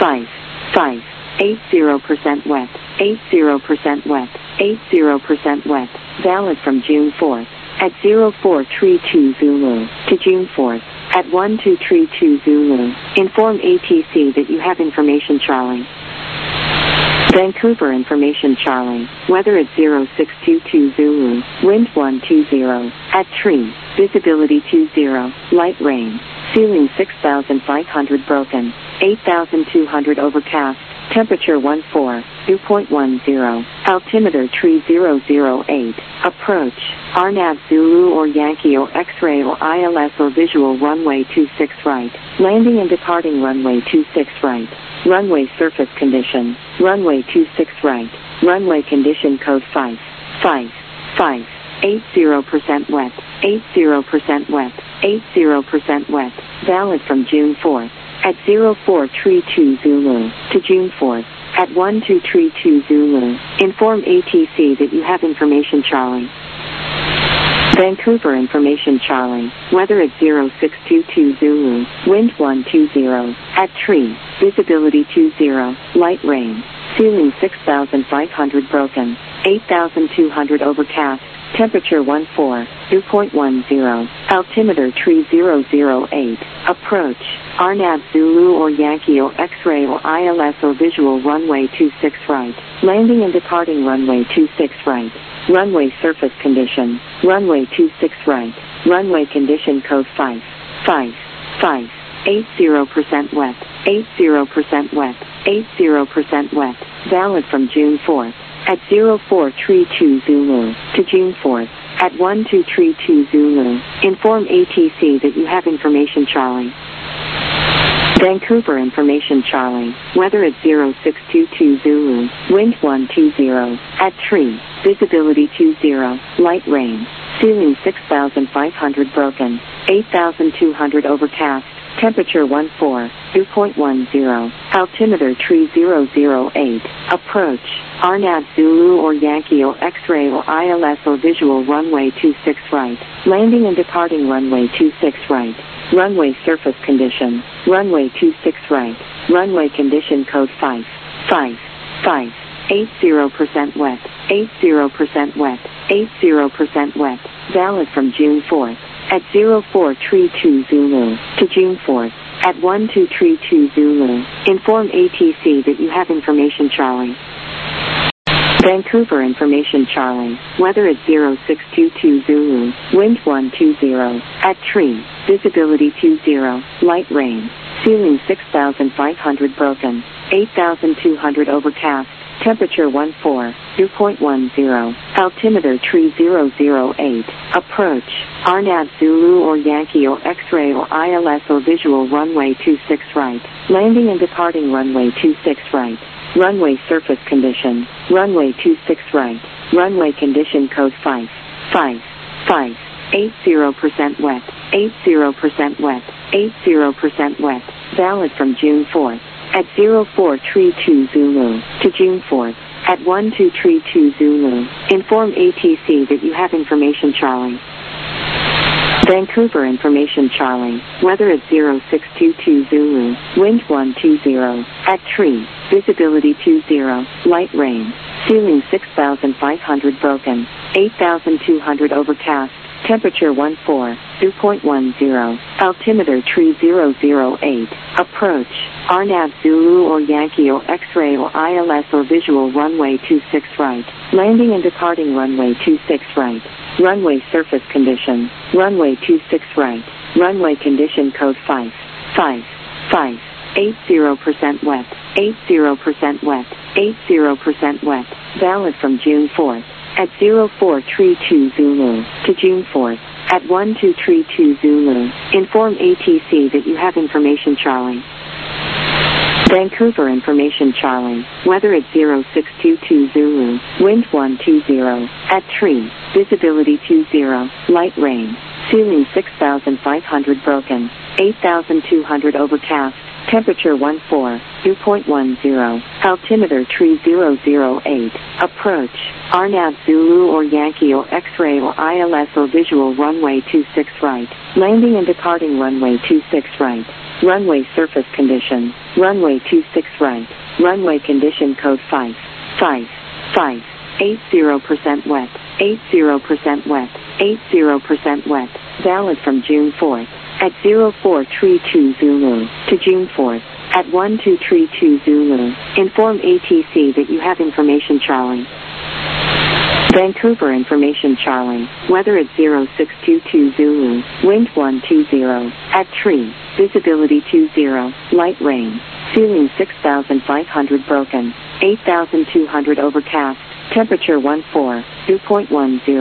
80% wet. 80% wet. 80% wet. Valid from June 4th. At 0432 Zulu to June 4th. At 1232 Zulu. Inform ATC that you have information Charlie. Vancouver information Charlie. Weather at 0622 Zulu. Wind 120. At tree. Visibility 20. Light rain. Ceiling 6,500 broken. 8,200 overcast. Temperature 14. Dew point 10. Altimeter tree 008. Approach. RNAV Zulu or Yankee or X-ray or ILS or visual runway 26 right. Landing and departing runway 26 right. Runway surface condition. Runway 26 right. Runway condition code 5. 80% wet. 80% wet. 80% wet. Valid from June 4th. At 0432 Zulu to June 4th. At 1232 Zulu. Inform ATC that you have information Charlie. Vancouver information Charlie. Weather at 0622 Zulu. Wind 120. At tree. Visibility 20. Light rain. Ceiling 6,500 broken. 8,200 overcast. Temperature 14. Dew point 10. Altimeter tree 008. Approach. RNAV Zulu or Yankee or X-ray or ILS or visual runway 26 right. Landing and departing runway 26 right. Runway surface condition. Runway 26 right. Runway condition code 5. 80% wet. 80% wet. 80% wet. Valid from June 4th. At 0432 Zulu to June 4th. At 1232 Zulu. Inform ATC that you have information Charlie. Vancouver information Charlie. Weather at 0622 Zulu. Wind 120. At tree. Visibility 20. Light rain. Ceiling 6,500 broken. 8,200 overcast. Temperature 14. Dew point 10. Altimeter tree 008. Approach. RNAV Zulu or Yankee or X-ray or ILS or visual runway 26 right. Landing and departing runway 26 right. Runway surface condition. Runway 26 right. Runway condition code 5. 80% wet. 80% wet. 80% wet. Valid from June 4th. At 0432 Zulu to June 4th. At 1232 Zulu. Inform ATC that you have information Charlie. Vancouver information Charlie. Weather at 0622 Zulu. Wind 120. At tree. Visibility 20. Light rain. Ceiling 6,500 broken. 8,200 overcast. Temperature 14. Dew point 10. Altimeter tree 008. Approach. RNAV Zulu or Yankee or X-ray or ILS or visual runway 26 right. Landing and departing runway 26 right. Runway surface condition. Runway 26 right. Runway condition code 5. 80% wet. 80% wet. 80% wet. Valid from June 4th. At 0432 Zulu to June 4th. At 1232 Zulu. Inform ATC that you have information Charlie. Vancouver information Charlie. Weather at 0622 Zulu. Wind 120. At tree. Visibility 20. Light rain. Ceiling 6,500 broken. 8,200 overcast. Temperature 14. Dew point 10. Altimeter tree 008. Approach. RNAV Zulu or Yankee or X-ray or ILS or visual runway 26 right. Landing and departing runway 26 right. Runway surface condition. Runway 26 right. Runway condition code 5. 80% wet. 80% wet. 80% wet. Valid from June 4th. at 0432 Zulu to June 4th at 1232 Zulu. Inform ATC that you have information Charlie. Vancouver information Charlie. Weather at 0622 Zulu. Wind 120. At tree. Visibility 20. Light rain. Ceiling 6,500 broken. 8,200 overcast. Temperature 14. Dew point 10. Altimeter tree 008. Approach. RNAV Zulu or Yankee or X-ray or ILS or visual runway 26 right. Landing and departing runway 26 right. Runway surface condition. Runway 26 right. Runway condition code 5. 80% wet. 80% wet. 80% wet. Valid from June 4th at 0432 Zulu to June 4th at 1232 Zulu. Inform ATC that you have information Charlie. Vancouver information Charlie. Weather at 0622 Zulu. Wind 120. At tree. Visibility 20. Light rain. Ceiling 6,500 broken. 8,200 overcast. Temperature 14. Dew point 10.